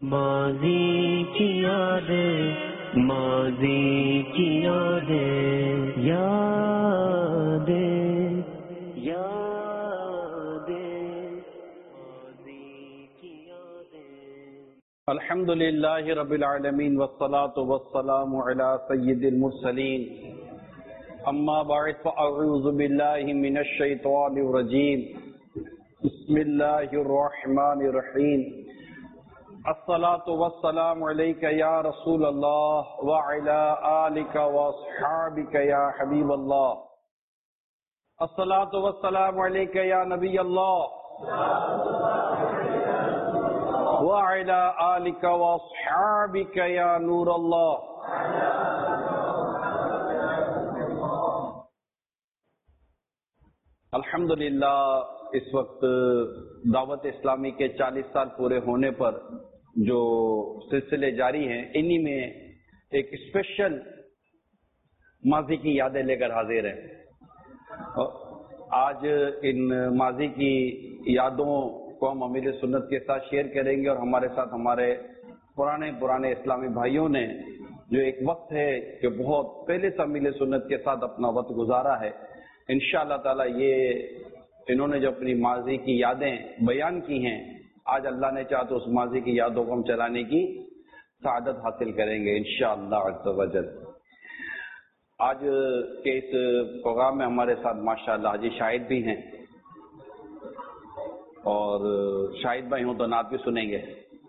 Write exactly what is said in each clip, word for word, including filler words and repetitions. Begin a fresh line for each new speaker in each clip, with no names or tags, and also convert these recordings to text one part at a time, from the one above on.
ماضی کی یادیں، ماضی کی یادیں، یادیں یادیں ماضی کی یادیں۔
الحمدللہ رب العالمین والصلاة والسلام علی سید المرسلین، اما بعد فاعوذ باللہ من الشیطان الرجیم، بسم اللہ الرحمن الرحیم۔ الصلاة والسلام علیک یا رسول اللہ وعلی آلک واصحابک یا حبیب اللہ۔ الصلاة والسلام علیک یا نبی اللہ وعلی آلک واصحابک یا نور اللہ۔ الحمدللہ اس وقت دعوت اسلامی کے چالیس سال پورے ہونے پر جو سلسلے جاری ہیں، انہی میں ایک اسپیشل ماضی کی یادیں لے کر حاضر ہیں۔ آج ان ماضی کی یادوں کو ہم امیر سنت کے ساتھ شیئر کریں گے، اور ہمارے ساتھ ہمارے پرانے پرانے اسلامی بھائیوں نے جو ایک وقت ہے کہ بہت پہلے سے امیر سنت کے ساتھ اپنا وقت گزارا ہے، انشاءاللہ تعالی یہ انہوں نے جو اپنی ماضی کی یادیں بیان کی ہیں، آج اللہ نے چاہا تو اس ماضی کی یادوں کو ہم چلانے کی سعادت حاصل کریں گے انشاءاللہ عز و جل۔ آج کے اس پروگرام میں ہمارے ساتھ ماشاءاللہ حاجی شاہد بھی ہیں، اور شاہد بھائی ہوں تو نعت بھی سنیں گے۔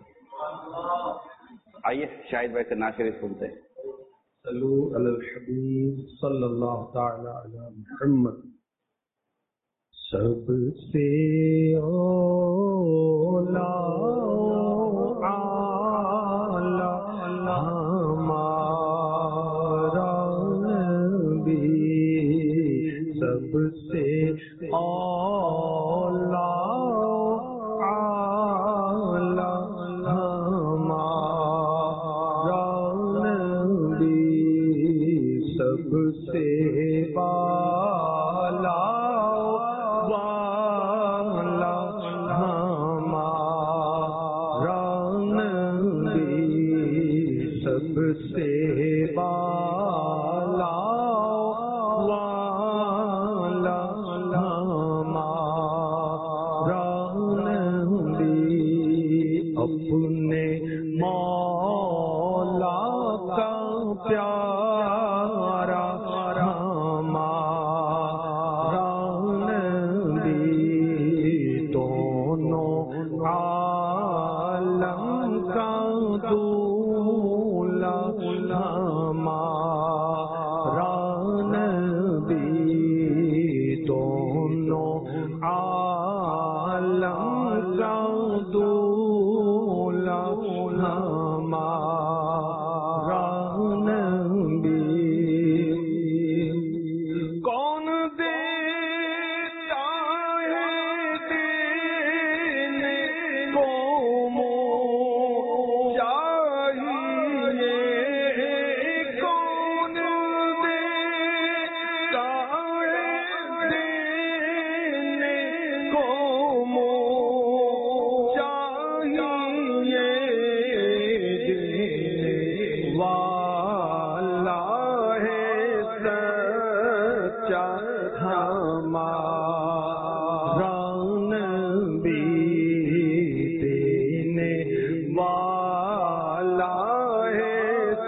آئیے شاہد بھائی سے نعت شریف سنتے ہیں۔
صلو علی الحبیب صلی اللہ تعالی علی محمد۔ سب سے اولا اعلی ہمارا نبی، سب سے اولا اعلی ہمارا نبی، سب سے بالا والا ہمارا نبی، سب سے بالا والا ہمارا نبی، اپنے مولا کا پیارا ہمارا نبی، دونوں عالم کا دولا ہمارا نبی، دونوں عالم کا دولا ہمارا نبی۔ کون دیتا ہے دینے کو منہ چاہیے، کون دیتا ہے دینے کو منہ چاہیے، دینے والا ہے سچا ہمارا نبی، دینے والا ہے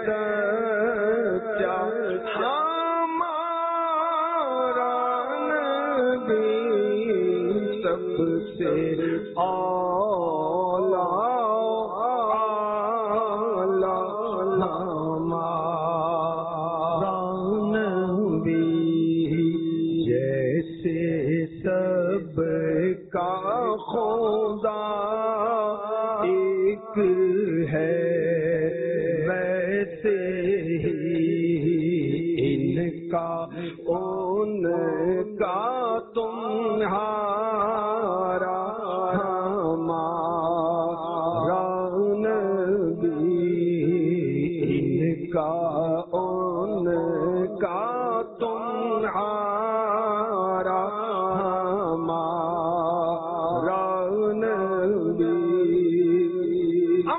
سچا ہمارا نبی، سب سے اولا اعلی ہمارا نبی، جیسے سب کا خدا ایک ہے، ویسے ہی ان کا ان کا تمہارا ہمارا نبی، ان کا ان کا تمہارا ہمارا نبی، انبیاء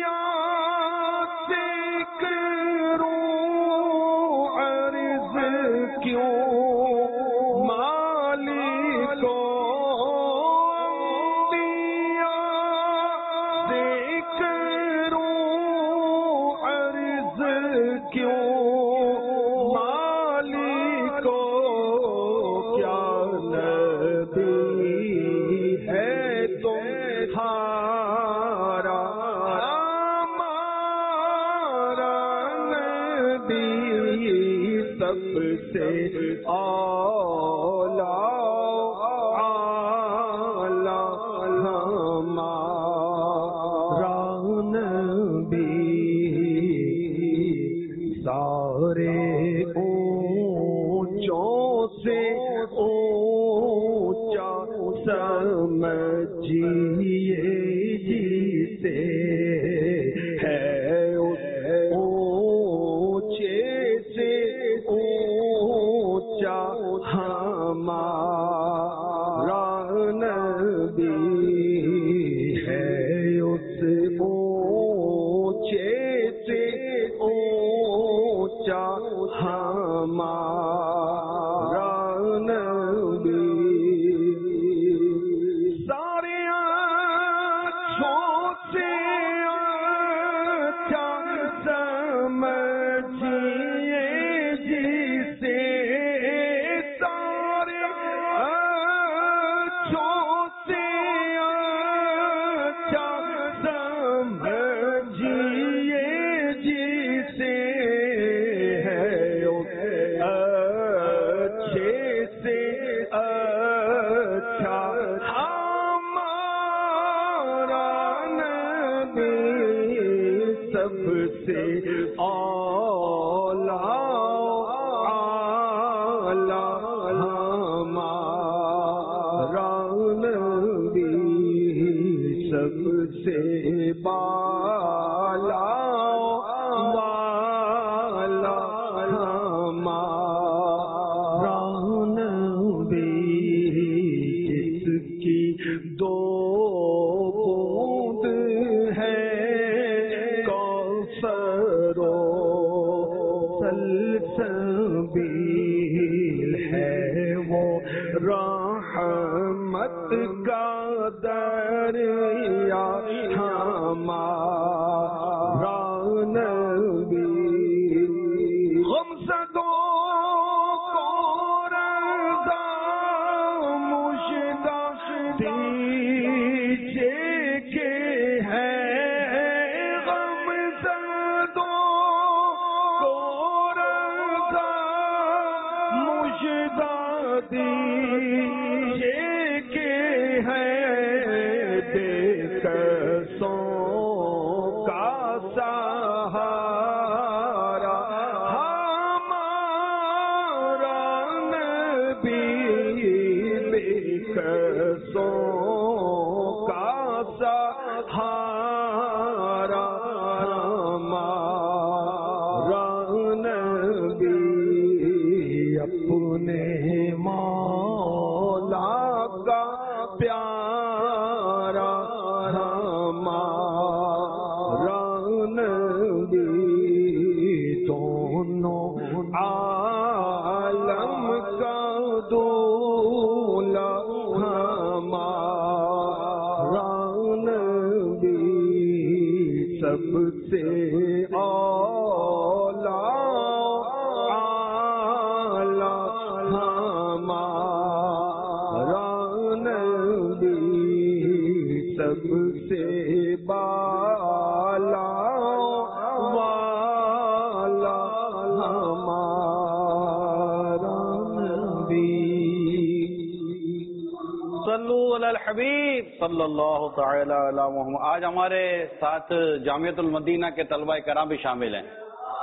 صلی اللہ تعالی علی محمد. آج ہمارے ساتھ جامعۃ المدینہ کے طلبہ کرام بھی شامل ہیں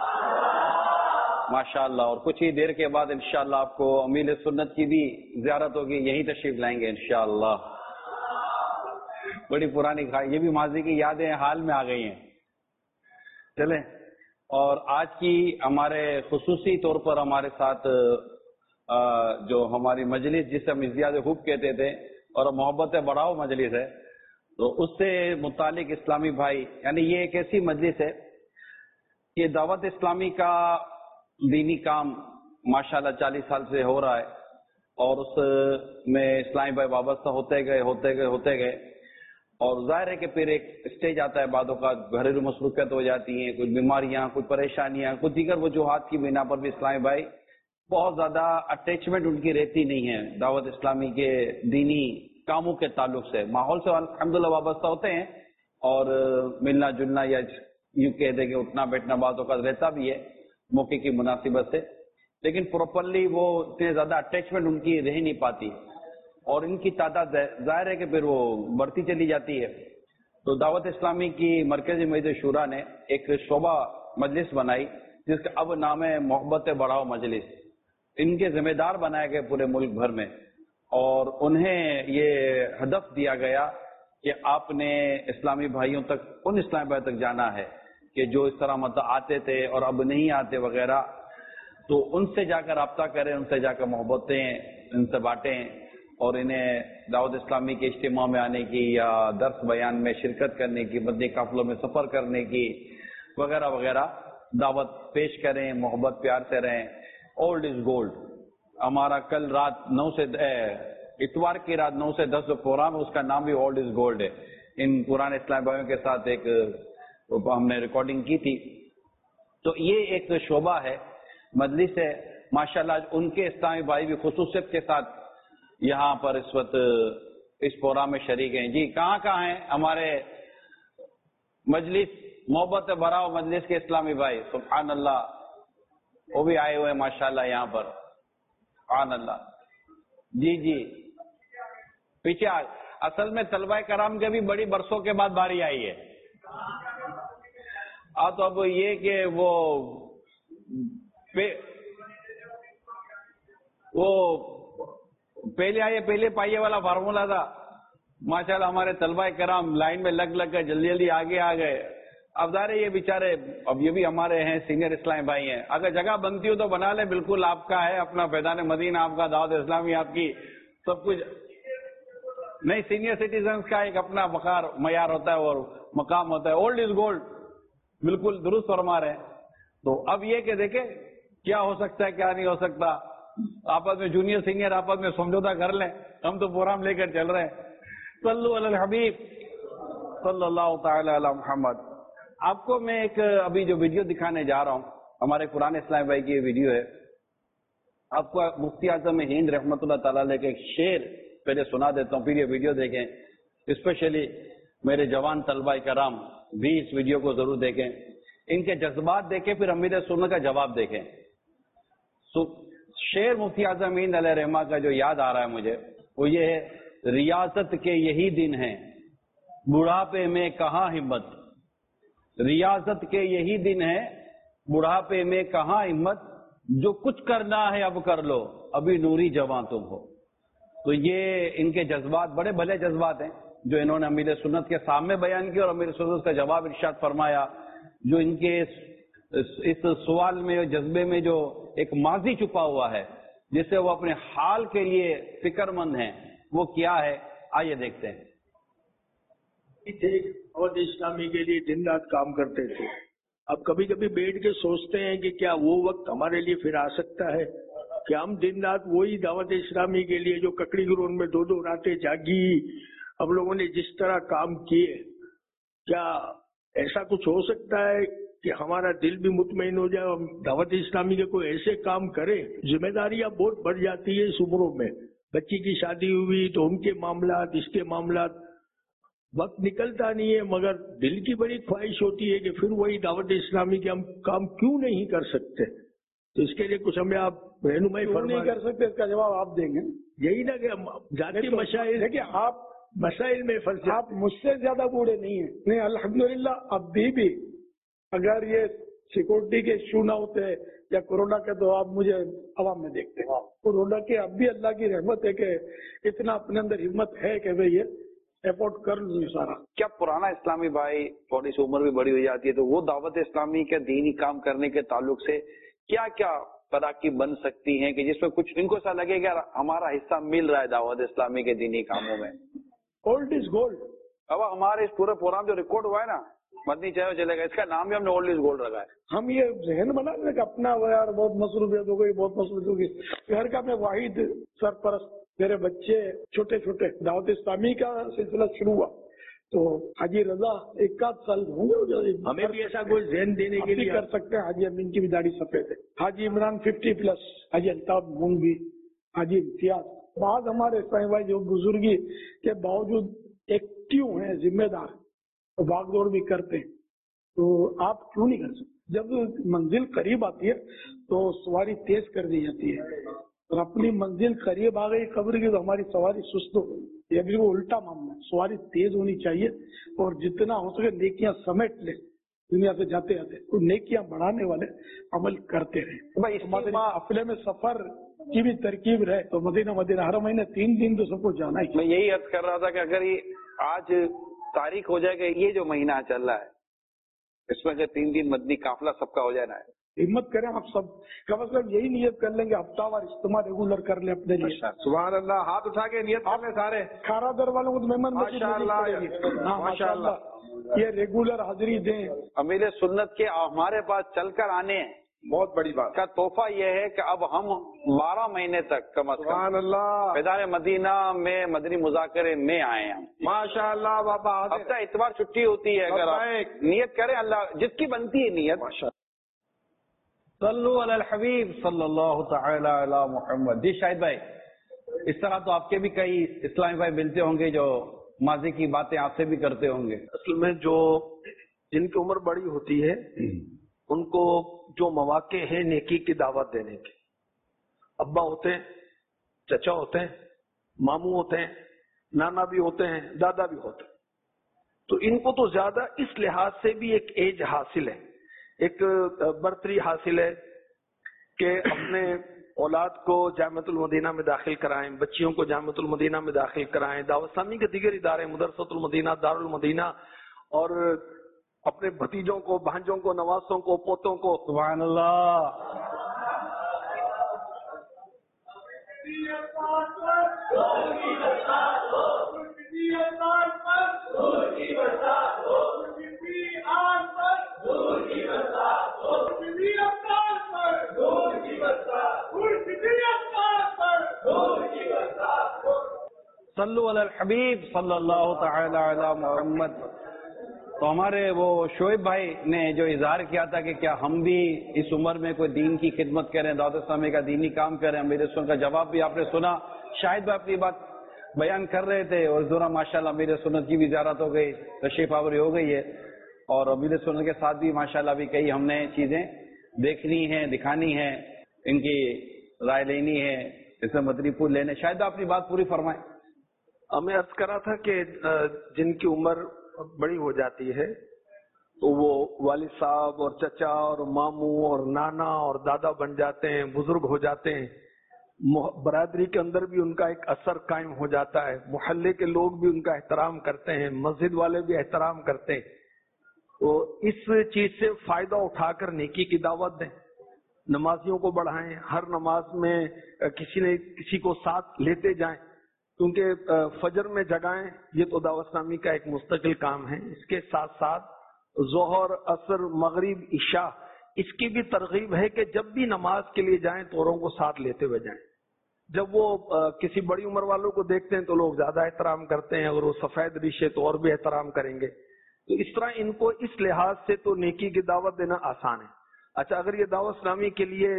ماشاءاللہ، اور کچھ ہی دیر کے بعد انشاءاللہ آپ کو امیر سنت کی بھی زیارت ہوگی، یہیں تشریف لائیں گے انشاءاللہ. بڑی پرانی کھائی، یہ بھی ماضی کی یادیں حال میں آ گئی ہیں. چلیں، اور آج کی ہمارے خصوصی طور پر ہمارے ساتھ جو ہماری مجلس جسے ہم ازدیاد خوب کہتے تھے اور محبت بڑھاؤ مجلس ہے، تو اس سے متعلق اسلامی بھائی، یعنی یہ ایک ایسی مجلس ہے، یہ دعوت اسلامی کا دینی کام ماشاءاللہ چالیس سال سے ہو رہا ہے، اور اس میں اسلامی بھائی وابستہ ہوتے گئے ہوتے گئے ہوتے گئے اور ظاہر ہے کہ پھر ایک اسٹیج آتا ہے، بعدوں کا گھریلو مصروفیت ہو جاتی ہیں، کچھ بیماریاں، کچھ پریشانیاں، کچھ دیگر وجوہات کی بنا پر بھی اسلامی بھائی بہت زیادہ اٹیچمنٹ ان کی رہتی نہیں ہے دعوت اسلامی کے دینی کاموں کے تعلق سے، ماحول سے الحمدللہ وابستہ ہوتے ہیں اور ملنا جلنا یا یوں کہہ دیں کہ اٹھنا بیٹھنا بعض اوقات رہتا بھی ہے موقع کی مناسبت سے، لیکن پراپرلی وہ اتنے زیادہ اٹیچمنٹ ان کی رہ نہیں پاتی، اور ان کی تعداد ظاہر ہے کہ پھر وہ بڑھتی چلی جاتی ہے۔ تو دعوت اسلامی کی مرکزی مجلس شورا نے ایک شعبہ مجلس بنائی جس کا اب نام ہے محبت بڑھاؤ مجلس۔ ان کے ذمہ دار بنائے گئے پورے ملک بھر میں، اور انہیں یہ ہدف دیا گیا کہ آپ نے اسلامی بھائیوں تک، ان اسلامی بھائیوں تک جانا ہے کہ جو اس طرح مطلب آتے تھے اور اب نہیں آتے وغیرہ، تو ان سے جا کر رابطہ کریں، ان سے جا کر محبتیں ان سے بانٹیں، اور انہیں دعوت اسلامی کے اجتماع میں آنے کی یا درس بیان میں شرکت کرنے کی، مدنی قافلوں میں سفر کرنے کی وغیرہ وغیرہ دعوت پیش کریں، محبت پیار سے رہیں۔ اولڈ از گولڈ، ہمارا کل رات نو سے اتوار کی رات نو سے دس جو پروگرام ہے اس کا نام بھی اولڈ از گولڈ ہے۔ ان پرانے اسلامی بھائیوں کے ساتھ ایک ہم نے ریکارڈنگ کی تھی، تو یہ ایک شعبہ ہے، مجلس ہے ماشاءاللہ۔ ان کے اسلامی بھائی بھی خصوصیت کے ساتھ یہاں پر اس وقت اس پروگرام میں شریک ہیں۔ جی کہاں کہاں ہیں ہمارے مجلس محبت بھراؤ مجلس کے اسلامی بھائی؟ سبحان اللہ، وہ بھی آئے ہوئے ہیں ماشاءاللہ یہاں پر، سبحان اللہ۔ جی جی پیچھے آ... اصل میں طلبہ کرام کے بھی بڑی برسوں کے بعد باری آئی ہے۔ ہاں تو اب یہ کہ وہ وہ پہلے آئیے پہلے پائیے والا فارمولا تھا، ماشاءاللہ ہمارے طلبہ کرام لائن میں لگ لگ کر جلدی جلدی آگے آ گئے۔ اب ظاہر یہ بیچارے، اب یہ بھی ہمارے ہیں سینئر اسلامی بھائی ہیں، اگر جگہ بنتی ہو تو بنا لیں، بالکل آپ کا ہے، اپنا فیضان مدینہ آپ کا، دعوت اسلامی آپ کی، سب کچھ نہیں۔ سینئر سٹیزنز کا ایک اپنا وقار معیار ہوتا ہے اور مقام ہوتا ہے۔ اولڈ از گولڈ، بالکل درست فرما رہے ہیں۔ تو اب یہ کہ دیکھیں کیا ہو سکتا ہے کیا نہیں ہو سکتا، آپس میں جونیئر سینئر آپس میں سمجھوتا کر لیں، ہم تو پروگرام لے کر چل رہے ہیں۔ صلو علی الحبیب صلی اللہ تعالی علی محمد۔ آپ کو میں ایک ابھی جو ویڈیو دکھانے جا رہا ہوں، ہمارے پرانے اسلامی بھائی کی یہ ویڈیو ہے۔ آپ کو مفتی اعظم ہند رحمۃ اللہ تعالی علیہ کے ایک شعر پہلے سنا دیتا ہوں، پھر یہ ویڈیو دیکھیں۔ اسپیشلی میرے جوان طلبہ کرام بھی اس ویڈیو کو ضرور دیکھیں، ان کے جذبات دیکھیں، پھر امیر سنت کا جواب دیکھیں۔ شعر مفتی اعظم ہند علیہ رحمہ کا جو یاد آ رہا ہے مجھے، وہ یہ ہے، ریاست کے یہی دن ہیں بڑھاپے میں کہاں ہمت، ریاست کے یہی دن ہیں بڑھاپے میں کہاں ہمت، جو کچھ کرنا ہے اب کر لو، ابھی نوری جوان تم ہو۔ تو یہ ان کے جذبات بڑے بھلے جذبات ہیں جو انہوں نے امیر سنت کے سامنے بیان کیا، اور امیر سنت کا جواب ارشاد فرمایا۔ جو ان کے اس سوال میں جذبے میں جو ایک ماضی چھپا ہوا ہے جس سے وہ اپنے حال کے لیے فکر مند ہیں، وہ کیا ہے، آئیے دیکھتے ہیں۔
اور اسلامی کے لیے دن رات کام کرتے تھے، اب کبھی کبھی بیٹھ کے سوچتے ہیں کہ کیا وہ وقت ہمارے لیے پھر آ سکتا ہے کہ ہم دن رات وہی دعوت اسلامی کے لیے جو ککڑی گراؤنڈ میں دو دو راتیں جاگی، اب لوگوں نے جس طرح کام کیے، کیا ایسا کچھ ہو سکتا ہے کہ ہمارا دل بھی مطمئن ہو جائے اور دعوت اسلامی کے کوئی ایسے کام کرے؟ ذمہ داریاں بہت بڑھ جاتی ہے اس عمروں میں، بچی کی شادی ہوئی تو ان کے معاملات، اس کے معاملات، وقت نکلتا نہیں ہے، مگر دل کی بڑی خواہش ہوتی ہے کہ پھر وہی دعوت اسلامی کے ہم کام کیوں نہیں کر سکتے؟ تو اس کے لیے کچھ ہمیں آپ رہنمائی
نہیں کر سکتے، اس کا جواب آپ دیں گے؟
یہی نا کہ ذاتی مسائل،
دیکھیے آپ
مسائل میں پھنس،
آپ مجھ سے زیادہ بوڑھے نہیں ہیں، نہیں الحمدللہ اب بھی بھی اگر یہ سیکورٹی کے ایشو نہ ہوتے یا کورونا کے تو آپ مجھے عوام میں دیکھتے ہیں۔ کورونا کے اب بھی اللہ کی رحمت ہے کہ اتنا اپنے اندر ہمت ہے کہ بھئی یہ افورڈ کر لوں سارا۔
کیا پرانا اسلامی بھائی تھوڑی سی عمر بھی بڑی ہو جاتی ہے تو وہ دعوت اسلامی کے دینی کام کرنے کے تعلق سے کیا کیا تراکیب بن سکتی ہیں کہ جس میں کچھ ان کو ایسا لگے کہ ہمارا حصہ مل رہا ہے دعوت اسلامی کے دینی کاموں میں؟
اولڈ از گولڈ،
اب हमारे इस पूरे प्रोग्राम जो रिकॉर्ड हुआ है ना, मदनी चाहे चलेगा, इसका नाम भी हमने ओल्ड इज गोल्ड रखा है।
हम ये जहन बना रहे कि अपना वो यार बहुत मसरूफियत हो गई, बहुत मसरूफियत हो गई। घर का मैं वाहिद सरपरस्त, मेरे बच्चे छोटे छोटे, दावत इस्लामी का सिलसिला शुरू हुआ तो हाजी रजा इक्कीस साल होंगे,
हमें भी ऐसा कोई जहन देने के लिए
कर सकते हैं। हाजी अमीन की भी दाढ़ी सफेद है, हाजी इमरान फिफ्टी प्लस, हाजी अल्ताफ मूंगी, हाजी इम्तियाज, बाद हमारे इस्लामी भाई जो बुजुर्गी के बावजूद एक्टिव हैं, जिम्मेदार, तो भाग दौड़ भी करते हैं, तो आप क्यों नहीं कर सकते? जब मंजिल करीब आती है तो सवारी तेज कर दी जाती है, और अपनी मंजिल करीब आ गई कब्र की तो हमारी सवारी सुस्त हो गई। ये भी वो उल्टा मामला है, सवारी तेज होनी चाहिए और जितना हो सके नेकियां समेट ले दुनिया से जाते जाते, तो नेकियां बढ़ाने वाले अमल करते रहे।
भाई
अपने में सफर की भी तरकीब रहे तो मदीना मदीना हर महीने तीन दिन तो सबको जाना ही।
मैं यही अर्ज कर रहा था कि अगर ये आज तारीख हो जाएगा, ये जो महीना चल रहा है इसमें अगर तीन दिन मदनी काफिला सबका हो जाना है,
हिम्मत करें आप सब, कम से कम यही नियत कर लेंगे हफ्तावार इज्तिमा रेगुलर कर ले अपने लिए।
सुभान अल्लाह, हाथ उठा के नियत कर ले सारे।
खारा दर वालों को तो मेहमान
माशाअल्लाह,
माशाअल्लाह, ये रेगुलर हाजिरी दें।
अमीर सुन्नत के हमारे पास चलकर आने बहुत बड़ी बात का तोहफा यह है कि अब हम बारह महीने तक कम अज कम अल्लाह मैदान मदीना में मदनी मुजाकरे में आए हैं। माशाअल्लाह बाबा, हफ्ता इतवार छुट्टी होती है, अगर आप नियत करें, अल्लाह जिसकी बनती है नियत। सल्लु अलल हबीब सल्लल्लाहु तआला अला मुहम्मद। जी शाहिद भाई, इस तरह तो आपके भी कई इस्लामी भाई मिलते होंगे जो माजी की बातें आपसे भी करते होंगे।
असल में जो जिनकी उम्र बड़ी होती है उनको जो मौके हैं नेकी की दावत देने के, अब्बा होते हैं, चचा होते हैं, मामू होते हैं, नाना भी होते हैं, दादा भी होते हैं, तो इनको तो ज्यादा इस लिहाज से भी एक एज हासिल है, एक बर्तरी हासिल है कि अपने औलाद को जामिअतुल मदीना में दाखिल कराएं, बच्चियों को जामिअतुल मदीना में दाखिल कराएं, दावत इस्लामी के दीगर इदारे मदरसतुल मदीना, दारुल मदीना, और अपने भतीजों को, भांजों को, नवासों को, पोतों को।
सुभान अल्लाह। सल्लु अलल हबीब सल्लल्लाहु तआला अला मुहम्मद। तो हमारे वो शोएब भाई ने जो इजहार किया था कि क्या हम भी इस उम्र में कोई दीन की खिदमत करें, दावत इस्लामी का दीनी काम करें, अमीर सुन्नत का जवाब भी आपने सुना। शायद भाई अपनी बात बयान कर रहे थे और इस दौरान माशाल्लाह अमीर सुन्नत की भी ज़ियारत हो गई, तशरीफ आवरी हो गई है, और अमीर सुन्नत के साथ भी माशाल्लाह भी कई हमने चीजें देखनी है, दिखानी है, इनकी राय लेनी है, इसमें मदनी फूल लेने। शायद अपनी बात पूरी फरमाएं।
हमें अर्ज करा था कि जिनकी उम्र बड़ी हो जाती है तो वो वालिद साहब और चचा और मामू और नाना और दादा बन जाते हैं, बुजुर्ग हो जाते हैं, बरादरी के अंदर भी उनका एक असर कायम हो जाता है, मोहल्ले के लोग भी उनका एहतराम करते हैं, मस्जिद वाले भी एहतराम करते हैं। तो इस चीज से फायदा उठाकर नेकी की दावत दें, नमाजियों को बढ़ाएं, हर नमाज में किसी ने किसी को साथ लेते जाएं, क्योंकि फजर में जगाएं, ये तो दावत इस्लामी का एक मुस्तकिल काम है। इसके साथ साथ जोहर, असर, मगरिब, इशा, इसकी भी तरगीब है कि जब भी नमाज के लिए जाएं तो औरों को साथ लेते हुए जाएं। जब वो किसी बड़ी उम्र वालों को देखते हैं तो लोग ज्यादा एहतराम करते हैं, अगर वो सफेद रिशे तो और भी एहतराम करेंगे। तो इस तरह इनको इस लिहाज से तो नेकी की दावत देना आसान है। अच्छा, अगर ये दावत इस्लामी के लिए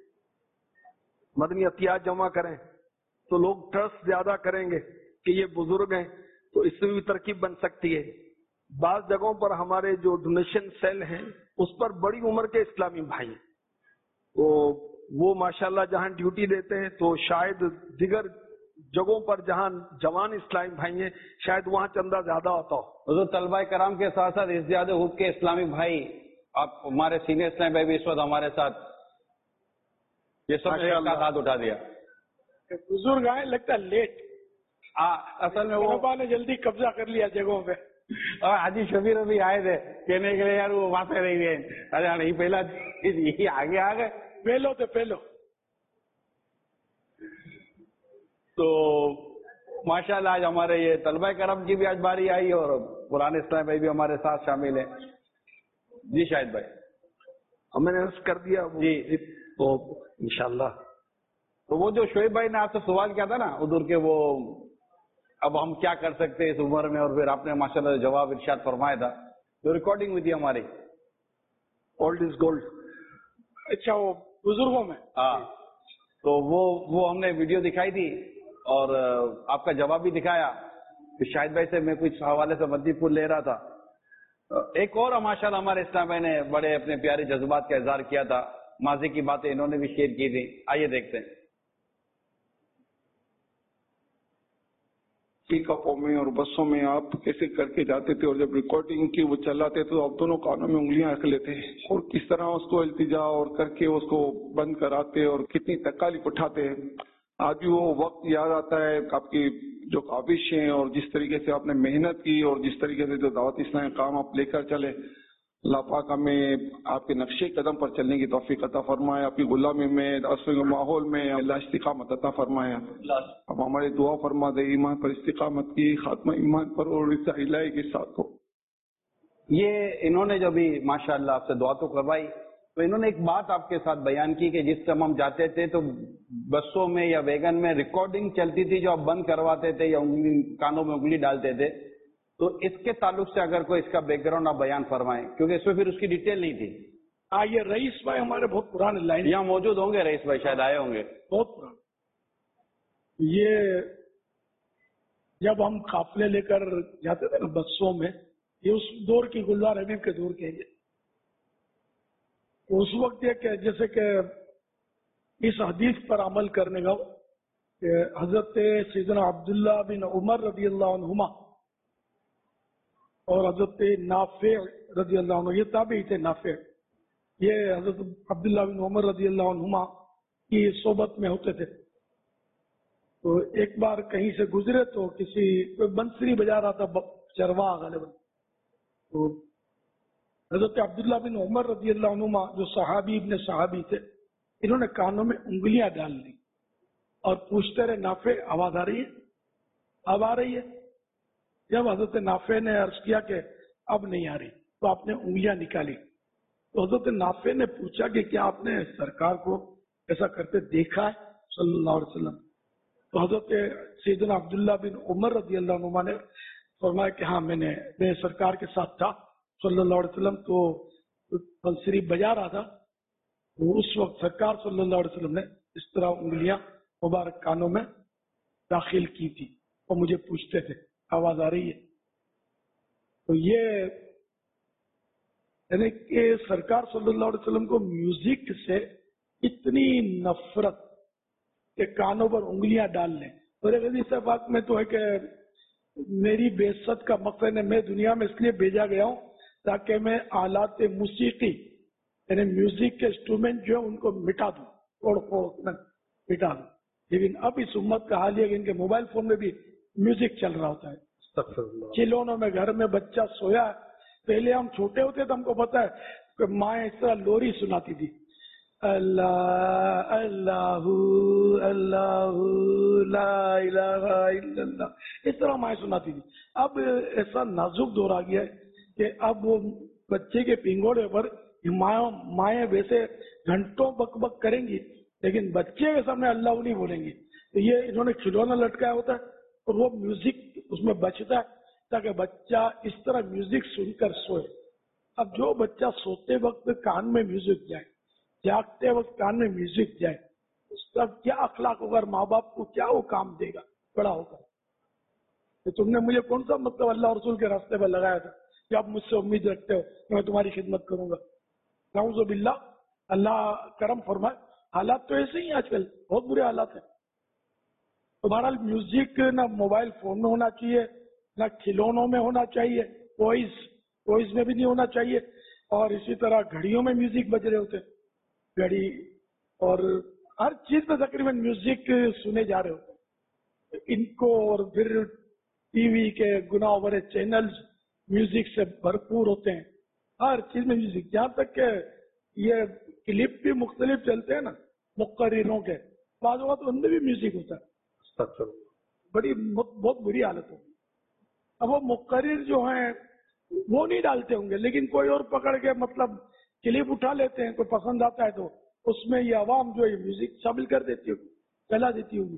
मदनी अतियात जमा करें तो लोग ट्रस्ट ज्यादा करेंगे कि ये बुजुर्ग हैं, तो इससे भी तरकीब बन सकती है। बाज जगहों पर हमारे जो डोनेशन सेल हैं उस पर बड़ी उम्र के इस्लामी भाई, तो वो माशाल्लाह जहां ड्यूटी देते हैं तो शायद दिगर जगहों पर जहां जवान इस्लामी भाई हैं शायद वहां चंदा ज्यादा होता हो।
तो तलबा कराम के साथ साथ इज़्ज़ाद हुक के इस्लामी भाई, आप हमारे सीनियर इस्लामी भाई भी इस वक्त हमारे साथ, ये सब एक हाथ उठा दिया।
बुजुर्ग आए, लगता है लेट,
आ, असल में वो
ने जल्दी कब्जा कर लिया जगहों पे।
और हाजी शबीर भी आए थे कहने के लिए यार वो वहां पे रह गए, अरे नहीं पहला यही आगे आ गए,
पहलो तो पहलो।
तो ماشاءاللہ آج ہمارے یہ طلبہ کرم کی بھی آج باری آئی اور پرانے اسلام بھائی بھی ہمارے ساتھ شامل ہیں. جی شاہد بھائی.
میں نے عرض کر دیا
جی
تو انشاءاللہ.
تو وہ جو شعیب بھائی نے آپ سے سوال کیا تھا نا ادھر کے، وہ اب ہم کیا کر سکتے ہیں اس عمر میں، اور پھر آپ نے ماشاءاللہ جواب ارشاد فرمایا تھا، جو ریکارڈنگ ہوئی تھی ہماری.
Old is gold.
اچھا وہ بزرگوں میں.
ہاں تو وہ وہ ہم نے ویڈیو دکھائی تھی اور آپ کا جواب بھی دکھایا. پھر شاہد بھائی سے میں کچھ حوالے سے مدی پھول لے رہا تھا. ایک اور ماشاءاللہ ہمارے اسلام بھائی نے بڑے اپنے پیارے جذبات کا اظہار کیا تھا، ماضی کی باتیں انہوں نے بھی شیئر کی تھی. آئیے دیکھتے ہیں.
پک اپوں میں اور بسوں میں آپ کیسے کر کے جاتے تھے، اور جب ریکارڈنگ کی وہ چلاتے تو آپ دونوں کانوں میں انگلیاں رکھ لیتے، اور کس طرح اس کو التجا اور کر کے اس کو بند کراتے اور کتنی تکالیف اٹھاتے ہیں. آج بھی وہ وقت یاد آتا ہے آپ کی جو کاوش ہیں اور جس طریقے سے آپ نے محنت کی اور جس طریقے سے جو دعوت اسلامی کام آپ لے کر چلے. اللہ پاک ہمیں آپ کے نقشے قدم پر چلنے کی توفیق عطا فرمائے، آپ کی غلامی میں اصل ماحول میں اللہ استقامت عطا فرمائے. اب ہماری دعا فرما دے ایمان پر استقامت کی، خاتمہ ایمان پر اور اس الہی کے ساتھ ہو.
یہ انہوں نے جو بھی ماشاءاللہ آپ سے دعا تو کروائی، تو انہوں نے ایک بات آپ کے ساتھ بیان کی کہ جس ٹائم ہم جاتے تھے تو بسوں میں یا ویگن میں ریکارڈنگ چلتی تھی جو آپ بند کرواتے تھے یا انگلی کانوں میں انگلی ڈالتے تھے. تو اس کے تعلق سے اگر کوئی اس کا بیک گراؤنڈ آپ بیان فرمائیں، کیونکہ اس میں پھر اس کی ڈیٹیل نہیں تھی.
ہاں یہ رئیس بھائی ہمارے بہت پرانے لائن
یہاں موجود ہوں گے، رئیس بھائی شاید آئے ہوں گے.
بہت پرانے. یہ جب ہم قافلے لے کر جاتے تھے نا بسوں میں، یہ اس دور کی گلزار حبیب کے دور کے لیے اس وقت یہ کہ جیسے کہ اس حدیث پر عمل کرنے کا کہ حضرت سیدنا عبداللہ بن عمر رضی اللہ عنہما اور حضرت نافع رضی اللہ عنہ، یہ تابعی تھے نافع، یہ حضرت عبداللہ بن عمر رضی اللہ عنہما کی صحبت میں ہوتے تھے. تو ایک بار کہیں سے گزرے تو کسی بنسری بجا رہا تھا چرواہ غالباً، تو حضرت عبداللہ بن عمر رضی اللہ عنہما جو صحابی ابن صحابی تھے، انہوں نے کانوں میں انگلیاں ڈال لی اور پوچھتے رہے نافع آواز آ رہی ہے، اب آ رہی ہے. جب حضرت نافع نے عرض کیا کہ اب نہیں آ رہی تو آپ نے انگلیاں نکالی. تو حضرت نافع نے پوچھا کہ کیا آپ نے سرکار کو ایسا کرتے دیکھا ہے صلی اللہ علیہ وسلم؟ تو حضرت سیدنا عبداللہ بن عمر رضی اللہ عنہ نے فرمایا کہ ہاں میں نے میں سرکار کے ساتھ تھا صلی اللہ علیہ وسلم، تو بنسری بجا رہا تھا، تو اس وقت سرکار صلی اللہ علیہ وسلم نے اس طرح انگلیاں مبارک کانوں میں داخل کی تھی اور مجھے پوچھتے تھے آواز آ رہی ہے. تو یہ یعنی کہ سرکار صلی اللہ علیہ وسلم کو میوزک سے اتنی نفرت کہ کانوں پر انگلیاں ڈال لیں. اور ایک حدیث پاک میں تو ہے کہ میری بعثت کا مقصد ہے میں دنیا میں اس لیے بھیجا گیا ہوں تاکہ میں آلات موسیقی یعنی میوزک کے انسٹرومنٹ جو ہے ان کو مٹا دوں، توڑ پھوڑ مٹا دوں. لیکن اب اس امت کا حال یہ کہ ان کے موبائل فون میں بھی میوزک چل رہا ہوتا ہے. کھلونوں میں گھر میں بچہ سویا ہے. پہلے ہم چھوٹے ہوتے تو ہم کو پتا ہے کہ ماں اس طرح لوری سناتی تھی، اللہ اللہ اللہ لا الہ الا اللہ، اس طرح مائیں سناتی تھی. اب ایسا نازک دور آ گیا ہے کہ اب وہ بچے کے پنگوڑے پر مائیں ویسے گھنٹوں بک بک کریں گی لیکن بچے کے سامنے اللہ نہیں بولیں گی. تو یہ انہوں نے کھلونا لٹکایا ہوتا ہے اور وہ میوزک اس میں بچتا ہے تاکہ بچہ اس طرح میوزک سن کر سوئے. اب جو بچہ سوتے وقت کان میں میوزک جائے، جاگتے وقت کان میں میوزک جائے، اس کا کیا اخلاق ہوگا، ماں باپ کو کیا وہ کام دے گا بڑا ہوگا. تو تم نے مجھے کون سا مطلب اللہ رسول کے راستے پر لگایا تھا کہ آپ مجھ سے امید رکھتے ہو کہ میں تمہاری خدمت کروں گا؟ نعوذ باللہ، اللہ کرم فرمائے. حالات تو ایسے ہی آج کل بہت برے حالات ہیں. تو بہرحال میوزک نہ موبائل فون میں ہونا چاہیے، نہ کھلونوں میں ہونا چاہیے، ٹوائز ٹوائز میں بھی نہیں ہونا چاہیے. اور اسی طرح گھڑیوں میں میوزک بج رہے ہوتے، گھڑی اور ہر چیز میں تقریباً میوزک سنے جا رہے ہوتے. ان کو اور پھر ٹی وی کے گناہ بھرے چینلز میوزک سے بھرپور ہوتے ہیں، ہر چیز میں میوزک. یہاں تک کہ یہ کلپ بھی مختلف چلتے ہیں نا مقرروں کے، بعض اوقات ان میں بھی میوزک ہوتا ہے. बड़ी बहुत, बहुत बुरी हालत होगी। अब वो मुकर्रिर जो हैं वो नहीं डालते होंगे, लेकिन कोई और पकड़ के मतलब क्लिप उठा लेते हैं, कोई पसंद आता है तो उसमें ये आवाम जो है म्यूजिक शामिल कर देती होगी, चला देती होगी।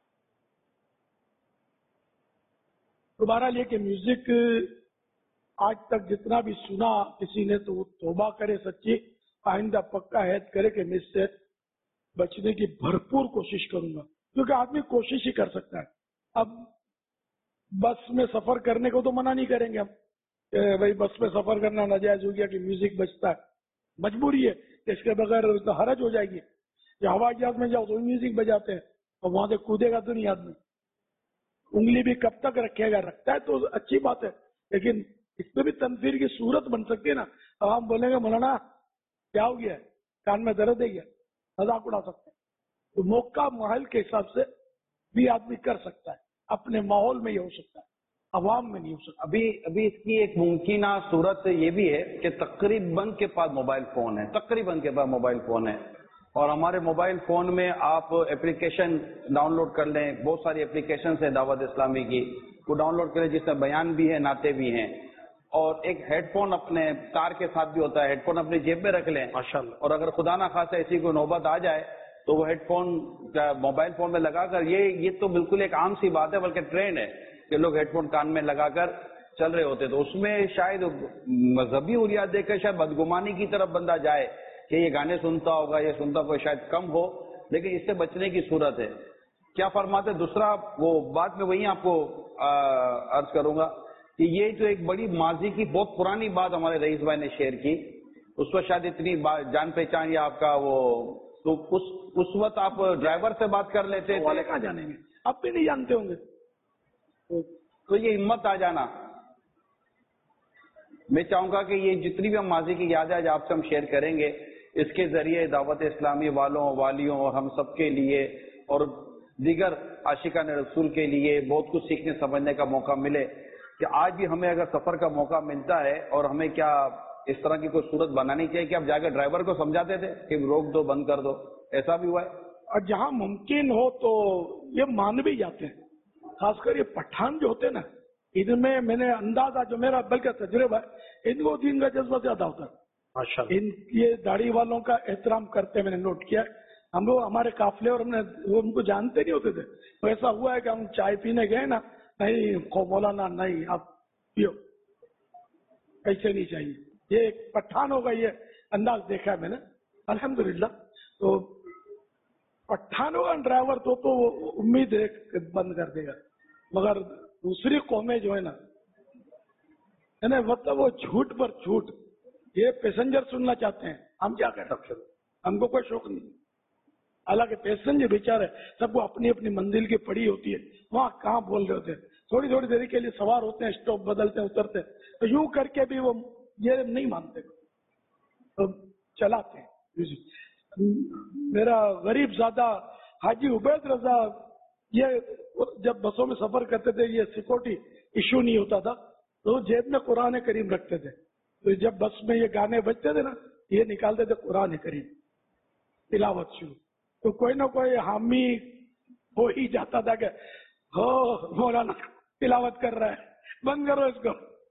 तो बहरहाल ये कि म्यूजिक आज तक जितना भी सुना किसी ने तो वो तौबा करे सच्ची, आइंदा पक्का हैद करे कि मैं इससे बचने की भरपूर कोशिश करूंगा, क्योंकि आदमी कोशिश ही कर सकता है। अब बस में सफर करने को तो मना नहीं करेंगे हम, भाई बस में सफर करना नाजायज हो गया कि म्यूजिक बजता है, मजबूरी है, इसके बगैर तो हरज हो जाएगी। या हवाई जहाज में जाओ तो म्यूजिक बजाते हैं और वहां से कूदेगा तो नहीं आदमी, उंगली भी कब तक रखेगा, रखता है तो अच्छी बात है, लेकिन इसमें भी तनफीर की सूरत बन सकती है ना। अब हम बोलेंगे मौलाना क्या हो गया, कान में दर्द है क्या, मजाक उड़ा सकते हैं। तो मौका माहौल के हिसाब से भी आदमी कर सकता है, अपने माहौल में ही हो सकता है, अवाम में नहीं हो सकता।
अभी अभी इसकी एक मुमकिन सूरत ये भी है कि तकरीबन के पास मोबाइल फोन है, तकरीबन के पास मोबाइल फोन है, और हमारे मोबाइल फोन में आप एप्लीकेशन डाउनलोड कर लें, बहुत सारी एप्लीकेशन है दावत इस्लामी की, वो डाउनलोड करें जिसमें बयान भी है, नाते भी हैं, और एक हेडफोन अपने तार के साथ भी होता है, हेडफोन अपनी जेब में रख लें माशाल्लाह, और अगर खुदा ना खासा ऐसी कोई नौबत आ जाए तो वो हेडफोन मोबाइल फोन में लगाकर, ये ये तो बिल्कुल एक आम सी बात है, बल्कि ट्रेंड है कि लोग हेडफोन कान में लगाकर चल रहे होते, तो उसमें शायद मजहबी हुरियात देखकर शायद बदगुमानी की तरफ बंदा जाए कि ये गाने सुनता होगा, ये सुनता होगा, शायद कम हो, लेकिन इससे बचने की सूरत है। क्या फरमाते? दूसरा वो बात में वही आपको अर्ज करूंगा कि ये जो एक बड़ी माजी की बहुत पुरानी बात हमारे रईस भाई ने शेयर की, उस पर शायद इतनी जान पहचान या आपका वो, तो उस उस वक्त आप ड्राइवर से बात कर लेते
वाले कहाँ जानेंगे, आप भी नहीं जानते होंगे,
तो ये हिम्मत आ जाना। मैं चाहूंगा कि ये जितनी भी हम माजी की याद है आज आपसे हम शेयर करेंगे, इसके जरिए दावत इस्लामी वालों वालियों और हम सब के लिए और दीगर आशिकान रसूल के लिए बहुत कुछ सीखने समझने का मौका मिले कि आज भी हमें अगर सफर का मौका मिलता है और हमें क्या इस तरह की कोई सूरत बनानी चाहिए कि आप जाकर ड्राइवर को समझाते थे कि रोक दो, बंद कर दो, ऐसा भी हुआ है?
और जहां मुमकिन हो तो ये मान भी जाते हैं, खासकर ये पठान जो होते हैं ना, इनमें मैंने अंदाजा जो मेरा बल्कि तजुर्बा है, इनको दीन का जज्बा ज्यादा होता है माशाल्लाह। इन ये दाढ़ी वालों का एहतराम करते मैंने नोट किया। हम लोग हमारे काफिले और हमने वो उनको जानते नहीं होते थे, तो ऐसा हुआ है कि हम चाय पीने गए ना, नहीं खो मौलाना नहीं आप पियो, ऐसे नहीं चाहिए, ये एक पठान होगा, ये अंदाज देखा है मैंने अल्हम्दुलिल्लाह। तो पठानों का ड्राइवर तो तो उम्मीद है बंद कर देगा, मगर दूसरी कौमें जो है ना, है ना, मतलब वो झूठ पर झूठ, ये पैसेंजर सुनना चाहते हैं, हम क्या कर सकते, हमको कोई शौक नहीं। हालांकि पैसेंजर बेचारे सबको अपनी अपनी मंजिल की पड़ी होती है, वहाँ कहाँ बोल रहे होते हैं, थोड़ी थोड़ी देरी के लिए सवार होते हैं, स्टॉप बदलते हैं, उतरते हैं, तो यूं करके भी वो ये नहीं मानते, तो चलाते हैं। मेरा गरीब ज़ादा हाजी उबैद रजा, ये जब बसों में सफर करते थे, ये सिक्योरिटी इशू नहीं होता था, तो जेब में कुरान करीम रखते थे, तो जब बस में ये गाने बजते थे ना, ये निकालते थे कुरान करीम, तिलावत शुरू, तो कोई ना कोई हामी हो ही जाता था कि हो मौलाना तिलावत कर रहा है, बंद करो इसको।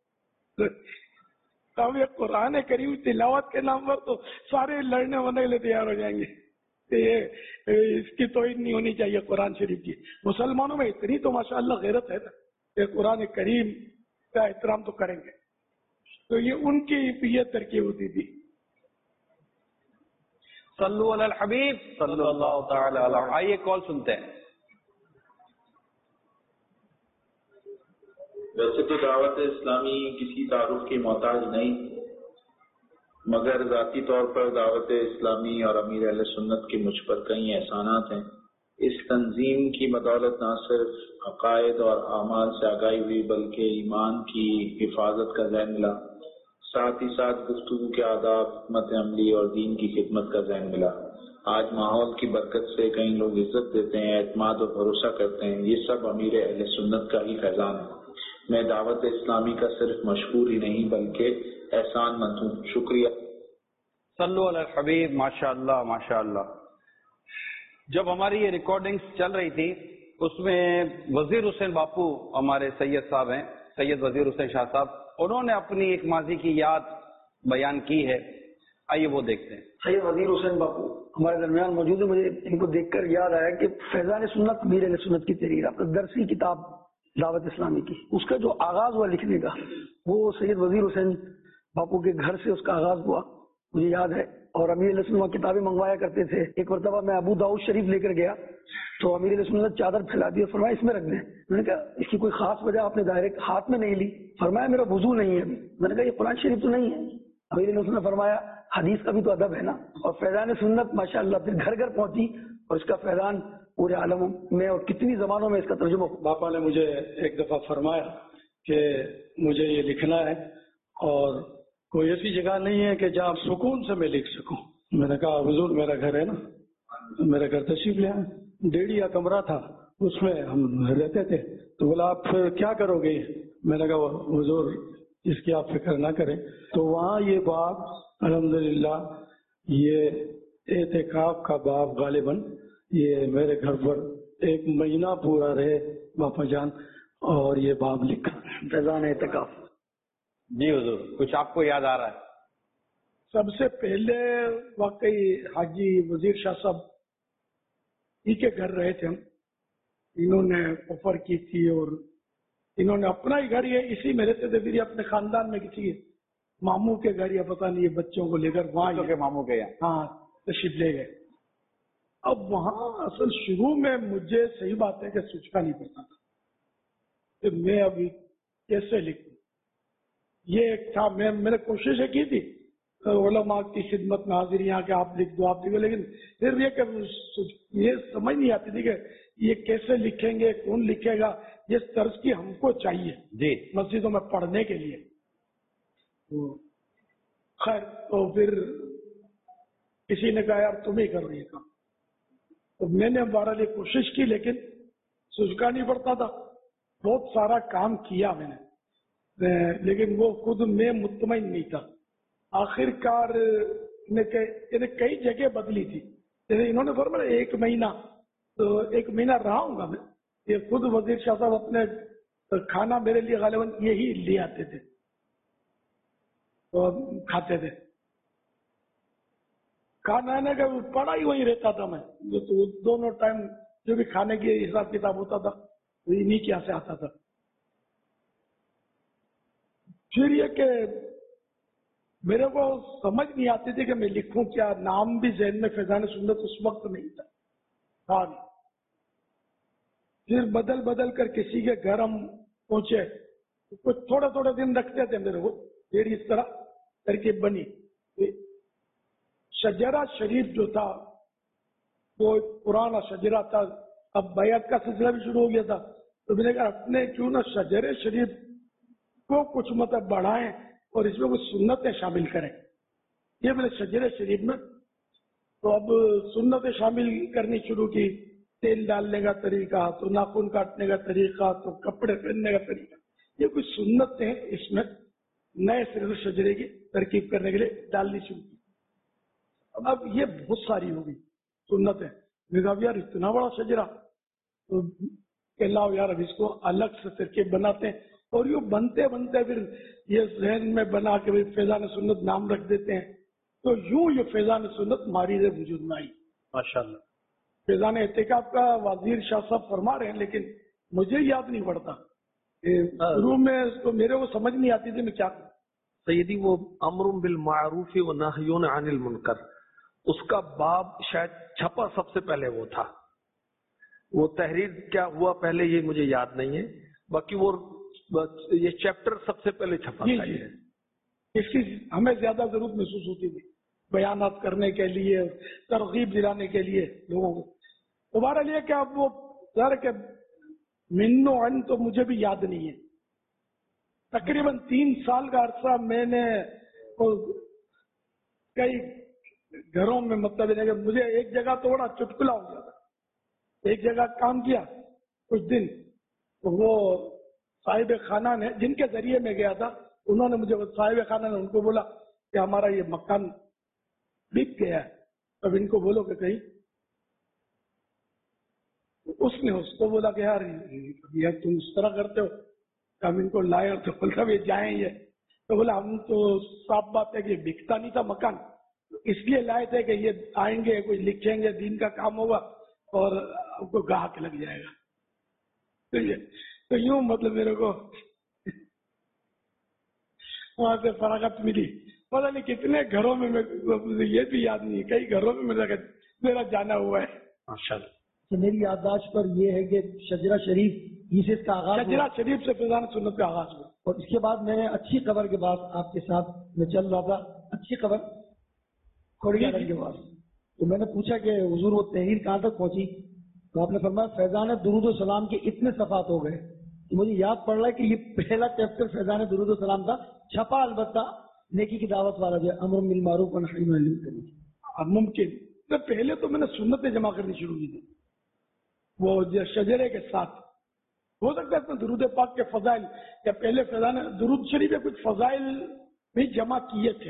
तब ये कुरान करीम तिलावत के नाम पर तो सारे लड़ने वरने के लिए तैयार हो जाएंगे, ये इसकी तौहीन नहीं होनी चाहिए कुरान शरीफ की। मुसलमानों में इतनी तो माशाअल्लाह गैरत है ना, ये कुरान करीम का एहतराम तो करेंगे, तो ये उनकी ये तरकीब होती थी।
सल्लु अलल हबीब सल्लल्लाहु तआला अलैहि। आइए कॉल सुनते हैं।
वैसे तो दावत इस्लामी किसी तारुफ की मोहताज नहीं, मगर ज़ाती तौर पर दावत इस्लामी और अमीर अहले सुन्नत के मुझ पर कई एहसानात हैं। इस तंजीम की बदौलत न सिर्फ अकायद और आमाल से आगाही हुई, बल्कि ईमान की हिफाजत का ज़हन मिला, साथ ही साथ गुफ्तगू के आदाब, हिकमत अमली और दीन की खिदमत का ज़हन मिला। आज माहौल की बरकत से कई लोग इज्जत देते हैं, एतमाद और भरोसा करते हैं, ये सब अमीर अहले सुन्नत का ही फैजान है। मैं दावत इस्लामी का सिर्फ मशहूर ही नहीं बल्कि एहसान मंद हूँ। शुक्रिया।
सल्लु अलल हबीब। माशाअल्लाह माशाअल्लाह। जब हमारी ये रिकॉर्डिंग्स चल रही थी اس میں وزیر حسین باپو ہمارے سید صاحب ہیں، سید وزیر حسین شاہ صاحب، انہوں نے اپنی ایک ماضی کی یاد بیان کی ہے، آئیے وہ دیکھتے ہیں۔
سید وزیر حسین باپو ہمارے درمیان موجود ہے۔ مجھے ان کو دیکھ کر یاد آیا کہ فیضان سنت میر علیہ سنت کی تحریر، آپ درسی کتاب دعوت اسلامی کی، اس کا جو آغاز ہوا لکھنے کا وہ سید وزیر حسین باپو کے گھر سے اس کا آغاز ہوا، مجھے یاد ہے۔ اور امیر علیہ سنت کتابیں منگوایا کرتے تھے۔ ایک مرتبہ میں ابو داؤد شریف لے کر گیا تو امیر علیہ سنت چادر پھیلا دی اور فرمایا اس میں رکھ دیں۔ میں نے کہا اس کی کوئی خاص وجہ آپ نے ڈائریکٹ ہاتھ میں نہیں لی؟ فرمایا میرا وضو نہیں ہے ابھی۔ میں نے کہا یہ قرآن شریف تو نہیں ہے؟ امیر علیہ سنت فرمایا حدیث کا بھی تو ادب ہے نا۔ اور فیضان سنت ماشاء اللہ پھر گھر گھر پہنچی اور اس کا فیضان پورے عالم میں اور کتنی زبانوں میں اس کا ترجمہ۔
باپا نے مجھے ایک دفعہ فرمایا کہ مجھے یہ لکھنا ہے اور کوئی ایسی جگہ نہیں ہے کہ جہاں سکون سے میں لکھ سکوں۔ میں نے کہا حضور میرا گھر ہے نا، میرا گھر تشریف لے آئے۔ ڈیڑھی یا کمرہ تھا، اس میں ہم رہتے تھے۔ تو بولا آپ کیا کرو گے؟ میں نے کہا حضور اس کی آپ فکر نہ کریں۔ تو وہاں یہ باب الحمدللہ یہ اعتکاف کا باب غالباً یہ میرے گھر پر ایک مہینہ پورا رہے باپا جان، اور یہ باب لکھا ہے فیضان اعتکاف۔
جی حضور کچھ آپ کو یاد آ رہا ہے؟
سب سے پہلے واقعی حاجی وزیر شاہ صاحب ہی کے گھر رہے تھے ہم، انہوں نے آفر کی تھی اور انہوں نے اپنا ہی گھر یہ اسی میں رہتے تھے، پھر یہ اپنے خاندان میں کسی ماموں کے گھر یا پتہ نہیں یہ بچوں کو لے کر وہاں
کے ماموں کے یہاں
ہاں تشریف لے گئے۔ اب وہاں اصل شروع میں مجھے صحیح بات ہے کہ سوچنا نہیں پڑتا تھا کہ میں ابھی کیسے لکھوں، یہ ایک تھا۔ میں میں نے کوششیں کی تھی علماء کی خدمت میں حاضر یہاں کہ آپ لکھ دو آپ لکھو، لیکن پھر یہ کہ یہ سمجھ نہیں آتی تھی کہ یہ کیسے لکھیں گے، کون لکھے گا، جس طرز کی ہم کو چاہیے
جی
مسجدوں میں پڑھنے کے لیے۔ خیر تو پھر کسی نے کہا یار تم ہی کرو یہ کام، تو میں نے بہرحال یہ کوشش کی لیکن سوچنا نہیں پڑتا تھا، بہت سارا کام کیا میں نے لیکن وہ خود میں مطمئن نہیں تھا۔ آخر کار نے کئی جگہ بدلی تھی، جیسے انہوں نے فرمایا ایک مہینہ، تو ایک مہینہ رہا ہوں گا میں۔ یہ خود وزیر شاہ صاحب اپنے کھانا میرے لیے غالباً یہی لے آتے تھے تو کھاتے تھے، کھانا نے کہ پڑا ہی وہیں رہتا تھا میں، جو تو دونوں ٹائم جو بھی کھانے کی حساب کتاب ہوتا تھا وہ انہیں کیا سے آتا تھا۔ پھر یہ کہ میرے کو سمجھ نہیں آتی تھی کہ میں لکھوں کیا، نام بھی ذہن میں فیضان سنت اس وقت نہیں تھا۔ ہاں پھر بدل بدل کر کسی کے گھر ہم پہنچے، کچھ تھوڑے تھوڑے دن رکھتے تھے میرے کو، پھر اس طرح ترکیب بنی۔ شجرہ شریف جو تھا وہ پرانا شجرہ تھا، اب بیعت کا سلسلہ بھی شروع ہو گیا تھا، تو میں نے کہا اپنے کیوں نہ شجرہ شریف کو کچھ مطلب بڑھائیں اور اس میں کچھ سنتیں شامل کریں۔ یہ میں نے شجرہ شریف میں تو اب سنتیں شامل کرنی شروع کی، تیل ڈالنے کا طریقہ، تو ناخن کاٹنے کا طریقہ، تو کپڑے پہننے کا طریقہ، یہ کچھ سنتیں اس میں نئے سرے سے شجرے کی ترکیب کرنے کے لیے ڈالنی شروع کی۔ اب یہ بہت ساری ہوگی سنتیں، میں کہا یار اتنا بڑا شجرہ، تو کہ لاؤ یار اب اس کو الگ سے ترکیب بناتے ہیں، اور یوں بنتے بنتے پھر یہ ذہن میں بنا کے فیضان سنت نام رکھ دیتے ہیں، تو یوں یہ فیضان سنت ماری سے وجود میں آئی ماشاءاللہ۔ فیضان اعتکاف کا وزیر شاہ صاحب فرما رہے ہیں لیکن مجھے یاد نہیں پڑتا، شروع میں تو میرے کو سمجھ نہیں آتی تھی میں کیا کروں۔
سیدی وہ امر بالمعروف و نہی عن المنکر، اس کا باب شاید چھپا سب سے پہلے وہ تھا، وہ تحریر کیا ہوا پہلے یہ مجھے یاد نہیں ہے، باقی وہ یہ چیپٹر سب سے پہلے چھپا تھا۔
اس کی ہمیں زیادہ ضرورت محسوس ہوتی تھی بیانات کرنے کے لیے، ترغیب دلانے کے لیے لوگوں کو۔ دوبارہ لیا کہ اب وہ ذرا کہ من و عن تو مجھے بھی یاد نہیں ہے، تقریباً تین سال کا عرصہ میں نے کئی گھروں میں مطلب کہ مجھے ایک جگہ تو بڑا چٹکلا ہو گیا تھا، ایک جگہ کام کیا کچھ دن، تو وہ صاحب خانہ نے جن کے ذریعے میں گیا تھا انہوں نے مجھے، صاحب خانہ نے ان کو بولا کہ ہمارا یہ مکان بک گیا ہے، اب ان کو بولو کہ کہیں اس نے اس کو بولا کہ یار یہ تم اس طرح کرتے ہو کہ ہم ان کو لائے اور تو بولتا یہ جائیں یہ تو بولا ہم تو صاف بات ہے کہ بکتا نہیں تھا مکان اس لیے لائے تھے کہ یہ آئیں گے کوئی لکھیں گے دین کا کام ہوگا اور آپ کو گاہک لگ جائے گا تو یہ تو یوں مطلب میرے کو وہاں سے فراغت ملی پتا نہیں کتنے گھروں میں یہ بھی یاد نہیں کئی گھروں میں میرا میرا جانا ہوا ہے
ماشاء اللہ. میری یادداشت پر یہ ہے کہ شجرہ شریف یہ سے اس کا آغاز
شجرہ شریف سے فیضان سنت کا آغاز ہوا
اور اس کے بعد میں نے اچھی خبر کے بعد آپ کے ساتھ میں چل رہا تھا اچھی خبر تھوڑی کے بعد تو میں نے پوچھا کہ حضور وہ تحریر کہاں تک پہنچی تو آپ نے فرمایا فیضان درود و سلام کے اتنے صفحات ہو گئے تو مجھے یاد پڑ رہا ہے کہ یہ پہلا چیپٹر فیضان درود و سلام تھا چھپا البتہ نیکی کی دعوت والا جو امر بالمعروف و نہی عن المنکر.
ممکن تو پہلے تو میں نے سنتیں جمع کرنی شروع کی تھی وہ شجرے کے ساتھ ہو سکتا ہے درود پاک کے فضائل یا پہلے فیضان درود شریف کے کچھ فضائل بھی جمع کیے تھے.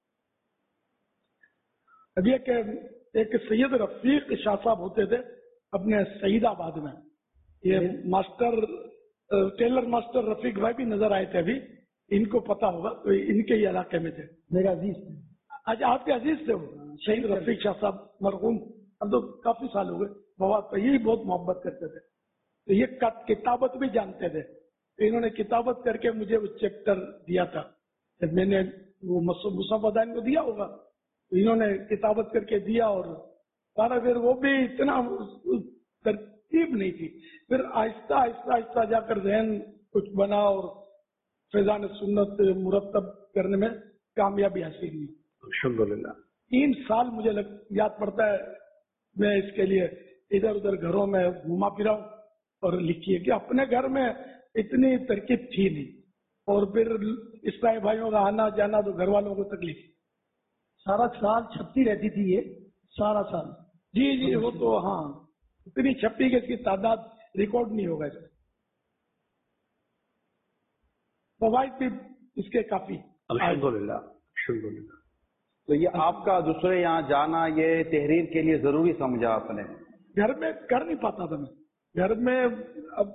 اب یہ کہ ایک سید رفیق شاہ صاحب ہوتے تھے اپنے سعید آباد میں یہ ماسٹر ٹیلر ماسٹر رفیق بھائی بھی نظر آئے تھے ابھی ان کو پتا ہوگا تو ان کے ہی علاقے میں تھے
میرے عزیز
آج آپ کے عزیز تھے وہ شہید رفیق شاہ صاحب مرحوم اب تو کافی سال ہو گئے بہت یہی بہت محبت کرتے تھے تو یہ کتابت بھی جانتے تھے تو انہوں نے کتابت کر کے مجھے وہ چیپٹر دیا تھا جب میں نے وہ مصعب ادائن کو دیا ہوگا تو انہوں نے کتابت کر کے دیا اور سارا پھر وہ بھی اتنا ترتیب نہیں تھی پھر آہستہ آہستہ آہستہ جا کر ذہن کچھ بنا اور فیضان سنت مرتب کرنے میں کامیابی حاصل ہوئی
الحمدللہ.
تین سال مجھے لگ, یاد پڑتا ہے میں اس کے لیے ادھر ادھر گھروں میں گھوما پھرا ہوں اور لکھی ہے کہ اپنے گھر میں اتنی ترکیب تھی نہیں اور پھر اسلامی بھائیوں کا آنا جانا تو گھر والوں کو تکلیف
سارا سال چھپتی رہتی تھی یہ سارا سال
جی جی وہ تو ہاں اتنی چھپی کہ اس کی تعداد ریکارڈ نہیں ہوگا اس فوائد بھی اس کے کافی
الحمدللہ الحمدللہ.
تو یہ آپ کا دوسرے یہاں جانا یہ تحریر کے لیے ضروری سمجھا آپ نے؟
گھر میں کر نہیں پاتا تھا میں گھر میں اب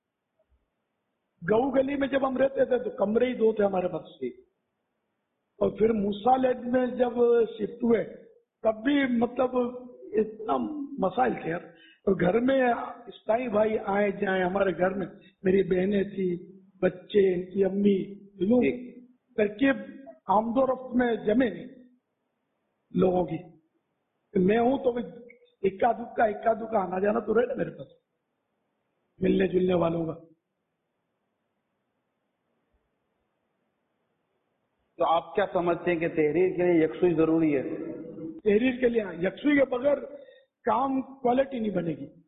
گو گلی میں جب ہم رہتے تھے تو کمرے ہی دو تھے ہمارے پاس اور پھر موسا لینڈ میں جب شفٹ ہوئے تب بھی مطلب اتنا مسائل تھے یار اور گھر میں اسلامی بھائی آئے جائیں ہمارے گھر میں میری بہنیں تھی بچے ان کی امی ترکیب آمد و رفت میں جمے نہیں لوگوں کی میں ہوں تو اکا دکا اکا دکا آنا جانا تو رہے نا میرے پاس ملنے جلنے والوں کا.
تو آپ کیا سمجھتے ہیں کہ تحریر کے لیے یکسوئی ضروری ہے؟
تحریر کے لیے یکسوئی کے بغیر کام کوالٹی نہیں بنے گی.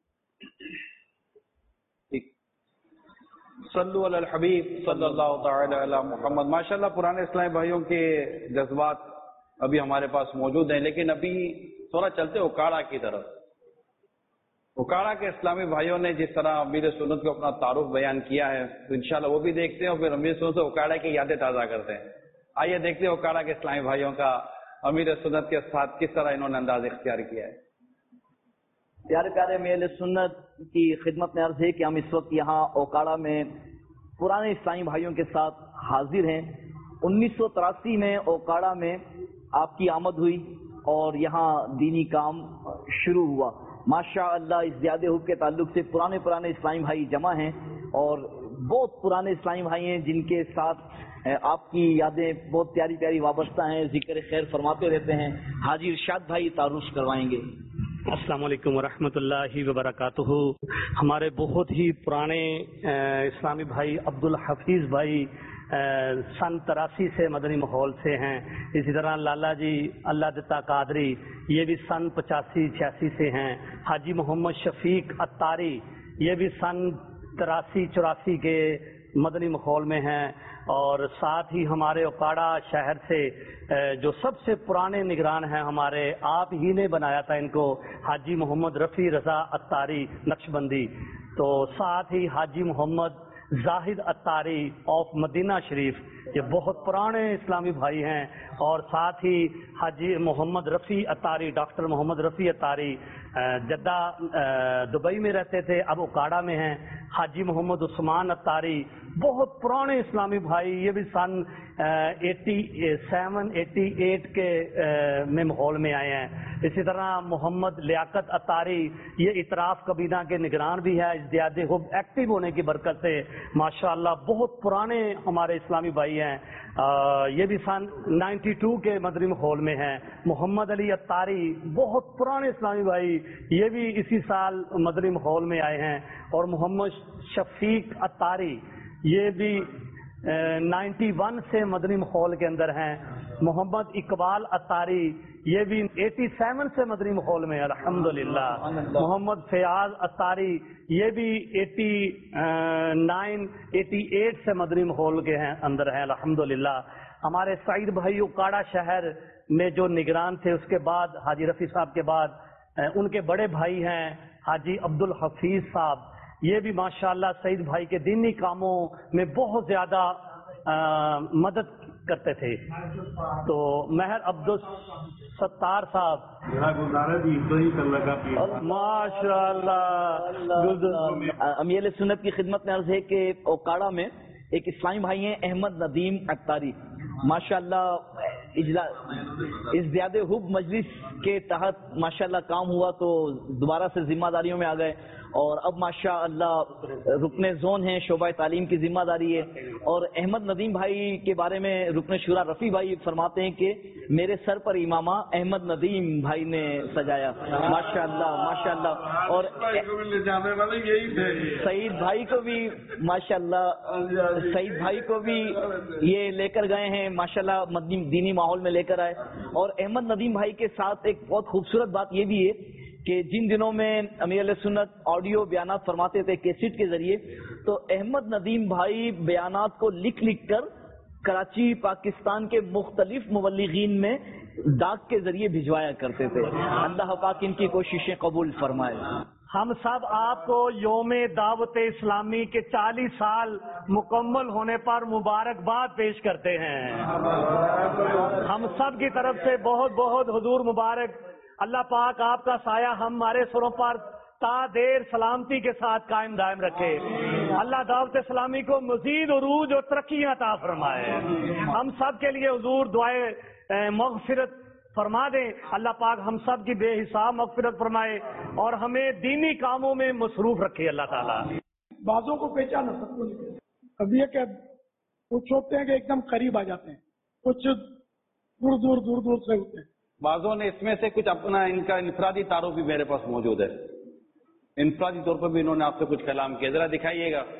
صلو علی الحبیب صلی اللہ تعالی علی محمد. ماشاءاللہ پرانے اسلامی بھائیوں کے جذبات ابھی ہمارے پاس موجود ہیں لیکن ابھی تھوڑا چلتے اکاڑا کی طرف. اکاڑا کے اسلامی بھائیوں نے جس طرح امیر سنت کو اپنا تعارف بیان کیا ہے تو انشاءاللہ وہ بھی دیکھتے ہیں اور پھر امیر سنت سے اکاڑا کی یادیں تازہ کرتے ہیں. آئیے دیکھتے ہیں اکاڑا کے اسلامی بھائیوں کا امیر سنت کے ساتھ کس طرح انہوں نے انداز اختیار کیا ہے.
پیارے پیارے میل سنت کی خدمت میں عرض ہے کہ ہم اس وقت یہاں اوکاڑا میں پرانے اسلامی بھائیوں کے ساتھ حاضر ہیں. انیس سو تراسی میں اوکاڑا میں آپ کی آمد ہوئی اور یہاں دینی کام شروع ہوا. ماشاء اللہ اس زیادہ حب کے تعلق سے پرانے پرانے اسلامی بھائی جمع ہیں اور بہت پرانے اسلامی بھائی ہیں جن کے ساتھ آپ کی یادیں بہت پیاری پیاری وابستہ ہیں, ذکر خیر فرماتے رہتے ہیں. حاجی ارشاد بھائی تعارف کروائیں گے.
السلام علیکم ورحمۃ اللہ وبرکاتہ. ہمارے بہت ہی پرانے اسلامی بھائی عبد الحفیظ بھائی سن تراسی سے مدنی ماحول سے ہیں. اسی طرح لالا جی اللہ دتا قادری یہ بھی سن پچاسی چھیاسی سے ہیں. حاجی محمد شفیق اتاری یہ بھی سن تراسی چوراسی کے مدنی ماحول میں ہیں. اور ساتھ ہی ہمارے اوکاڑا شہر سے جو سب سے پرانے نگران ہیں ہمارے, آپ ہی نے بنایا تھا ان کو, حاجی محمد رفیع رضا اتاری نقشبندی. تو ساتھ ہی حاجی محمد زاہد اتاری آف مدینہ شریف، یہ بہت پرانے اسلامی بھائی ہیں، اور ساتھ ہی Haji Mohammad Rafi Atari, doctor Mohammad Rafi Atari Jeddah Dubai میں رہتے تھے، اب اوکاڑا میں ہیں۔ حاجی محمد عثمان اتاری بہت پرانے اسلامی بھائی، یہ بھی سن ایٹی سیون ایٹی ایٹ کے میں ماحول میں آئے ہیں۔ اسی طرح محمد لیاقت اتاری، یہ اطراف کبینہ کے نگران بھی ہے، ازدیاد حب ایکٹیو ہونے کی برکت سے ماشاءاللہ بہت پرانے ہمارے اسلامی بھائی ہیں، یہ بھی سن نائنٹی ٹو کے مدنی ماحول میں ہیں۔ محمد علی اتاری بہت پرانے اسلامی بھائی، یہ بھی اسی سال مدنی ماحول میں آئے ہیں۔ اور محمد شفیق اتاری، یہ بھی نائنٹی ون سے مدنی ماحول کے اندر ہیں۔ محمد اقبال اتاری، یہ بھی ایٹی سیون سے مدنی ماحول میں الحمدللہ۔ محمد فیاض اتاری، یہ بھی ایٹی نائن ایٹی ایٹ سے مدنی ماحول کے ہیں اندر ہیں الحمدللہ۔ ہمارے سعید بھائی اوکاڑا شہر میں جو نگران تھے، اس کے بعد حاجی رفیع صاحب کے بعد ان کے بڑے بھائی ہیں حاجی عبد الحفیظ صاحب، یہ بھی ماشاءاللہ سعید بھائی کے دینی کاموں میں بہت زیادہ مدد کرتے تھے۔ تو مہر عبد الستار صاحب ماشاءاللہ۔
امیر اہل سنت کی خدمت میں عرض ہے کہ اوکاڑا میں ایک اسلامی بھائی ہیں احمد ندیم اتاری، ماشاءاللہ ازدیاد حب مجلس کے تحت ماشاءاللہ کام ہوا تو دوبارہ سے ذمہ داریوں میں آ گئے، اور اب ماشاءاللہ رکن زون ہیں، شعبہ تعلیم کی ذمہ داری ہے۔ اور احمد ندیم بھائی کے بارے میں رکن شورا رفیع بھائی فرماتے ہیں کہ میرے سر پر امامہ احمد ندیم بھائی نے سجایا، ماشاءاللہ ماشاءاللہ۔ اور سعید بھائی کو بھی ماشاءاللہ سعید بھائی کو بھی یہ لے کر گئے ہیں ماشاءاللہ، مدنی دینی ماحول میں لے کر آئے۔ اور احمد ندیم بھائی کے ساتھ ایک بہت خوبصورت بات یہ بھی ہے کہ جن دنوں میں امیر علیہ سنت آڈیو بیانات فرماتے تھے کیسٹ کے ذریعے، تو احمد ندیم بھائی بیانات کو لکھ لکھ کر کراچی پاکستان کے مختلف مبلغین میں ڈاک کے ذریعے بھجوایا کرتے تھے۔ اللہ پاک ان کی کوششیں قبول فرمائے۔
ہم سب آپ کو یوم دعوت اسلامی کے چالیس سال مکمل ہونے پر مبارکباد پیش کرتے ہیں۔ ہم سب کی طرف سے بہت بہت حضور مبارک۔ اللہ پاک آپ کا سایہ ہمارے سروں پر تا دیر سلامتی کے ساتھ قائم دائم رکھے۔ اللہ دعوت اسلامی کو مزید عروج اور ترقی عطا فرمائے۔ ہم سب کے لیے حضور دعائے مغفرت فرما دیں، اللہ پاک ہم سب کی بے حساب مغفرت فرمائے اور ہمیں دینی کاموں میں مصروف رکھے اللہ تعالیٰ۔
بعضوں کو پہچانا سب کو نہیں۔ اب یہ کہ کچھ ہوتے ہیں کہ ایک دم قریب آ جاتے ہیں، کچھ دور دور دور دور سے ہوتے ہیں۔
بعضوں نے اس میں سے کچھ اپنا ان کا انفرادی تعارف بھی میرے پاس موجود ہے، انفرادی طور پر بھی انہوں نے آپ سے کچھ کلام کیا، ذرا دکھائیے گا۔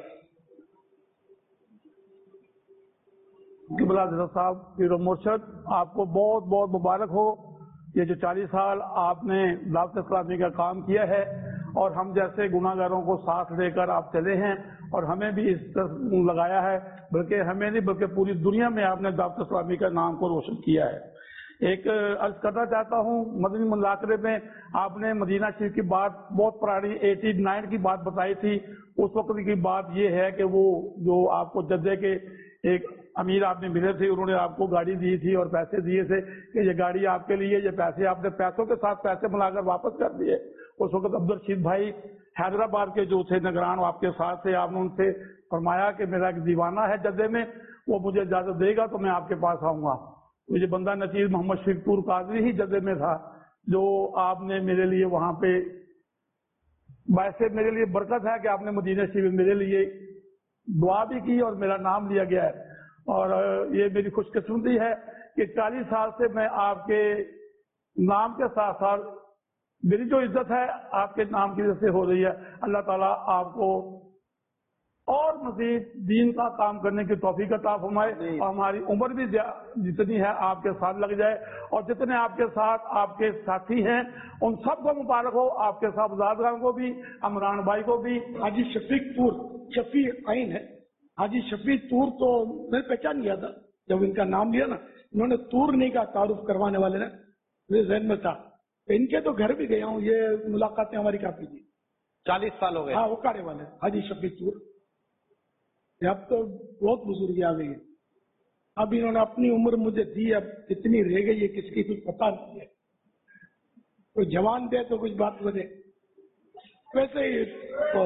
قبلہ حضرت صاحب پیر و مرشد، آپ کو بہت بہت مبارک ہو۔ یہ جو چالیس سال آپ نے دعوت اسلامی کا کام کیا ہے اور ہم جیسے گناہ گاروں کو ساتھ لے کر آپ چلے ہیں اور ہمیں بھی اس طرح لگایا ہے، بلکہ ہمیں نہیں بلکہ پوری دنیا میں آپ نے دعوت اسلامی کا نام کو روشن کیا ہے۔ ایک عرض کرنا چاہتا ہوں، مدنی مذاکرے میں آپ نے مدینہ شریف کی بات بہت پرانی ایٹی نائن کی بات بتائی تھی۔ اس وقت کی بات یہ ہے کہ وہ جو آپ کو جدے کے ایک امیر آپ نے ملے تھے، انہوں نے آپ کو گاڑی دی تھی اور پیسے دیے تھے کہ یہ گاڑی آپ کے لیے، یہ پیسے آپ نے پیسوں کے ساتھ پیسے ملا کر واپس کر دیے۔ اس وقت عبدالرشید بھائی حیدرآباد کے جو تھے نگران آپ کے ساتھ تھے، آپ نے ان سے فرمایا کہ میرا ایک دیوانہ ہے جدے میں، وہ مجھے اجازت دے گا تو میں آپ کے پاس آؤں گا۔ مجھے بندہ نچیر محمد شفیق پور قادری ہی جدے میں تھا، جو آپ نے میرے لیے وہاں پہ ویسے میرے لیے برکت ہے کہ آپ نے مدینہ شریف میرے لیے دعا بھی کی اور میرا نام لیا گیا ہے، اور یہ میری خوش قسمتی ہے کہ چالیس سال سے میں آپ کے نام کے ساتھ ساتھ میری جو عزت ہے آپ کے نام کی وجہ سے ہو رہی ہے۔ اللہ تعالیٰ آپ کو اور مزید دین کا کام کرنے کی توفیق عطا فرمائے اور ہماری عمر بھی جتنی ہے آپ کے ساتھ لگ جائے، اور جتنے آپ کے ساتھ آپ کے ساتھی ہیں ان سب کو مبارک ہو، آپ کے ساتھ زادگان کو بھی، عمران بھائی کو بھی۔
حاجی شفیق پور شفیق عین ہے، حاجی شفیق تور تو میں پہچان گیا تھا جب ان کا نام لیا نا، انہوں نے تور نہیں کا تعارف کروانے والے نے میرے ذہن میں تھا، ان کے تو گھر بھی گیا ہوں، یہ ملاقاتیں ہماری کافی تھی۔
چالیس سال ہو گئے۔
ہاں، وہ کاڑے والے حاجی شفیق تور۔ अब तो बहुत बुजुर्गी आ गई है। अब इन्होंने अपनी उम्र मुझे दी, अब कितनी रह गई है किसकी कुछ पता नहीं है। कोई जवान दे तो कुछ बात बने, वैसे ही तो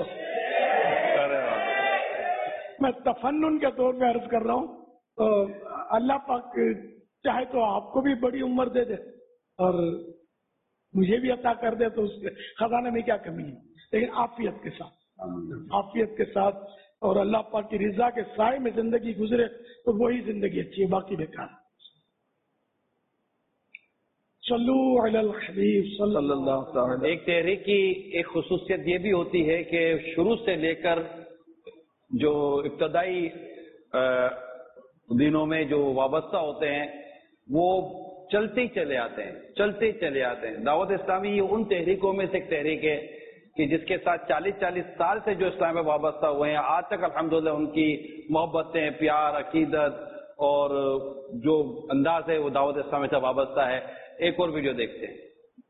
मैं तफन्नुन के तौर पे अर्ज कर रहा हूँ, तो अल्लाह पाक चाहे तो आपको भी बड़ी उम्र दे दे और मुझे भी अता कर दे, तो उसके खजाने में क्या कमी है, लेकिन आफियत के साथ, आफियत के साथ और अल्लाह पाक की रिजा के साए में जिंदगी गुजरे तो वही जिंदगी अच्छी है, बाकी बेकार। सल्लू अलल हबीब सल्लल्लाहु अलैहि वसल्लम।
एक तहरीक की एक खुसूसियत ये भी होती है कि शुरू से लेकर जो इब्तदाई दिनों में जो वाबस्ता होते हैं वो चलते ही चले आते हैं, चलते ही चले आते हैं। दावत इस्लामी उन तहरीकों में से एक तहरीक है कि जिसके साथ चालीस चालीस साल से जो इस्लाम में वाबस्ता हुए हैं, आज तक अल्हम्दुलिल्लाह उनकी मोहब्बतें, प्यार, अकीदत और जो अंदाज है वो दावत इस्लामी से वाबस्ता है। एक और वीडियो देखते हैं।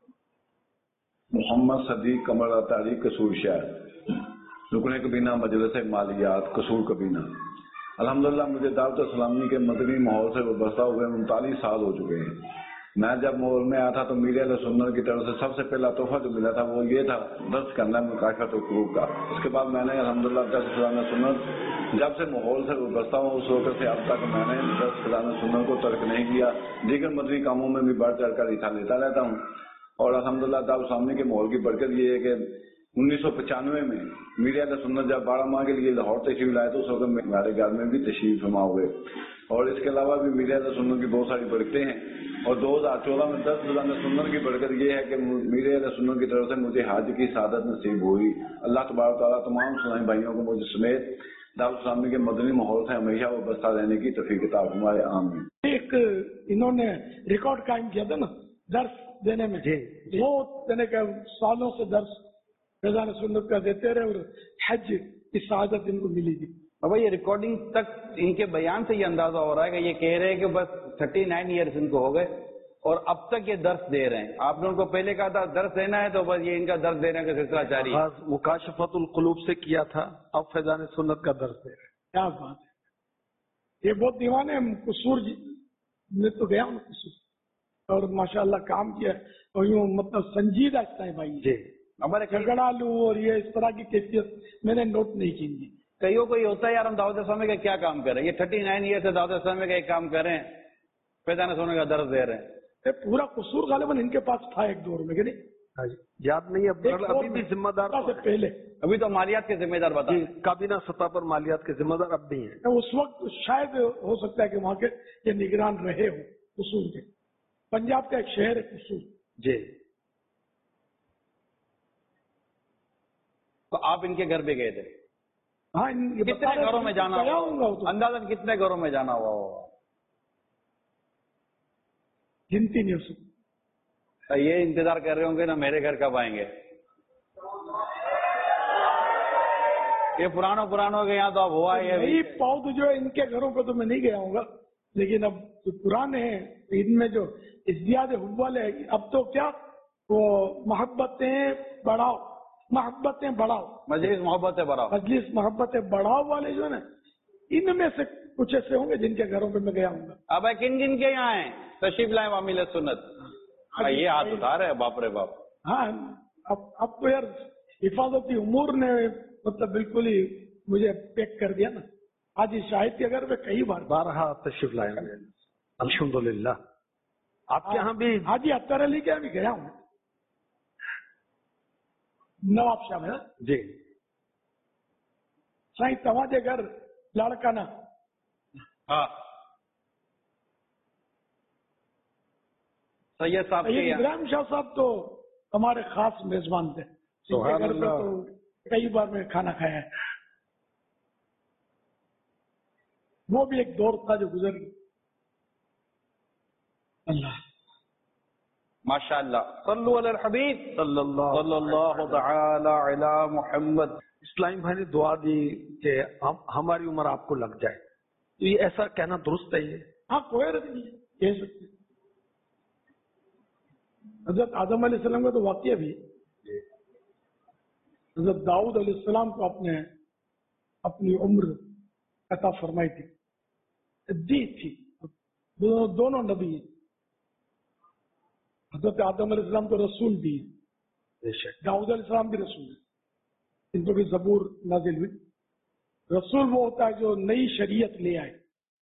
मोहम्मद सदीक कमर अतारी कसूर शहर, रुकने कबीना मजलिस मालियात कसूर कबीना। अल्हम्दुलिल्लाह मुझे दावत इस्लामी के मदनी माहौल से वाबस्ता हुए उनतालीस साल हो चुके हैं। मैं जब माहौल में आया था तो मीर अहले सुन्नत की तरफ से सबसे पहला तोहफा जो मिला था वो ये था दर्स करना मुकाशफत हुकूक का। उसके बाद मैंने अल्हम्दुलिल्लाह दर्स खुरान सुन्नत जब से माहौल से वाबस्ता हूँ उस वक्त से अब तक मैंने दर्स खुरान सुन्नत को तर्क नहीं किया। दीगर मदनी कामों में भी बढ़ चढ़ कर हिस्सा लेता रहता हूँ और अल्हम्दुलिल्लाह दावत इस्लामी के माहौल की बरकत ये है कि उन्नीस सौ पचानवे में मीर अहले सुन्नत जब बारह माह के लिए लाहौर तशरीफ लाए तो उस वक्त हमारे घर में भी तशरीफ फरमा हुए और इसके अलावा भी मीर अहले सुन्नत की बहुत सारी बरकतें हैं। और दो हजार चौदह में दस बुलान सुन्नत की बरकत ये है कि मीर अहले सुन्नत की तरफ से मुझे हज की सादत नसीब हुई। अल्लाह तबारक तआला तमाम इस्लामी भाइयों को मुझे समेत दावत इस्लामी के मदनी माहौल से हमेशा वाबस्ता रहने की तौफीक अता फरमाए, आमीन।
एक इन्होंने रिकॉर्ड कायम किया था ना दर्स देने में, वो देने का सालों से दर्स फैजान सुन्नत का देते रहे और हज की शहादत इनको मिली थी।
अब ये रिकॉर्डिंग तक इनके बयान से ये अंदाजा हो रहा है कि ये कह रहे हैं कि बस थर्टी नाइन ईयर्स इनको हो गए और अब तक ये दर्स दे रहे हैं। आपने उनको पहले कहा था दर्स देना है तो बस ये इनका दर्स देने का सिलसिला जारी है।
मुकाशफतुल कुलूब से किया था, अब फैजान सुन्नत का दर्स दे रहे हैं।
क्या बात है, ये बहुत दीवाने कसूर में तो गया हूँ कसूर और माशाल्लाह काम किया और यूँ मतलब संजीदा इस्लामी भाई जी
हमारे
झगड़ा लू और ये इस तरह की कैफियत मैंने नोट नहीं की।
कईयों को ये होता है यार हम दावत इस्लामी का क्या काम कर रहे हैं, ये थर्टी नाइन ईयर से दावत इस्लामी का एक काम कर रहे हैं, फैजान सोने का दर्द दे रहे हैं।
पूरा कसूर गालिबन इनके पास था एक दौर में, नहीं
याद नहीं, अब अभी भी जिम्मेदार
से पहले
अभी तो मालियात के जिम्मेदार बता
काबीना सतह पर मालियात के जिम्मेदार अब भी हैं।
उस वक्त शायद हो सकता है कि वहाँ के ये निगरान रहे हो कसूर के। पंजाब का एक शहर है कसूर
जी।
तो आप इनके घर पे गए थे?
हाँ,
कितने घरों में जाना हुआ? अंदाजन कितने घरों में जाना हुआ होगा?
गिनती नहीं हो सकती।
ये इंतजार कर रहे होंगे ना मेरे घर कब आएंगे। ये पुरानों पुरानों के यहाँ तो अब हुआ है।
यही पौध जो है इनके घरों पे तो मैं नहीं गया हूँ, लेकिन अब जो पुराने हैं इनमें जो इज़्दियाद हुब्बल है, अब तो क्या वो मोहब्बतें बढ़ाओ, मोहब्बतें बढ़ाओ,
मजलिस मोहब्बतें बढ़ाओ,
मजलिस मोहब्बतें बढ़ाओ वाले जो है ना, इनमें से कुछ ऐसे होंगे जिनके घरों पे मैं गया हूँ।
अब किन किन के यहाँ है तशरीफ लाए वामिल सुन्नत? ये हाथ उठा रहे, बाप रे बाप।
हाँ, अब अब तो यार हिफाजती उमूर ने मतलब बिल्कुल ही मुझे पैक कर दिया ना। आज शाहिद के घर में कई बार
बारह तशरीफ लाए होंगे अल्हम्दुलिल्लाह। आपके यहाँ भी
हाजी अख्तर अली के यहाँ भी गया हूँ, नवाब शाह में
जी।
साईं तवाजे घर लाड़काना।
हाँ, सैयद साहब के
इब्राहिम शाह साहब तो हमारे खास मेजबान थे, उनके घर पे तो कई बार मैं खाना खाया है। वो भी एक दौर था जो गुजर गया। अल्लाह
माशाअल्लाह, सल्लु अलल हबीब सल्लल्लाहु तआला अला मुहम्मद।
इस्लामी भाई ने दुआ दी कि हम हमारी उम्र आपको लग जाए, तो ये ऐसा कहना दुरुस्त है? ये
हाँ, कोई रद्द नहीं कह सकते। हजरत आदम अलैहिस्सलाम का तो वाकया भी, हजरत दाऊद अलैहिस्सलाम को अपने अपनी उम्र अता फरमाई थी, दी थी। दो, दोनों नबी हैं। हजरत आदम अलैहिस्सलाम तो रसूल भी है, दाऊद अलैहिस्सलाम भी रसूल है, इन पर भी जबूर नाजिल हुई। रसूल वो होता है जो नई शरीयत ले आए।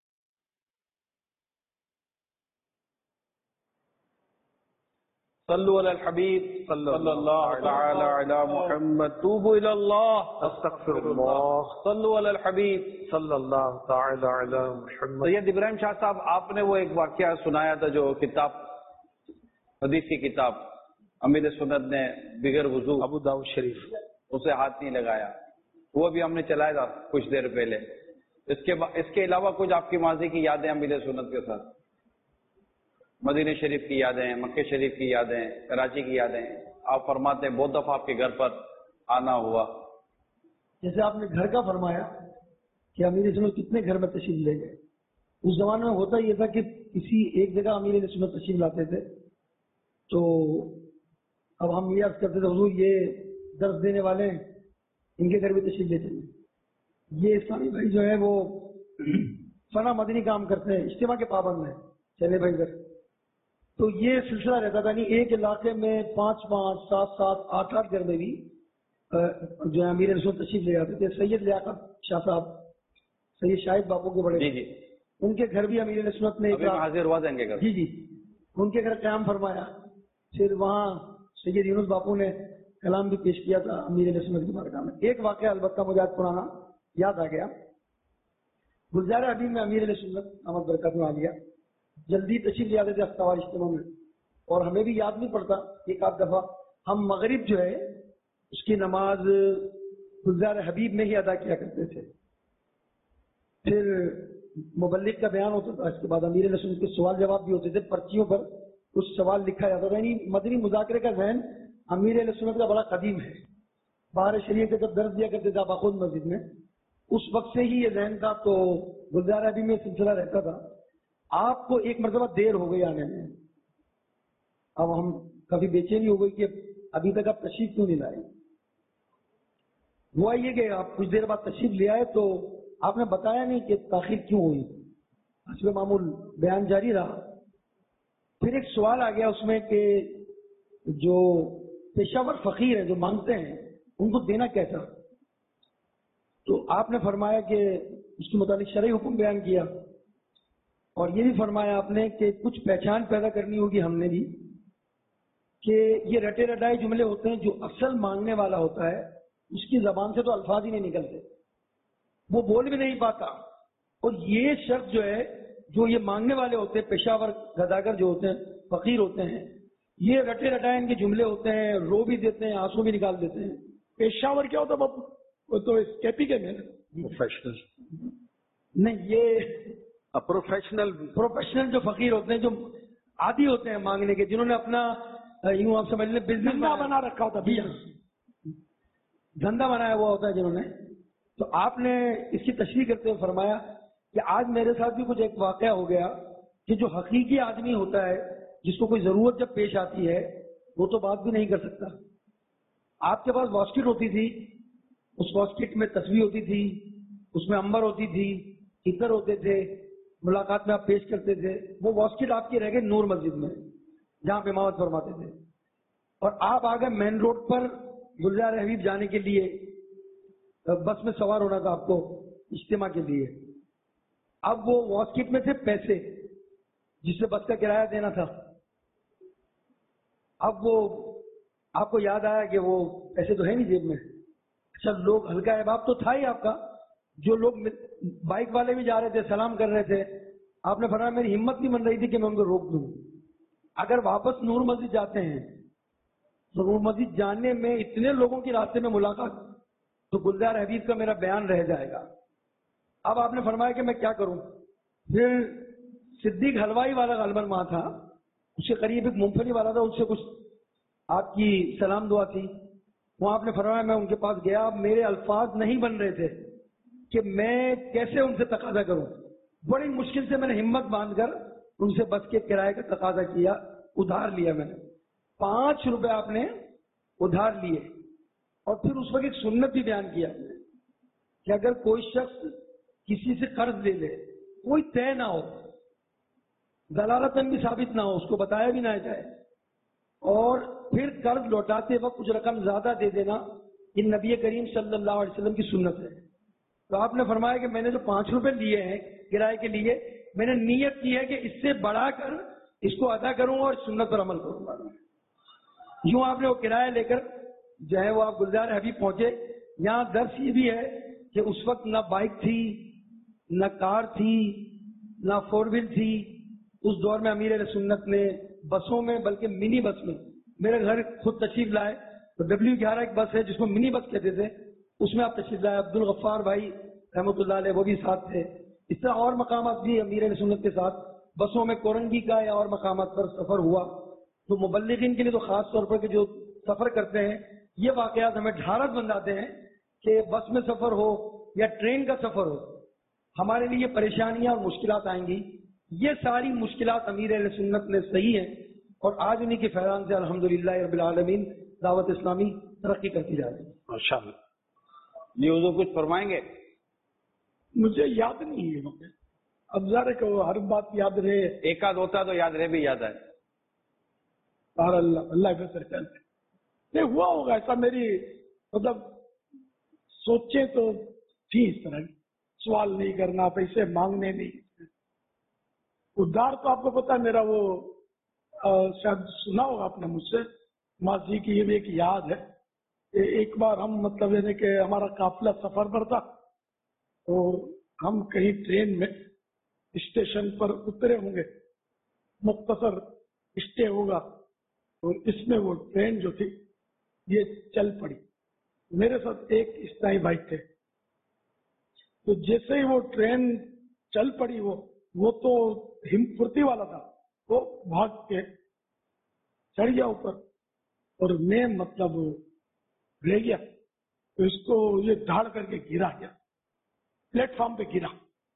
सल्लु अलल हबीब सल्लल्लाहु तआला अला मुहम्मद तूबू इलल्लाह
अस्तगफिरुल्लाह
सल्लु अलल हबीब
सल्लल्लाहु तआला अला मुहम्मद।
सैयद इब्राहिम शाह साहब, आपने वो एक वाकया सुनाया था जो किताब, हदीस की किताब, अमीर सुन्नत ने बिगर वुजू
अबू दाऊद शरीफ
उसे हाथ नहीं लगाया, वो भी हमने चलाया था कुछ देर पहले। इसके इसके अलावा कुछ आपकी माजी की यादें अमीर सुन्नत के साथ? मदीने शरीफ की यादें, मक्के शरीफ की यादें, कराची की यादें। आप फरमाते हैं बहुत दफा आपके घर पर आना हुआ।
जैसे आपने घर का फरमाया कि अमीर सुन्नत कितने घर में तशरीफ ले गए। उस जमाने में होता यह था कि किसी एक जगह अमीर सुन्नत तशरीफ लाते थे, तो अब हम ये अर्ज करते थे हुजूर ये दर्द देने वाले हैं, इनके घर भी तशरीफ लेते हैं। ये इस्लामी भाई जो है वो फना मदनी काम करते हैं, इज्तिमा के पाबंद है, चले भाई घर। तो ये सिलसिला रहता था, नहीं एक इलाके में पांच पांच सात सात आठ आठ घर में भी जो है अमीर रसूल तशरीफ ले जाते थे। सैयद लियाकत शाह साहब, सैयद शाहिद बापू के बड़े,
जी जी,
उनके घर भी अमीर रसूल ने
हाजिर हुआ था इनके घर।
जी जी, उनके घर क़याम फरमाया। फिर वहाँ सैयद यूनुस बापू ने कलाम भी पेश किया था अमीर रसूल की बारगाह में। एक वाक़या अलबत्ता मुझे आज पुराना याद आ गया। गुलजार हबीब में अमीर रसूल अहमद बरकत में आ गया, जल्दी तशरीफ ले आते थे अफ्तावार इज्तिमा में, और हमें भी याद नहीं पड़ता। एक आध दफा हम मगरिब जो है उसकी नमाज गुलजार हबीब में ही अदा किया करते थे। फिर मुबल्लिग का बयान होता था, इसके बाद अमीर रसूल के सवाल जवाब भी होते थे, पर्चियों पर कुछ सवाल लिखा जाता था। यानी मदनी मुजाकरे का जहन अमीर रसूल का बड़ा कदीम है। बाहर शरीयत के जब दर्ज दिया करते थे आबाखुद मस्जिद में, उस वक्त से ही ये जहन था। तो गुलजार हबीब में सिलसिला रहता था। आपको एक मरतबा देर हो गई आने में, अब हम कभी बेचैनी हो गई कि अभी तक आप तशरीफ क्यों नहीं लाए। हुआ ये कि आप कुछ देर बाद तशरीफ ले आए तो आपने बताया नहीं कि ताखिर क्यों हुई। हस्बे मामूल बयान जारी रहा। फिर एक सवाल आ गया उसमें कि जो पेशावर फकीर है, जो मांगते हैं, उनको देना कैसा। तो आपने फरमाया कि उसके मुताबिक शरई हुक्म बयान किया, और ये भी फरमाया आपने कि कुछ पहचान पैदा करनी होगी हमने भी, कि ये रटे रटाए जुमले होते हैं, जो असल मांगने वाला होता है उसकी जबान से तो अल्फाज ही नहीं निकलते, वो बोल भी नहीं पाता। और ये शख्स जो है, जो ये मांगने वाले होते हैं, पेशावर गदागर जो होते हैं, फकीर होते हैं, ये रटे रटाए इनके जुमले होते हैं, रो भी देते हैं, आंसू भी निकाल देते हैं।
पेशावर क्या होता बापू? वो तो कैपी के में
प्रोफेशनल
नहीं, ये
प्रोफेशनल
प्रोफेशनल जो फकीर होते हैं, जो आदी होते हैं मांगने के, जिन्होंने अपना यूं आप समझ लें बिजनेस
बना रखा होता,
धंधा बनाया हुआ होता है जिन्होंने। तो आपने इसकी तशरीह करते हुए फरमाया कि आज मेरे साथ भी कुछ एक वाकया हो गया कि जो हकीकी आदमी होता है, जिसको कोई जरूरत जब पेश आती है, वो तो बात भी नहीं कर सकता। आपके पास वॉस्किट होती थी, उस वॉस्किट में तस्वीर होती थी, उसमें अंबर होती थी, इतर होते थे, मुलाकात में आप पेश करते थे। वो वॉस्किट आपकी रह गई नूर मस्जिद में, जहां पे इमामत फरमाते थे, और आप आ गए मेन रोड पर गुलजार हबीब जाने के लिए। बस में सवार होना था आपको इज्तिमा के लिए। अब वो वॉस्किट में थे पैसे, जिससे बस का किराया देना था। अब वो आपको याद आया कि वो पैसे तो है नहीं जेब में। अच्छा, लोग हल्का अहबाब तो था ही आपका, जो लोग बाइक वाले भी जा रहे थे, सलाम कर रहे थे। आपने फरमाया मेरी हिम्मत नहीं बन रही थी कि मैं उनको रोक दूं। अगर वापस नूर मस्जिद जाते हैं तो नूर मस्जिद जाने में इतने लोगों की रास्ते में मुलाकात, तो गुलजार हबीब का मेरा बयान रह जाएगा। अब आपने फरमाया कि मैं क्या करूं। फिर सिद्दीक हलवाई वाला गालबन वहां था, उसके करीब एक मूंगफली वाला था, उससे कुछ आपकी सलाम दुआ थी। वहां आपने फरमाया, मैं उनके पास गया। अब मेरे अल्फाज नहीं बन रहे थे कि मैं कैसे उनसे तकाजा करूं। बड़ी मुश्किल से मैंने हिम्मत बांधकर उनसे बस के किराए का तकाजा किया, उधार लिया। मैंने पांच रुपए आपने उधार लिए, और फिर उस वक्त एक सुन्नत भी बयान किया कि अगर कोई शख्स کسی سے قرض لے لے، کوئی طے نہ ہو، دلالتاً بھی ثابت نہ ہو، اس کو بتایا بھی نہ جائے، اور پھر قرض لوٹاتے وقت کچھ رقم زیادہ دے دینا، یہ نبی کریم صلی اللہ علیہ وسلم کی سنت ہے۔ تو آپ نے فرمایا کہ میں نے جو پانچ روپے لیے ہیں کرائے کے لیے، میں نے نیت کی ہے کہ اس سے بڑھا کر اس کو ادا کروں گا اور سنت پر عمل کروں گا۔ یوں آپ نے وہ کرایہ لے کر جو ہے وہ آپ گلزار حبیب پہنچے۔ یہاں درس یہ بھی ہے کہ اس وقت نہ بائک تھی، نہ کار تھی، نہ فور ویل تھی۔ اس دور میں امیر اہل سنت نے بسوں میں، بلکہ منی بس میں، میرے گھر خود تشریف لائے تو ڈبلیو گیارہ ایک بس ہے جس کو منی بس کہتے تھے، اس میں آپ تشریف لائے۔ عبد الغفار بھائی رحمۃ اللہ علیہ وہ بھی ساتھ تھے۔ اس طرح اور مقامات بھی امیر اہل سنت کے ساتھ بسوں میں کورنگی کا یا اور مقامات پر سفر ہوا۔ تو مبلغین کے لیے تو خاص طور پر کہ جو سفر کرتے ہیں، یہ واقعات ہمیں ڈھارس بنداتے ہیں کہ بس میں سفر ہو یا ٹرین کا سفر ہو، ہمارے لیے پریشانیاں اور مشکلات آئیں گی۔ یہ ساری مشکلات امیر اہل سنت نے صحیح ہیں، اور آج انہی کے فیضان سے الحمدللہ رب العالمین دعوت اسلامی ترقی کرتی جا رہی ہے۔
ماشاءاللہ۔ جی حضور کچھ فرمائیں گے؟
مجھے یاد نہیں ہے، اب ذرا کہ ہر بات یاد رہے،
ایک آدھ ہوتا تو یاد رہ بھی جاتا ہے۔
اور اللہ اللہ بہتر کرتے نہیں ہوا ہوگا ایسا، میری مطلب سوچے تو تھی اس طرح کی، سوال نہیں کرنا، پیسے مانگنے نہیں۔ ادھار تو آپ کو پتا میرا وہ شاید سنا ہوگا آپ نے مجھ سے، ماضی کی یہ بھی ایک یاد ہے کہ ایک بار ہم مطلب یعنی کہ ہمارا قافلہ سفر پر تھا، تو ہم کہیں ٹرین میں اسٹیشن پر اترے ہوں گے، مختصر اسٹے ہوگا، اور اس میں وہ ٹرین جو تھی یہ چل پڑی۔ میرے ساتھ ایک اسٹائی بائک تھے، تو جیسے ہی وہ ٹرین چل پڑی، وہ وہ تو ہم پھرتی والا تھا، وہ بھاگ کے چڑھ گیا اوپر، اور میں مطلب رہ گیا، تو اس کو یہ دھاڑ کر کے گرا گیا، پلیٹ فارم پہ گرا،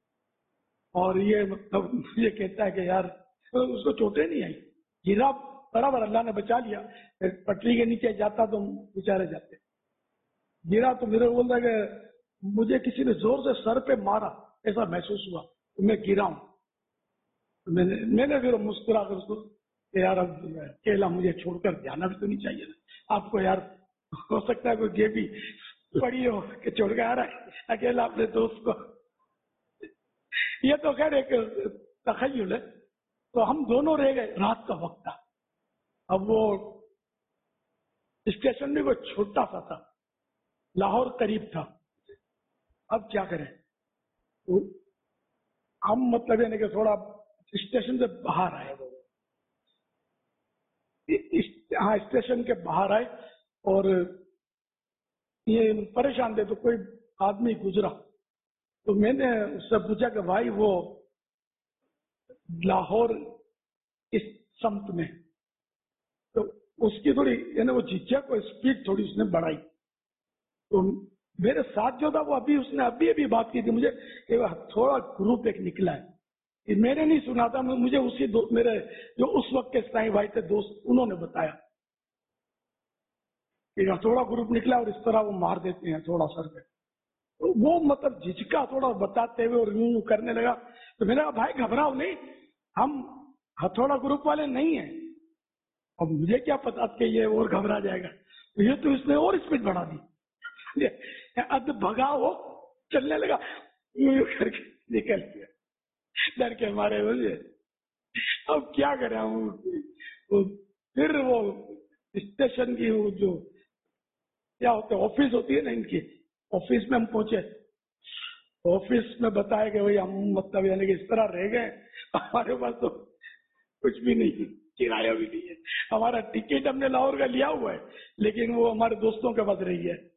اور یہ مطلب یہ کہتا ہے کہ یار اس کو چوٹیں نہیں آئی، گرا برابر، اللہ نے بچا لیا، پٹری کے نیچے جاتا تو بےچارے جاتے۔ گرا تو میرے بول رہا کہ مجھے کسی نے زور سے سر پہ مارا ایسا محسوس ہوا، تو میں گرا ہوں۔ میں نے میں نے پھر مسکرا کر اس کو کہ یار اب اکیلا مجھے چھوڑ کر جانا بھی تو نہیں چاہیے نا، آپ کو یار ہو سکتا ہے کوئی یہ بھی پڑی ہو کہ چھوڑ کے آ رہا ہے اکیلا اپنے دوست کو۔ یہ تو خیر ایک تخیل ہے۔ تو ہم دونوں رہ گئے، رات کا وقت تھا، اب وہ اسٹیشن بھی کوئی چھوٹا سا تھا، لاہور قریب تھا، اب کیا کریں؟ ہم مطلب یعنی کہ تھوڑا اسٹیشن سے باہر آئے، ہاں اسٹیشن کے باہر آئے، اور یہ پریشان تھے، تو کوئی آدمی گزرا، تو میں نے اس سے پوچھا کہ بھائی وہ لاہور اس سمت میں، تو اس کی تھوڑی یعنی وہ جھجک کو اسپیڈ تھوڑی اس نے بڑھائی، تو میرے ساتھ جو تھا وہ ابھی اس نے ابھی ابھی بات کی تھی مجھے کہ تھوڑا گروپ ایک نکلا ہے، میں نے نہیں سنا تھا، مجھے اسی دو میرے جو اس وقت کے سائیں بھائی تھے دوست، انہوں نے بتایا کہ تھوڑا گروپ نکلا اور اس طرح وہ مار دیتے ہیں تھوڑا سر پہ۔ وہ مطلب جھجکا تھوڑا بتاتے ہوئے اور یوں کرنے لگا، تو میں نے کہا بھائی گھبراؤ نہیں، ہم ہتھوڑا گروپ والے نہیں ہیں۔ اب مجھے کیا پتا کہ یہ اور گھبرا جائے گا، تو یہ تو اس نے اور اسپیڈ بڑھا دی، اب بھگا وہ چلنے لگا، یوں کر کے نکل گیا ڈر کے مارے مجھے۔ اب کیا کریں ہم، پھر وہ اسٹیشن کی وہ جو کیا ہوتا ہے آفس ہوتی ہے نا ان کی، آفس میں ہم پہنچے، آفس میں بتایا کہ بھائی ہم مطلب یعنی کہ اس طرح رہ گئے، ہمارے پاس تو کچھ بھی نہیں، کرایہ بھی نہیں ہے، ہمارا ٹکٹ ہم نے لاہور کا لیا ہوا ہے لیکن وہ ہمارے دوستوں کے پاس رہی ہے۔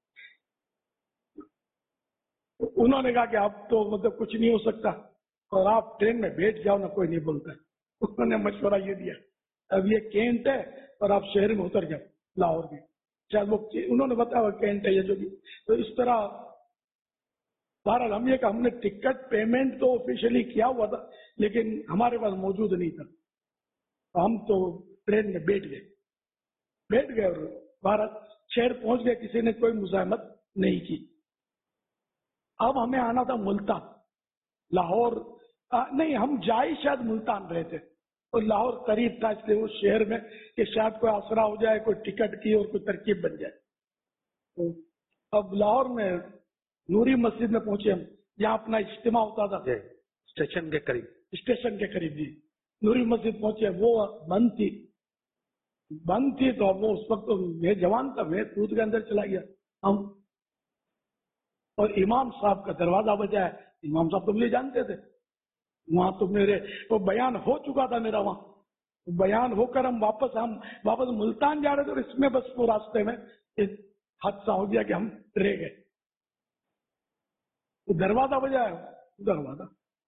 انہوں نے کہا کہ اب تو مطلب کچھ نہیں ہو سکتا اور آپ ٹرین میں بیٹھ جاؤ نا، کوئی نہیں بولتا۔ انہوں نے مشورہ یہ دیا اب یہ کینٹ ہے اور آپ شہر میں اتر جاؤ لاہور میں، شاید وہ انہوں نے بتایا کینٹ ہے یہ جو بھی، تو اس طرح بہرحال ہم یہ کہ ہم نے ٹکٹ پیمنٹ تو آفیشلی کیا ہوا تھا لیکن ہمارے پاس موجود نہیں تھا، ہم تو ٹرین میں بیٹھ گئے بیٹھ گئے اور بہرحال شہر پہنچ گئے، کسی نے کوئی مزاحمت نہیں کی۔
اب ہمیں آنا تھا ملتان، لاہور آ, نہیں ہم جائے شاید ملتان رہے تھے اور لاہور قریب تھا، اس لیے اس شہر میں کہ شاید کوئی آسرا ہو جائے، کوئی ٹکٹ کی اور کوئی ترکیب بن جائے. تو اب لاہور میں نوری مسجد میں پہنچے ہم، جہاں اپنا اجتماع ہوتا تھا
اسٹیشن کے قریب.
اسٹیشن کے قریب جی نوری مسجد پہنچے، وہ بند تھی بند تھی تو وہ اس وقت تو میں جوان تھا، میں کود کے اندر چلا گیا ہم، اور امام صاحب کا دروازہ بجا ہے. امام صاحب تو مجھے جانتے تھے، وہاں تو میرے وہ بیان ہو چکا تھا میرا، وہاں بیان ہو کر ہم واپس ہم واپس ملتان جا رہے تھے، اور اس میں بس وہ راستے میں ایک حادثہ ہو گیا کہ ہم رہ گئے. وہ دروازہ بجا ہے، دروازہ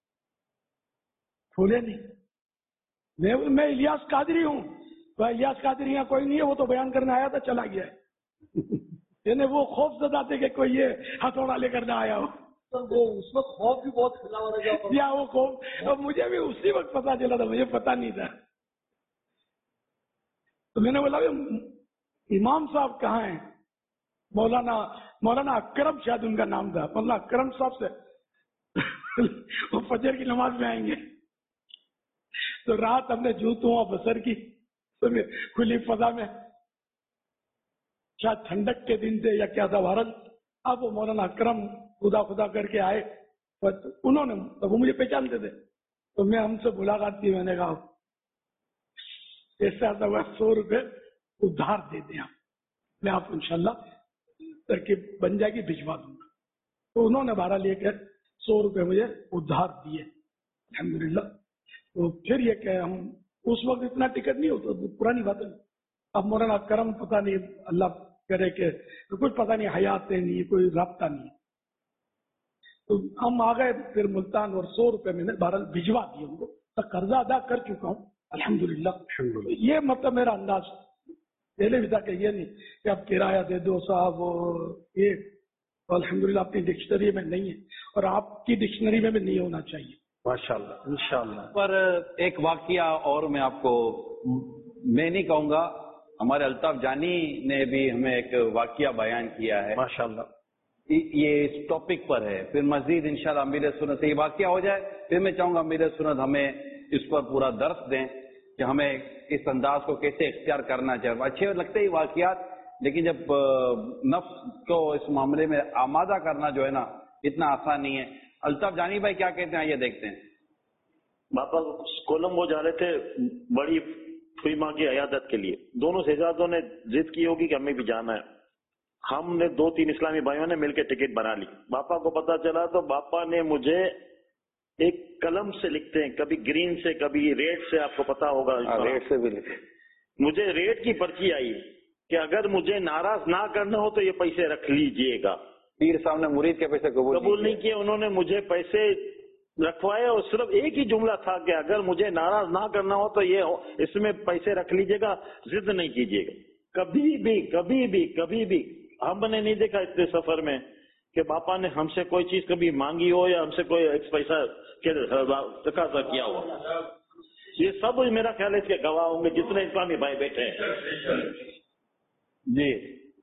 کھولے نہیں. میں میں الیاس قادری ہوں، تو الیاس قادری یہاں کوئی نہیں ہے، وہ تو بیان کرنے آیا تھا چلا گیا ہے. یعنی وہ خوف زدہ تھے کہ کوئی یہ ہتھوڑا لے کر نہ آیا ہو.
وہ اس وقت خوف بھی بہت کھلا ہو رہا
یا وہ خوف، تو مجھے بھی اسی وقت پتا چلا تھا، مجھے پتا نہیں تھا. تو میں نے بولا امام صاحب کہاں ہیں؟ مولانا مولانا اکرم شاید ان کا نام تھا، مولانا اکرم صاحب سے وہ فجر کی نماز میں آئیں گے. تو رات ہم نے جوتوں اور بسر کی کھلی فضا میں، شاید ٹھنڈک کے دن تھے یا کیا تھا بھارت. اب وہ مولانا اکرم خدا خدا کر کے آئے، انہوں نے وہ مجھے پہچانتے تھے، تو میں ہم سے ملاقات کی. میں نے کہا ایسا ہوا سو روپے ادھار دے دیں آپ، میں آپ کو انشاءاللہ ترکیب بن جائے گی بھجوا دوں گا. تو انہوں نے بارہ لے کر سو روپے مجھے ادھار دیے الحمدللہ. تو پھر یہ کہ ہم اس وقت اتنا ٹکٹ نہیں ہوتا، پرانی بات ہے. اب مولانا کرم پتہ نہیں، اللہ کرے کہ کچھ پتہ نہیں، حیات نہیں، کوئی رابطہ نہیں. تو ہم آ گئے پھر ملتان، اور سو روپے میں نے بہرحال بھجوا دیے ان کو. قرضہ ادا کر چکا ہوں الحمدللہ. یہ مطلب میرا انداز پہلے بھی تھا کہ یہ نہیں کہ اب کرایہ دے دو صاحب، اور یہ الحمدللہ اپنی ڈکشنری میں نہیں ہے، اور آپ کی ڈکشنری میں بھی نہیں ہونا چاہیے.
ماشاءاللہ انشاءاللہ.
پر ایک واقعہ اور میں آپ کو، میں نہیں کہوں گا، ہمارے الطاف جانی نے بھی ہمیں ایک واقعہ بیان کیا ہے
ماشاءاللہ،
یہ اس ٹاپک پر ہے. پھر مزید انشاءاللہ امیر سنت سے یہ واقعہ ہو جائے، پھر میں چاہوں گا امیر سنت ہمیں اس پر پورا درس دیں کہ ہمیں اس انداز کو کیسے اختیار کرنا چاہیے. اچھے لگتے ہی واقعات، لیکن جب نفس کو اس معاملے میں آمادہ کرنا جو ہے نا اتنا آسان نہیں ہے. الطاف جانی بھائی کیا کہتے ہیں، یہ دیکھتے ہیں.
باپا کولمبو جا رہے تھے بڑی فوئی ماں کی عیادت کے لیے. دونوں شہزادوں نے ضد کی ہوگی کہ ہمیں بھی جانا ہے. ہم نے دو تین اسلامی بھائیوں نے مل کے ٹکٹ بنا لی. باپا کو پتا چلا تو باپا نے مجھے ایک قلم سے لکھتے ہیں، کبھی گرین سے کبھی ریڈ سے، آپ کو پتا ہوگا
ریٹ سے بھی لکھے.
مجھے ریٹ کی پرچی آئی کہ اگر مجھے ناراض نہ کرنا ہو تو یہ پیسے رکھ لیجئے گا.
پیر صاحب نے مرید کے پیسے قبول
قبول نہیں کیے، انہوں نے مجھے پیسے رکھوائے، اور صرف ایک ہی جملہ تھا کہ اگر مجھے ناراض نہ کرنا ہو تو یہ اس میں پیسے رکھ لیجئے گا، ضد نہیں کیجئے گا. کبھی بھی کبھی بھی کبھی بھی ہم نے نہیں دیکھا اتنے سفر میں کہ باپا نے ہم سے کوئی چیز کبھی مانگی ہو یا ہم سے کوئی ایک پیسہ تقاضا کیا ہو. یہ سب میرا خیال ہے اس کے گواہ ہوں گے جتنے اسلامی بھائی بیٹھے ہیں.
جی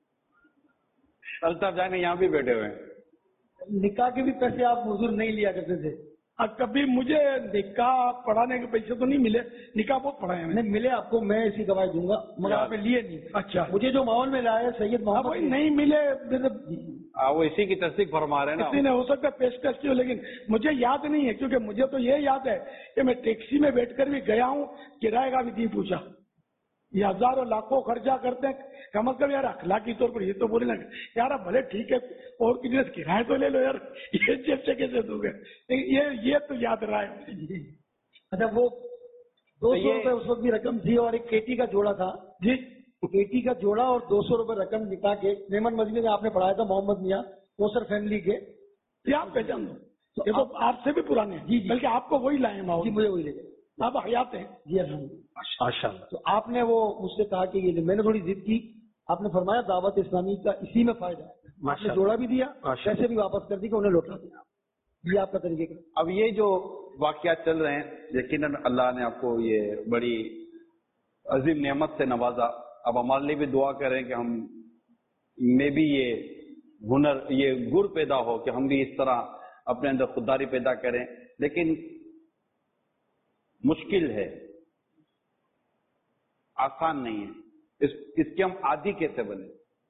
الطاف جانی یہاں بھی بیٹھے ہوئے ہیں.
نکاح کے بھی پیسے آپ حضور نہیں لیا کرتے تھے؟
کبھی مجھے نکاح پڑھانے کے پیسے تو نہیں ملے، نکاح بہت پڑھائے ہیں.
نہیں ملے آپ کو، میں اسی گواہی دوں گا، مگر آپ نے لیے نہیں.
اچھا،
مجھے جو ماحول میں لائے سید محمد
نہیں ملے،
وہ اسی کی تصدیق فرما رہے ہیں نا.
کسی نے ہو سکتا ہے پیش کش کی ہو، لیکن مجھے یاد نہیں ہے، کیونکہ مجھے تو یہ یاد ہے کہ میں ٹیکسی میں بیٹھ کر بھی گیا ہوں، کرایہ کا بھی نہیں پوچھا. یہ ہزاروں لاکھوں خرچہ کرتے ہیں، کم از کم یار اخلاقی طور پر یہ تو بولے نا یار بھلے ٹھیک ہے اور بزنس کرایہ تو لے لو یار، یہ جیب سے کیسے دو گے. یہ یہ تو یاد رہا ہے.
اچھا، وہ دو سو روپے اس وقت بھی رقم تھی، اور ایک کیٹی کا جوڑا تھا.
جی
کیٹی کا جوڑا اور دو سو روپے رقم نکاح کے میمن مجلس میں آپ نے پڑھایا تھا، محمد میاں کوثر فیملی کے.
یہ آپ پہچان دو، یہ تو آپ سے بھی پرانے ہیں. جی بلکہ آپ کو وہی لائے ہیں.
جی مجھے وہی لے گئے،
آپ حیات ہیں.
جی الحمد
ماشاء اللہ.
تو آپ نے وہ مجھ سے کہا کہ یہ میں نے تھوڑی ضد کی، آپ نے فرمایا دعوت اسلامی کا اسی میں فائدہ ہے. آپ نے جوڑا بھی دیا، پیسے بھی واپس کر دی کہ انہیں لوٹا دیا. یہ آپ کا طریقے کا.
اب یہ جو واقعات چل رہے ہیں، یقیناً اللہ نے آپ کو یہ بڑی عظیم نعمت سے نوازا. اب ہمارے لیے بھی دعا کریں کہ ہم میں بھی یہ ہنر، یہ گر پیدا ہو کہ ہم بھی اس طرح اپنے اندر خودداری پیدا کریں، لیکن مشکل ہے، آسان نہیں ہے۔ اس اس کے ہم عادی کیسے بنے؟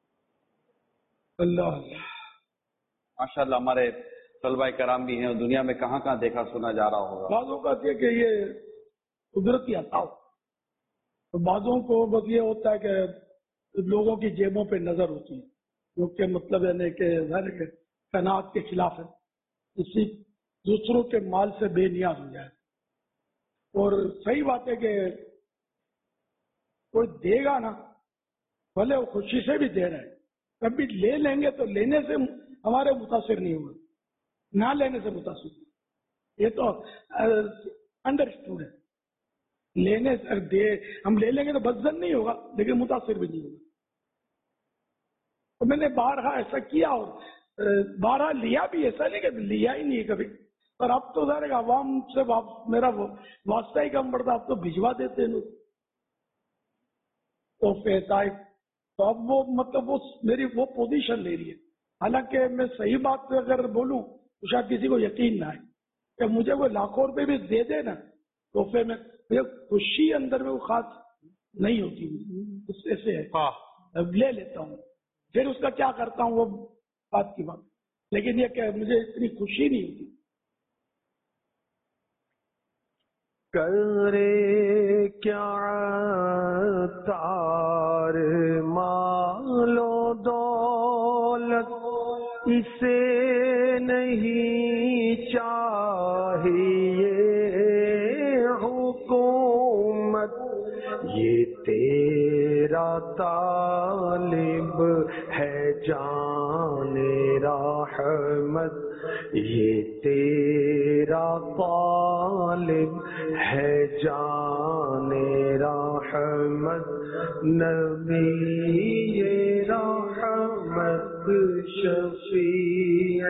اللہ
ماشاء اللہ ہمارے طلبہ کرام بھی ہیں اور دنیا میں کہاں کہاں دیکھا سنا جا رہا ہوگا۔
بعضوں کا یہ کہ یہ قدرتی عطا تو بعضوں کو بس یہ ہوتا ہے کہ لوگوں کی جیبوں پہ نظر ہوتی ہے، جو کہ مطلب ہے کہ ظاہر ہے قناعت کے خلاف ہے، اسی دوسروں کے مال سے بے نیاز ہو جائے۔ اور صحیح بات ہے کہ کوئی دے گا نا، بھلے وہ خوشی سے بھی دے رہا ہے، کبھی لے لیں گے تو لینے سے ہمارے متاثر نہیں ہوگا، نہ لینے سے متاثر، یہ تو انڈرسٹوڈ ہے۔ لینے سے دے ہم لے لیں گے تو بدزن نہیں ہوگا، لیکن متاثر بھی نہیں ہوگا۔ تو میں نے بارہا ایسا کیا اور بارہا لیا بھی، ایسا نہیں کہ لیا ہی نہیں کبھی، اور اب تو ظاہر عوام سے میرا واسطہ ہی کم پڑتا، اب تو بھجوا دیتے ہیں لوگ تحفے تائف، تو اب وہ مطلب وہ میری وہ پوزیشن لے رہی ہے۔ حالانکہ میں صحیح بات اگر بولوں تو شاید کسی کو یقین نہ آئے کہ مجھے وہ لاکھوں روپے بھی دے دے نا تحفے میں، مجھے خوشی اندر میں وہ خاص نہیں ہوتی، ایسے ہے لے لیتا ہوں، پھر اس کا کیا کرتا ہوں وہ بات کی بات، لیکن یہ کہ مجھے اتنی خوشی نہیں ہوتی۔
کرے کیا تار مالو دولت اسے نہیں چاہیے حکومت، یہ تیرا طالب ہے جان رحمت، یہ تیرا طالب ہے جان رحمت، نبی رحمت شفیع۔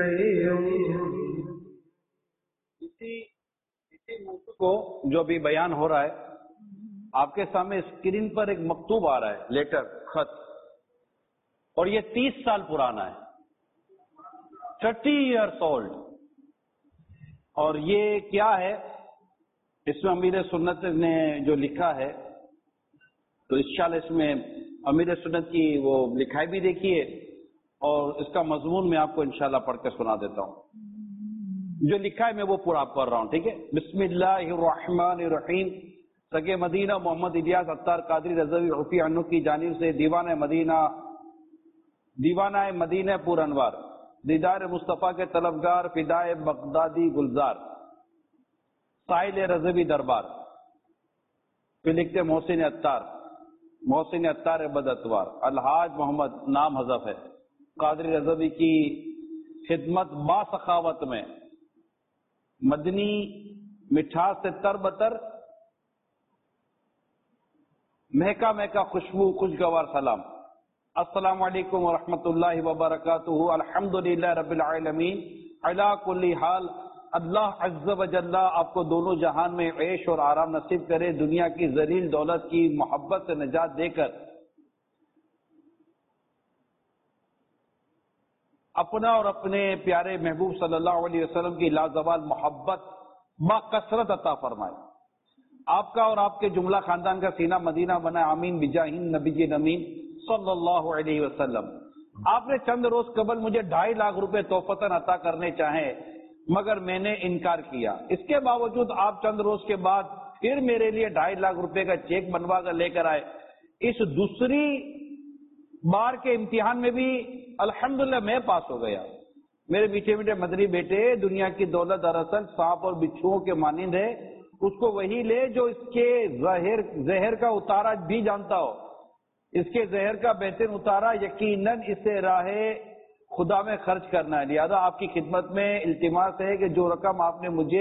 اسی موضوع کو جو بھی بیان ہو رہا ہے آپ کے سامنے اسکرین پر ایک مکتوب آ رہا ہے، لیٹر، خط، اور یہ تیس سال پرانا ہے، تھرٹی ایئرس اولڈ، اور یہ کیا ہے؟ اس میں امیر سنت نے جو لکھا ہے، تو انشاءاللہ اس میں امیر سنت کی وہ لکھائی بھی دیکھیے، اور اس کا مضمون میں آپ کو انشاءاللہ پڑھ کے سنا دیتا ہوں۔ جو لکھا ہے میں وہ پورا آپ پڑھ رہا ہوں، ٹھیک ہے؟ بسم اللہ الرحمن الرحیم۔ سگے مدینہ محمد الیاس اتار قادری رضوی عفی عنہ کی جانب سے دیوانہ مدینہ دیوانہ مدینہ پور انوار، دیدار مصطفیٰ کے طلبگار، فدائے بغدادی گلزار، سائل رضوی دربار، پھر لکھتے محسن اتار، محسن اتار بد اتوار، الحاج محمد، نام حذف ہے، قادری رضوی کی خدمت با سخاوت میں، مدنی مٹھاس سے تر بتر، مہکا مہکا خوشبو، خوشگوار سلام۔ السلام علیکم ورحمۃ اللہ وبرکاتہ، الحمدللہ رب العالمین، علی کل حال، اللہ عز و جل آپ کو دونوں جہان میں عیش اور آرام نصیب کرے، دنیا کی ذلیل دولت کی محبت سے نجات دے کر اپنا اور اپنے پیارے محبوب صلی اللہ علیہ وسلم کی لازوال محبت با کثرت عطا فرمائے۔ آپ کا اور آپ کے جملہ خاندان کا سینہ مدینہ بنا، آمین بجاہین نبی نمین صلی اللہ علیہ وسلم۔ آپ نے چند روز قبل مجھے ڈھائی لاکھ روپے تحفتاً عطا کرنے چاہے، مگر میں نے انکار کیا۔ اس کے باوجود آپ چند روز کے بعد پھر میرے لیے ڈھائی لاکھ روپے کا چیک بنوا کر لے کر آئے۔ اس دوسری بار کے امتحان میں بھی الحمدللہ میں پاس ہو گیا۔ میرے میٹھے میٹھے مدنی بیٹے، دنیا کی دولت دراصل سانپ اور بچھوؤں کے مانند ہے، اس کو وہی لے جو اس کے زہر زہر کا اتارا بھی جانتا ہو۔ اس کے زہر کا بہترین اتارا یقیناً اسے راہ خدا میں خرچ کرنا ہے۔ لہذا آپ کی خدمت میں التماس ہے کہ جو رقم آپ نے مجھے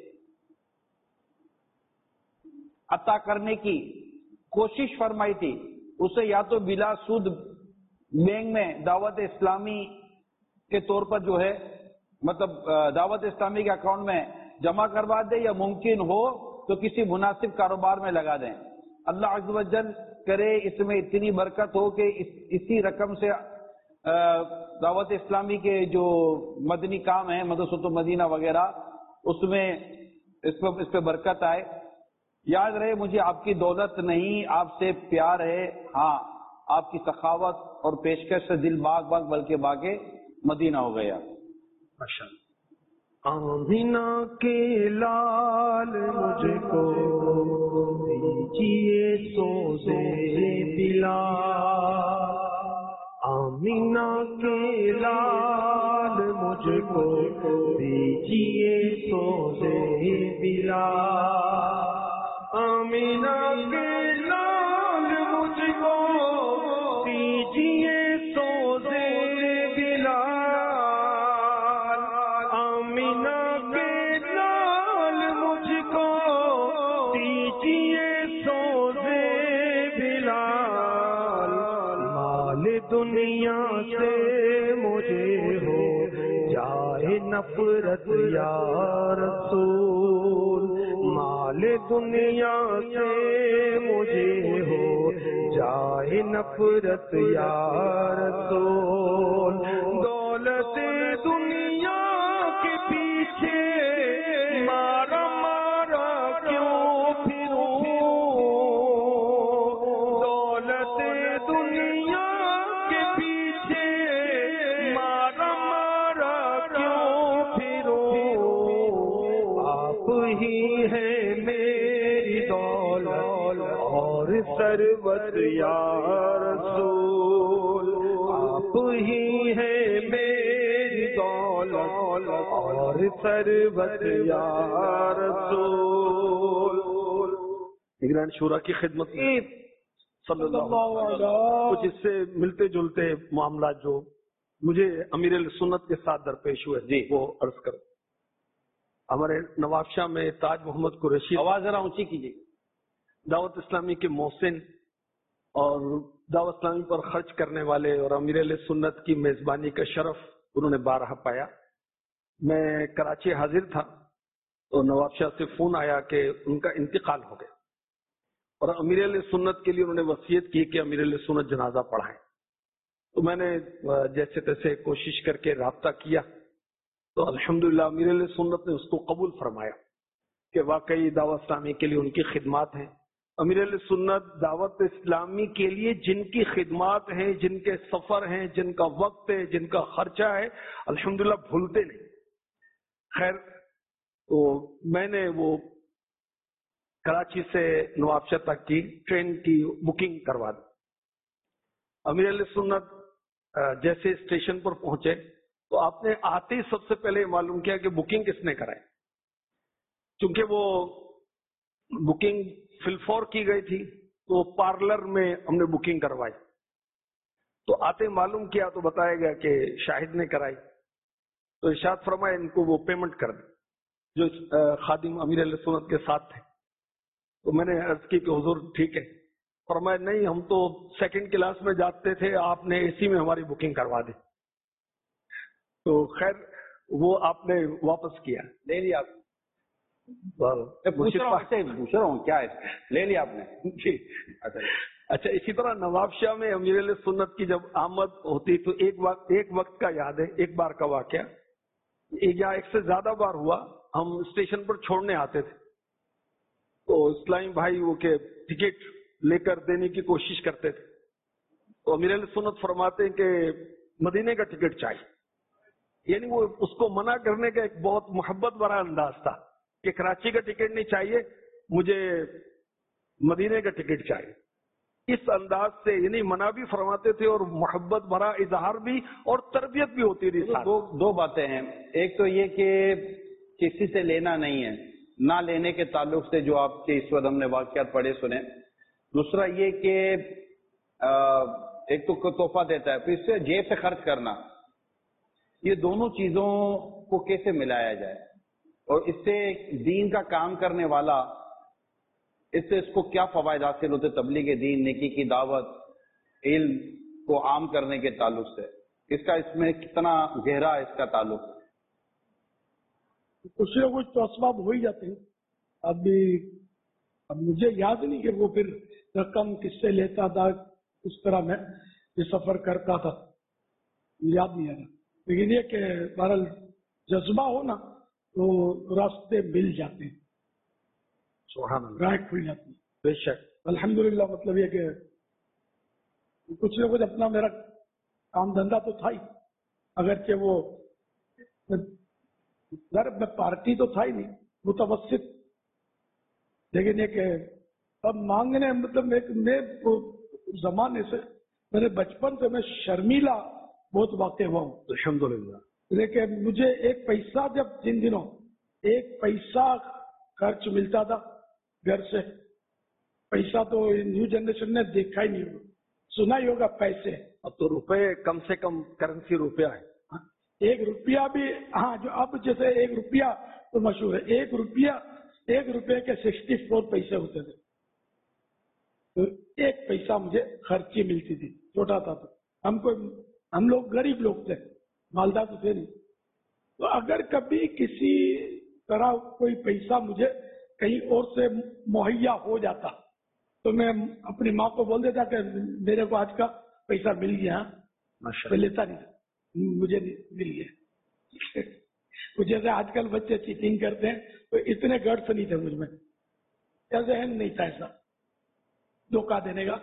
عطا کرنے کی کوشش فرمائی تھی، اسے یا تو بلا سود بینک میں دعوت اسلامی کے طور پر جو ہے مطلب دعوت اسلامی کے اکاؤنٹ میں جمع کروا دے، یا ممکن ہو تو کسی مناسب کاروبار میں لگا دیں۔ اللہ عز و جل کرے اس میں اتنی برکت ہو کہ اس اسی رقم سے دعوت اسلامی کے جو مدنی کام ہیں مدرسۃ المدینہ وغیرہ اس میں اس پہ اس پہ برکت آئے. یاد رہے مجھے آپ کی دولت نہیں آپ سے پیار ہے. ہاں آپ کی سخاوت اور پیشکش سے دل باغ باغ بلکہ باغے مدینہ ہو گیا.
ماشاءاللہ. آمینہ کے لال مجھ کو دیجیے سوزے بلال. آمینہ کے لال مجھ کو دیجیے سوزے بلال. آمینہ کے لال مجھ کو دیجیے سوزے بلال. آمینہ کے لال مجھ کو دیجیے سوزے بلال. مال دنیا سے مجھے ہو جائے نفرت یا رسول. مال دنیا سے مجھے ہو جائے نفرت یا رسول. دولت دنیا کے پیچھے مارا مارا کیوں پھروں. دولت دنیا کے پیچھے مارا مارا کیوں پھروں. آپ ہی ہے میری دولت اور ثروت یا رسول. آپ ہی ہے میری دولت اور ثروت یا رسول. نگران شورا کی خدمت میں صلی اللہ علیہ کچھ اس سے ملتے جلتے معاملات جو مجھے امیر سنت کے ساتھ درپیش ہوئے جی وہ عرض کروں. ہمارے نواب شاہ میں تاج محمد قریشی
آواز ذرا اونچی کیجیے.
دعوت اسلامی کے محسن اور دعوت اسلامی پر خرچ کرنے والے اور امیر علیہ سنت کی میزبانی کا شرف انہوں نے بارہا پایا. میں کراچی حاضر تھا تو نواب شاہ سے فون آیا کہ ان کا انتقال ہو گیا اور امیر علیہ سنت کے لیے انہوں نے وصیت کی کہ امیر علیہ سنت جنازہ پڑھائیں. تو میں نے جیسے تیسے کوشش کر کے رابطہ کیا تو الحمدللہ امیر علیہ سنت نے اس کو قبول فرمایا کہ واقعی دعوت اسلامی کے لیے ان کی خدمات ہیں. امیر علیہ سنت دعوت اسلامی کے لیے جن کی خدمات ہیں جن کے سفر ہیں جن کا وقت ہے جن کا خرچہ ہے الحمدللہ بھولتے نہیں. خیر تو میں نے وہ کراچی سے نواب شاہ تک کی ٹرین کی بکنگ کروا دی. امیر علیہ سنت جیسے اسٹیشن پر پہنچے تو آپ نے آتے ہی سب سے پہلے معلوم کیا کہ بکنگ کس نے کرائی. چونکہ وہ بکنگ فلفور کی گئی تھی تو پارلر میں ہم نے بکنگ کروائی. تو آتے معلوم کیا تو بتایا گیا کہ شاہد نے کرائی. تو ارشاد فرمایا ان کو وہ پیمنٹ کر دی جو خادم امیر علیہ سنت کے ساتھ تھے. تو میں نے عرض کی کہ حضور ٹھیک ہے. فرمایا نہیں ہم تو سیکنڈ کلاس میں جاتے تھے آپ نے اے سی میں ہماری بکنگ کروا دی. تو خیر وہ آپ نے واپس کیا
لے لیا. پوچھ رہا ہوں کیا ہے لے لیا آپ نے
جی. اچھا اسی طرح نواب شاہ میں امیر علیہ سنت کی جب آمد ہوتی تو ایک وقت ایک وقت کا یاد ہے ایک بار کا واقعہ یا ایک سے زیادہ بار ہوا. ہم اسٹیشن پر چھوڑنے آتے تھے تو اسلامی بھائی وہ کہ ٹکٹ لے کر دینے کی کوشش کرتے تھے. تو امیر علیہ سنت فرماتے ہیں کہ مدینے کا ٹکٹ چاہیے. یعنی وہ اس کو منع کرنے کا ایک بہت محبت بھرا انداز تھا کہ کراچی کا ٹکٹ نہیں چاہیے مجھے مدینے کا ٹکٹ چاہیے. اس انداز سے یعنی منع بھی فرماتے تھے اور محبت بھرا اظہار بھی اور تربیت بھی ہوتی تھی.
دو دو باتیں ہیں. ایک تو یہ کہ کسی سے لینا نہیں ہے نہ لینے کے تعلق سے جو آپ کے اس وقت ہم نے واقعات پڑھے سنے. دوسرا یہ کہ ایک تو تحفہ دیتا ہے پھر اس سے جیب سے خرچ کرنا. یہ دونوں چیزوں کو کیسے ملایا جائے اور اس سے دین کا کام کرنے والا اس سے اس کو کیا فوائد حاصل ہوتے تبلیغ دین نیکی کی دعوت علم کو عام کرنے کے تعلق سے اس کا اس میں کتنا گہرا اس کا تعلق ہے.
کچھ نہ کچھ تو اسباب ہو ہی جاتے ہیں. اب بھی اب مجھے یاد نہیں کہ وہ پھر رقم کس سے لیتا تھا اس طرح میں یہ سفر کرتا تھا. याद नहीं आ रहा, लेकिन ये कि बहरहाल जज्बा हो ना तो रास्ते मिल जाते हैं,
सुभान अल्लाह,
राह खुल जाती है।
बेशक
अल्हम्दुलिल्लाह, मतलब ये कि कुछ ना कुछ अपना मेरा काम धंधा तो था ही, अगरचे वो घर में पार्टी तो था ही नहीं, मुतवस्सित, लेकिन ये कि अब मांगने मतलब एक मैं जमाने से मेरे बचपन से मैं शर्मीला बहुत वाक़ हुआ हूँ
अल्हम्दुलिल्लाह।
लेकिन मुझे एक पैसा, जब जिन दिनों एक पैसा खर्च मिलता था घर से, पैसा तो न्यू जनरेशन ने देखा ही नहीं होगा, सुना ही होगा पैसे।
अब तो रुपए कम से कम करेंसी रुपया है,
एक रुपया भी, हाँ जो अब जैसे एक रुपया तो मशहूर है, एक रुपया एक रुपये के सिक्सटी फोर पैसे होते थे, तो एक पैसा मुझे खर्ची मिलती थी, छोटा था तो हमको, हम लोग गरीब लोग थे, मालदार तो थे नहीं। तो अगर कभी किसी तरह कोई पैसा मुझे कहीं और से मुहैया हो जाता तो मैं अपनी माँ को बोल देता कि मेरे को आज का पैसा मिल गया, मैं लेता नहीं, मुझे मिल गया। तो जैसे आजकल बच्चे चीटिंग करते हैं, तो इतने गट्स नहीं थे मुझ में, जहन नहीं था ऐसा धोखा देने का।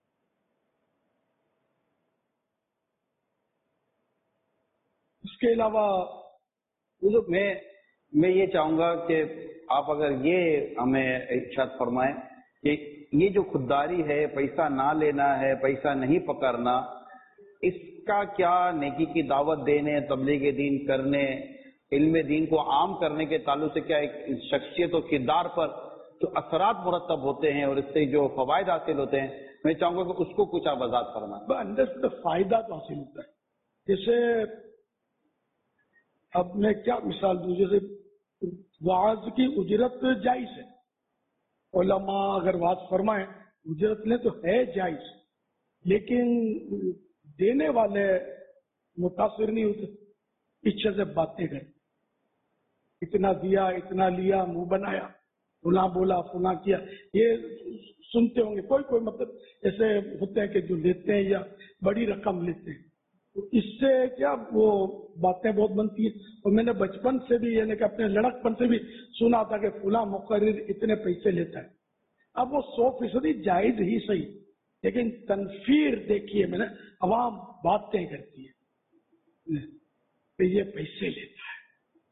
उसके अलावा
तो मैं मैं ये चाहूंगा कि आप अगर ये हमें इरशाद फरमाएं कि ये जो खुददारी है, पैसा ना लेना है, पैसा नहीं पकड़ना, इसका क्या नेकी की दावत देने, तबलीग दीन करने, इल्म दीन को आम करने के ताल्लुक से क्या एक शख्सियत और किरदार पर जो असरात मुरतब होते हैं और इससे जो फवायद हासिल होते हैं, मैं चाहूंगा कि उसको कुछ आप वजाहत फरमाएं।
अंदर से तो फायदा तो हासिल होता है। जैसे अब मैं क्या मिसाल दूं, जैसे वाज की उजरत जायज है, उलमा अगर वाज फरमाए उजरत ले तो है जायज, लेकिन देने वाले मुतासिर नहीं होते, पीछे से बातें कर, इतना दिया, इतना लिया, मुंह बनाया, फुला बोला, फुला किया, ये सुनते होंगे। कोई कोई मतलब ऐसे होते हैं कि जो लेते हैं या बड़ी रकम लेते हैं, तो इससे क्या वो बातें बहुत बनती है। और मैंने बचपन से भी यानी कि अपने लड़कपन से भी सुना था कि फुला मुकर्रिर इतने पैसे लेता है। अब वो सौ फीसदी जायज ही सही, लेकिन तनफीर देखिए मैंने, अवाम बातें करती है तो ये पैसे लेता है,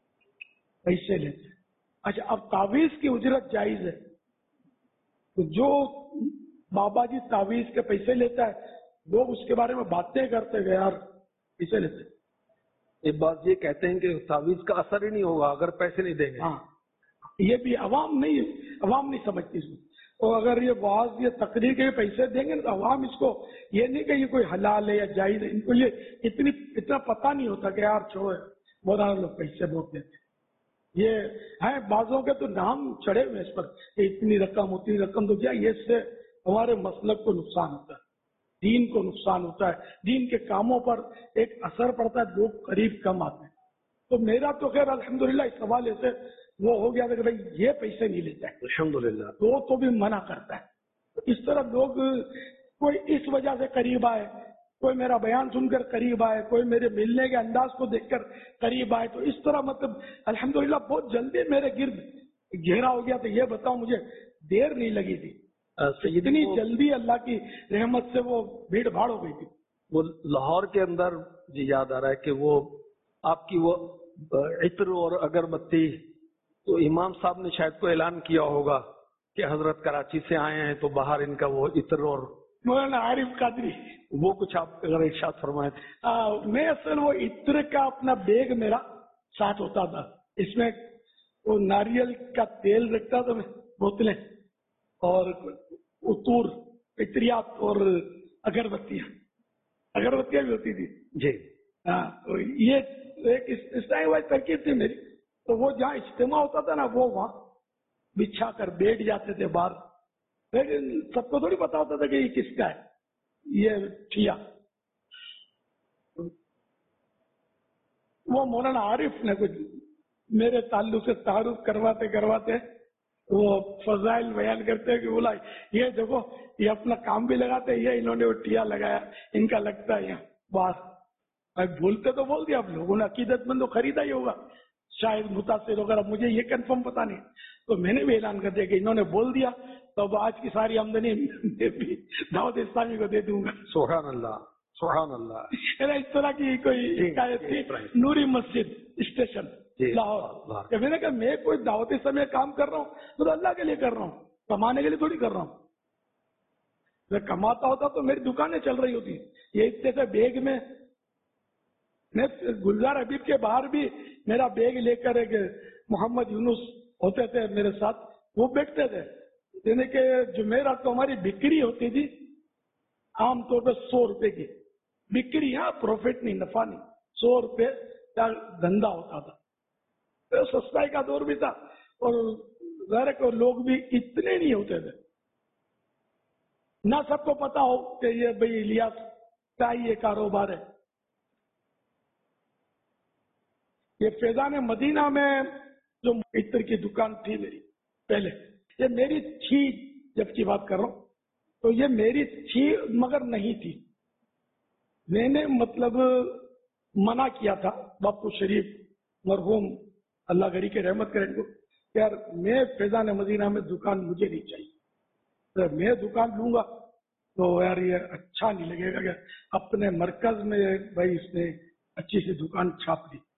पैसे लेता है। अच्छा, अब तावीज की उजरत जायज है, तो जो बाबा जी तावीज के पैसे लेता है, लोग उसके बारे में बातें करते गए, यार पैसे लेते हैं।
एक बात ये कहते हैं कि तावीज का असर ही नहीं होगा अगर पैसे नहीं देंगे।
हाँ, ये भी अवाम नहीं, अवाम नहीं समझती इसको। और अगर ये वाज या तकरीर के पैसे देंगे ना, तो अवाम इसको ये नहीं कि ये कोई हलाल है या जायज है, इनको ये इतनी इतना पता नहीं होता कि यार छोड़ो, बहुत लोग पैसे बहुत देते हैं। ये है बाजों के तो नाम चढ़े हुए इस पर, इतनी रकम उतनी रकम, तो क्या ये इससे हमारे मसलक को नुकसान होता है, दीन को नुकसान होता है, दीन के कामों पर एक असर पड़ता है, लोग करीब कम आते हैं। तो मेरा तो खैर अल्हम्दुलिल्लाह इस हवाले से वो हो गया था कि भाई ये पैसे नहीं लेता है,
अल्हम्दुलिल्लाह।
तो तो भी मना करता है। तो इस तरह लोग कोई इस वजह से करीब आए, कोई मेरा बयान सुनकर करीब आए, कोई मेरे मिलने के अंदाज को देखकर करीब आए, तो इस तरह मतलब अल्हम्दुलिल्लाह बहुत जल्दी मेरे गिर्द घेरा हो गया। तो ये बताओ, मुझे देर नहीं लगी थी, इतनी जल्दी अल्लाह की रहमत से वो भीड़ भाड़ हो गई थी।
वो लाहौर के अंदर जी याद आ रहा है कि वो आपकी वो इत्र और अगरबत्ती, तो इमाम साहब ने शायद को ऐलान किया होगा कि हजरत कराची से आए हैं, तो बाहर इनका वो इत्र और
मौलाना आरिफ कादरी,
वो कुछ आप अगर इरशाद फरमाए।
मैं असल वो इत्र का अपना बैग मेरा साथ होता था, इसमें वो नारियल का तेल रखता था मैं, बोतलें और उतूर इत्रियात और अगरबत्तियां, अगरबत्तियां भी होती थी
जी।
हाँ, तो ये एक इस टाइम वाली तरकीब थी मेरी। तो वो जहाँ इज्तिमा होता था ना, वो वहाँ बिछा कर बैठ जाते थे बाहर, लेकिन सबको थोड़ी पता होता था कि ये किसका है, ये ठिया। वो मौलाना आरिफ ने कुछ मेरे ताल्लुक से तारुफ करवाते करवाते वो फजाइल बयान करते हैं कि बोला ये देखो, ये अपना काम भी लगाते हैं, ये इन्होंने वो टिया लगाया, इनका लगता है यहाँ बाहर। भाई बोलते तो बोल दिया, आप लोगों ने अकीदतमंद तो खरीदा ही होगा, शायद मुतासिर वगैरह, मुझे ये कंफर्म पता नहीं। तो मैंने भी ऐलान कर दिया कि इन्होंने बोल दिया तो अब आज की सारी आमदनी मैं भी दावत इस्लामी को दे दूंगा।
सुभान अल्लाह, सुभान अल्लाह।
इस तरह की कोई शिकायत थी। नूरी मस्जिद स्टेशन लाहौर, कि मैंने कहा मैं कोई दावत इस्लामी में काम कर रहा हूँ तो अल्लाह के लिए कर रहा हूँ, कमाने के लिए थोड़ी कर रहा हूँ। मैं कमाता होता तो मेरी दुकानें चल रही होती। ये इतने से बैग में, मैं गुलजार हबीब के बाहर भी मेरा बैग लेकर एक मोहम्मद यूनुस होते थे मेरे साथ, वो बैठते थे। यानी कि जुमेरात को हमारी बिक्री होती थी आमतौर पर सौ रुपए की बिक्री, यहाँ प्रॉफिट नहीं, नफा नहीं, सौ रुपए का धंधा होता था। तो सस्ताई का दौर भी था और घर को लोग भी इतने नहीं होते थे, ना सबको पता हो कि ये भाई इलियास का ये कारोबार है। ये फैजान मदीना में जो इत्र की दुकान थी मेरी पहले, ये मेरी थी, जब की बात कर रहा हूं तो ये मेरी थी मगर नहीं थी। मैंने मतलब मना किया था बापू शरीफ मरहूम अल्लाह गरी के रहमत करें को, यार मैं फैजान मदीना में दुकान मुझे नहीं चाहिए, तो मैं दुकान लूंगा तो यार ये अच्छा नहीं लगेगा कि अपने मरकज में भाई इसने अच्छी सी दुकान छाप दी।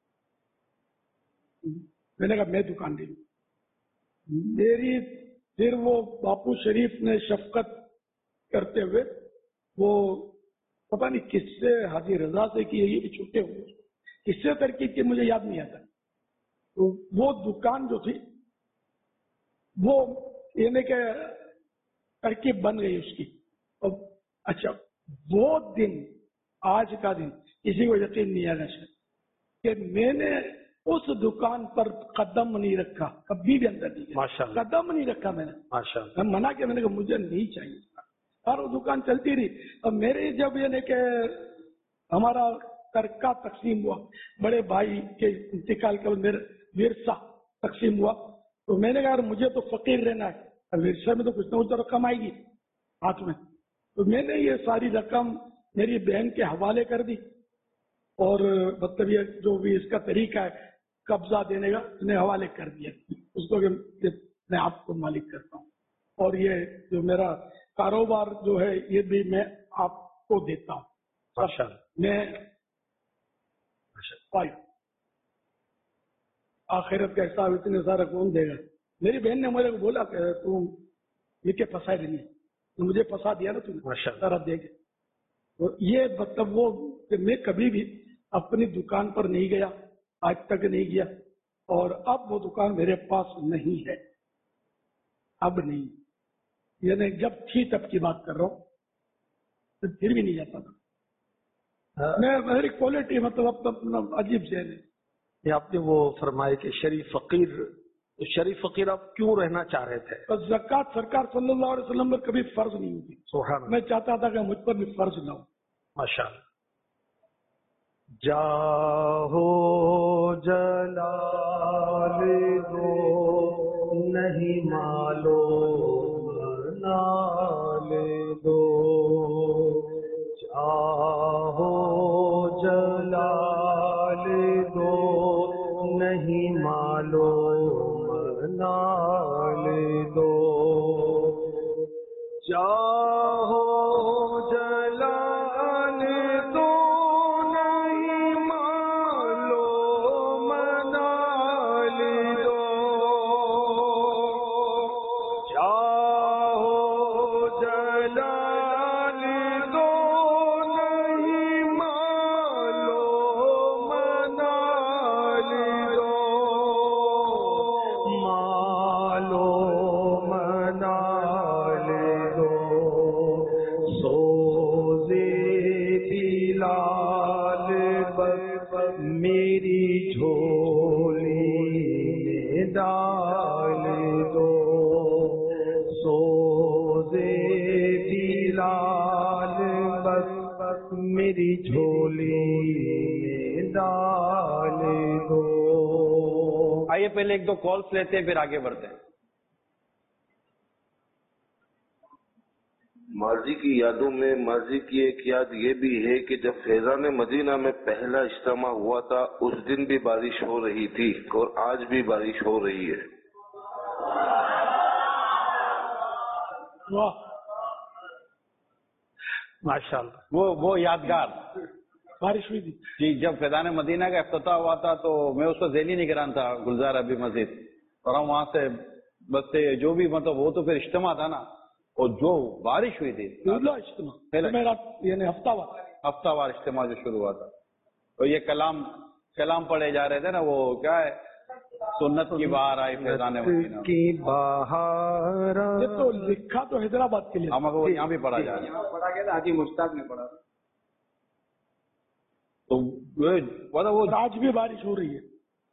मैंने कहा मैं दुकान नहीं लूं। मेरी फिर वो बापू शरीफ ने शफकत करते हुए वो पता नहीं किससे, हाजी रजा से की, ये भी छूटे हुए किससे तरकीब की मुझे याद नहीं आता। तो वो दुकान जो थी वो यानी कि तरकीब बन गई उसकी। और अच्छा वो दिन, आज का दिन किसी को यकीन नहीं आना चाहिए कि मैंने उस दुकान पर कदम नहीं रखा, कभी भी अंदर नहीं गया, कदम नहीं रखा मैंने। माशाअल्लाह। मैं मना किया, मैंने कहा मुझे नहीं चाहिए, और वो दुकान चलती रही। और मेरे जब ये नहीं कि हमारा तरका तकसीम हुआ, बड़े भाई के इंतकाल के बाद मेरे विरसा तकसीम हुआ, तो मैंने कहा मुझे तो फकीर रहना है, विरसा में तो कुछ ना कुछ तो रकम आएगी हाथ में। तो मैंने ये सारी रकम मेरी बहन के हवाले कर दी, और मतलब ये जो भी इसका तरीका है कब्जा देने का, मैंने हवाले कर दिया उसको कि मैं आपको मालिक करता हूँ, और ये जो मेरा कारोबार जो है ये भी मैं आपको देता हूँ। मैं आखिरत का हिसाब इतने सारा कौन देगा। मेरी बहन ने मेरे को बोला कि तुम ये क्या फंसा रही है, तो मुझे फंसा दिया ना तुमने, सारा देगा। तो ये मतलब वो कि मैं कभी भी अपनी दुकान पर नहीं गया, आज तक नहीं गया, और अब वो दुकान मेरे पास नहीं है, अब नहीं, यानी जब थी तब की बात कर रहा हूँ, तो फिर भी नहीं जाता था। मैं मेरी क्वालिटी मतलब अब तो अजीब से है।
ये आपने वो फरमाए कि शरीफ फकीर, शरीफ फकीर आप क्यों रहना चाह रहे थे?
तो ज़कात सरकार सल्लल्लाहु अलैहि वसल्लम पर कभी फर्ज नहीं हुई।
सुभान
मैं चाहता था कि मुझ पर भी फर्ज ना हो।
माशाअल्लाह। जाहो जलाल दो नहीं मालो नाल दो, जाहो जलाल दो नहीं मालो नाल दो, जाहो जलाल दो नहीं मालो मनाल दो, जाहो जलाल दो नहीं मालो मनाल दो, मालो मनाल दो, सोज़े बिलाल मेरी झोली में डाल दो, सोज़े बिलाल मेरी झोली में डाल दो।
आइए पहले एक दो कॉल्स लेते हैं, फिर आगे बढ़ते हैं।
ماضی کی یادوں میں ماضی کی ایک یاد یہ بھی ہے کہ جب فیضان مدینہ میں پہلا اجتماع ہوا تھا اس دن بھی بارش ہو رہی تھی اور آج بھی بارش ہو رہی ہے.
ماشاء اللہ.
وہ وہ یادگار
بارش ہوئی تھی
جی. جب فیضان مدینہ کا افتتاح ہوا تھا تو میں اس وقت ذیلی نگران تھا گلزار ابی مسجد, اور ہم وہاں سے بس جو بھی مطلب وہ تو پھر اجتماع تھا نا, اور جو بارش ہوئی تھی
اجتماع یعنی ہفتہ وار
ہفتہ وار اجتماع جو شروع ہوا تھا, تو یہ کلام کلام پڑھے جا رہے تھے نا, وہ کیا ہے سنت کی بہار آئی فیضان مدینہ کی بہار.
یہ تو لکھا تو حیدرآباد کے لیے,
ہم وہ یہاں بھی پڑھا جا رہا ہے,
پڑھا گیا تھا حاجی مشتاق نے پڑھا.
تو وہ
آج بھی بارش ہو رہی ہے.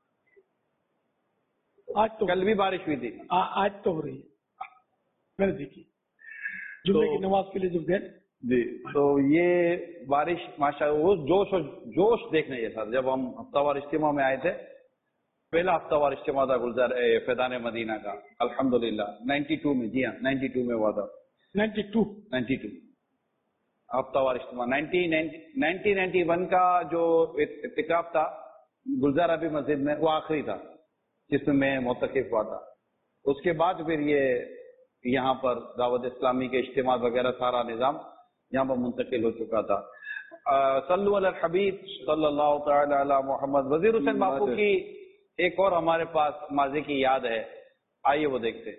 آج تو
کل بھی بارش ہوئی تھی,
آج تو ہو رہی ہے, میں نے دیکھی جمعے کی نماز کے لیے جب گئے
جی. تو یہ بارش ماشاء اللہ وہ جوش و جوش دیکھنے یہ سر. جب ہم ہفتہ وار اجتماع میں آئے تھے, پہلا ہفتہ وار اجتماع تھا گلزار فیضان مدینہ کا الحمدللہ نائنٹی ٹو میں. جی ہاں نائنٹی ٹو میں ہوا تھا.
نائنٹی ٹو
نائنٹی ٹو ہفتہ وار اجتماع. نائنٹین نائنٹی ون کا جو اعتکاف تھا گلزار ابی مسجد میں وہ آخری تھا جس میں میں معتکف ہوا تھا. اس کے بعد پھر یہ یہاں پر دعوت اسلامی کے اجتماع وغیرہ سارا نظام یہاں پر منتقل ہو چکا تھا. صلو علی الحبیب صلی اللہ تعالی علی محمد. وزیر حسین باپو کی ایک اور ہمارے پاس ماضی کی یاد ہے, آئیے وہ دیکھتے.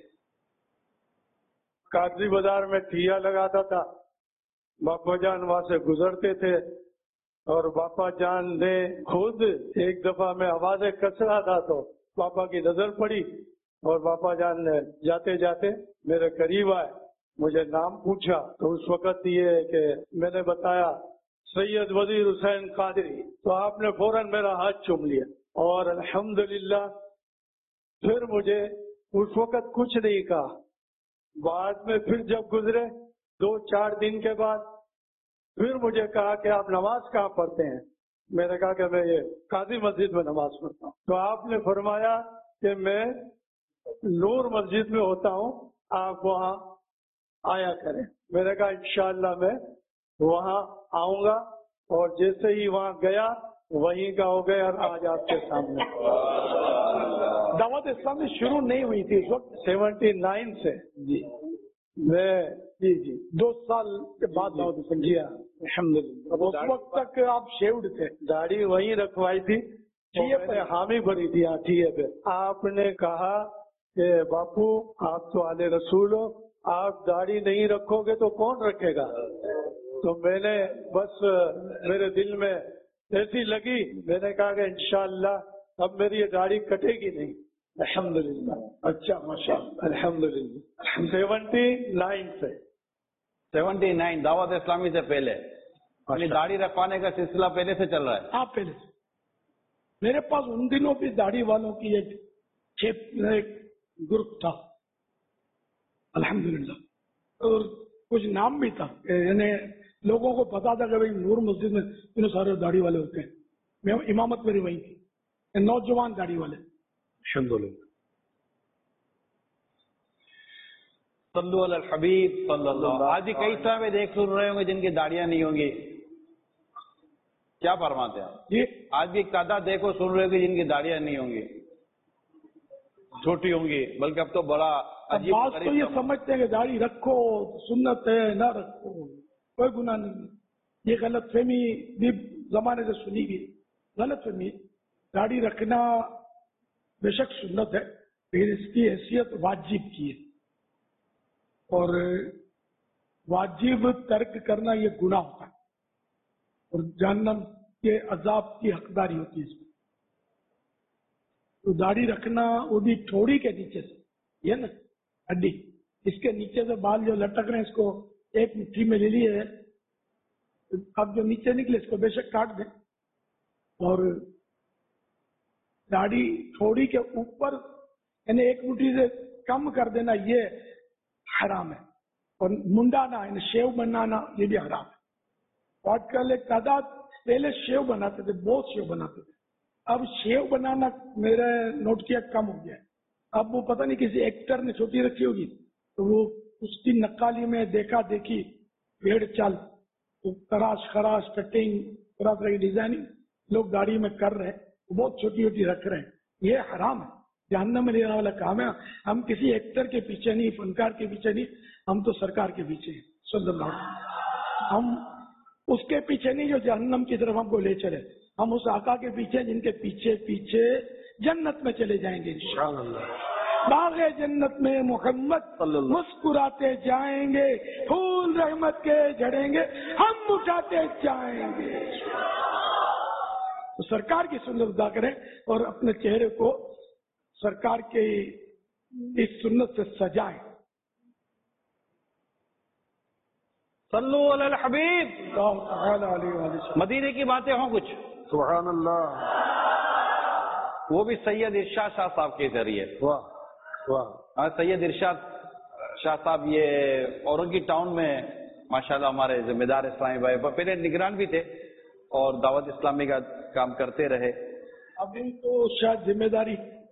قادری بازار میں ٹھیا لگاتا تھا, باپا جان وہاں سے گزرتے تھے, اور باپا جان نے خود ایک دفعہ میں آوازیں کس رہا تھا تو باپا کی نظر پڑی, اور باپا جان نے جاتے جاتے میرے قریب آئے, مجھے نام پوچھا, تو اس وقت یہ کہ میں نے بتایا سید وزیر حسین قادری, تو آپ نے فوراً میرا ہاتھ چوم لیا, اور الحمدللہ پھر مجھے اس وقت کچھ نہیں کہا. بعد میں پھر جب گزرے دو چار دن کے بعد پھر مجھے کہا کہ آپ نماز کہاں پڑھتے ہیں؟ میں نے کہا کہ میں یہ قاضی مسجد میں نماز پڑھتا ہوں. تو آپ نے فرمایا کہ میں نور مسجد میں ہوتا ہوں, آپ وہاں آیا کریں. میں نے کہا انشاءاللہ میں وہاں آؤں گا, اور جیسے ہی وہاں گیا وہیں کا ہو گیا, اور آج آپ کے سامنے.
دعوت اسلامی شروع نہیں ہوئی تھی اس وقت
سیونٹی نائن سے.
جی
میں
جی جی دو سال کے بعد دعوت اسلامی.
جی الحمدللہ.
اس وقت تک آپ شیوڈ تھے,
داڑھی وہیں رکھوائی تھی, حامی بھری تھی ٹھیے پہ. آپ نے کہا کہ باپو آپ تو آل رسول ہو, آپ داڑھی نہیں رکھو گے تو کون رکھے گا؟ تو میں نے بس میرے دل میں ایسی لگی, میں نے کہا کہ انشاءاللہ اب میری یہ داڑھی کٹے گی نہیں. الحمدللہ.
اچھا ماشاء اللہ
الحمدللہ. سیونٹی نائن سے
سیونٹی نائن دعوت اسلامی سے پہلے یعنی داڑھی رکھوانے کا سلسلہ پہلے سے چل رہا ہے.
ہاں پہلے سے. میرے پاس ان دنوں بھی داڑھی والوں کی ایک ایک گروپ تھا الحمدللہ, اور کچھ نام بھی تھا, یعنی لوگوں کو پتا تھا کہ بھائی نور مسجد میں اتنے سارے داڑھی والے ہوتے ہیں. میں امامت میری وہی تھی, نوجوان داڑھی والے.
الحمدللہ. صلو علی الحبیب صلی اللہ. آج بھی کئی صاحب دیکھ سن رہے ہوں گے جن کی داڑیاں نہیں ہوں گی, کیا فرماتے ہیں
جی؟
آج بھی ایک تعداد دیکھو سن رہے ہو کہ جن کی داڑیاں نہیں ہوں گی, چھوٹی ہوں گی, بلکہ اب تو بڑا عجیب.
بات تو یہ سمجھتے ہیں کہ داڑھی رکھو سنت ہے, نہ رکھو کوئی گناہ نہیں. یہ غلط فہمی بھی زمانے سے سنی گئی, غلط فہمی. داڑھی رکھنا بے شک سنت ہے, لیکن اس کی حیثیت واجب کی ہے, اور واجب ترک کرنا یہ گناہ ہوتا ہے, اور جہنم کے عذاب کی حقداری ہوتی ہے اس میں. تو داڑھی رکھنا وہ بھی تھوڑی کے نیچے سے, یہ نا ہڈی, اس کے نیچے سے بال جو لٹک رہے ہیں اس کو ایک مٹھی میں لے لیے, اب جو نیچے نکلے اس کو بے شک کاٹ دیں, اور داڑھی تھوڑی کے اوپر یعنی ایک مٹھی سے کم کر دینا یہ حرام ہے, اور منڈانا یعنی شیو بنانا یہ بھی حرام ہے. آج کل ایک تعداد پہلے شیو بناتے تھے, بہت شیو بناتے تھے, اب شیو بنانا میرے نوٹ کیا کم ہو گیا ہے. اب وہ پتہ نہیں کسی ایکٹر نے چھوٹی رکھی ہوگی تو وہ اس کی نقالی میں دیکھا دیکھی भेड़ चाल, तो तराश खराश कटिंग तरह तरह की डिजाइनिंग लोग गाड़ी में कर रहे हैं, बहुत छोटी छोटी रख रहे हैं, ये हराम है, जहन्नम में लेने वाला काम है। हम किसी एक्टर के पीछे नहीं, फनकार के पीछे नहीं, हम तो सरकार के पीछे हैं सल्लल्लाहु अलैहि वसल्लम। हम उसके पीछे नहीं जो जहन्नम की तरफ हमको ले चले, हम उस आका के पीछे जिनके पीछे पीछे जन्नत में चले जाएंगे इंशाअल्लाह। बाग़े जन्नत में मोहम्मद मुस्कुराते जाएंगे, फूल रहमत के झड़ेंगे, हम उठाते जाएंगे। तो सरकार की सुन्नत अदा करें और अपने चेहरे को सरकार के इस सुन्नत से सजाएं।
सल्लु अलल हबीब। मदीने की बातें हों कुछ,
सुभान अल्लाह,
वो भी सैयद इरशाद शाह साहब के जरिए।
वाह वाह।
हाँ, सैयद इरशाद शाह साहब ये औरंगी टाउन में माशाल्लाह हमारे जिम्मेदार इस्लामी भाई, पहले निगरान भी थे और दावत इस्लामी का काम करते रहे।
अभी तो शायद जिम्मेदारी,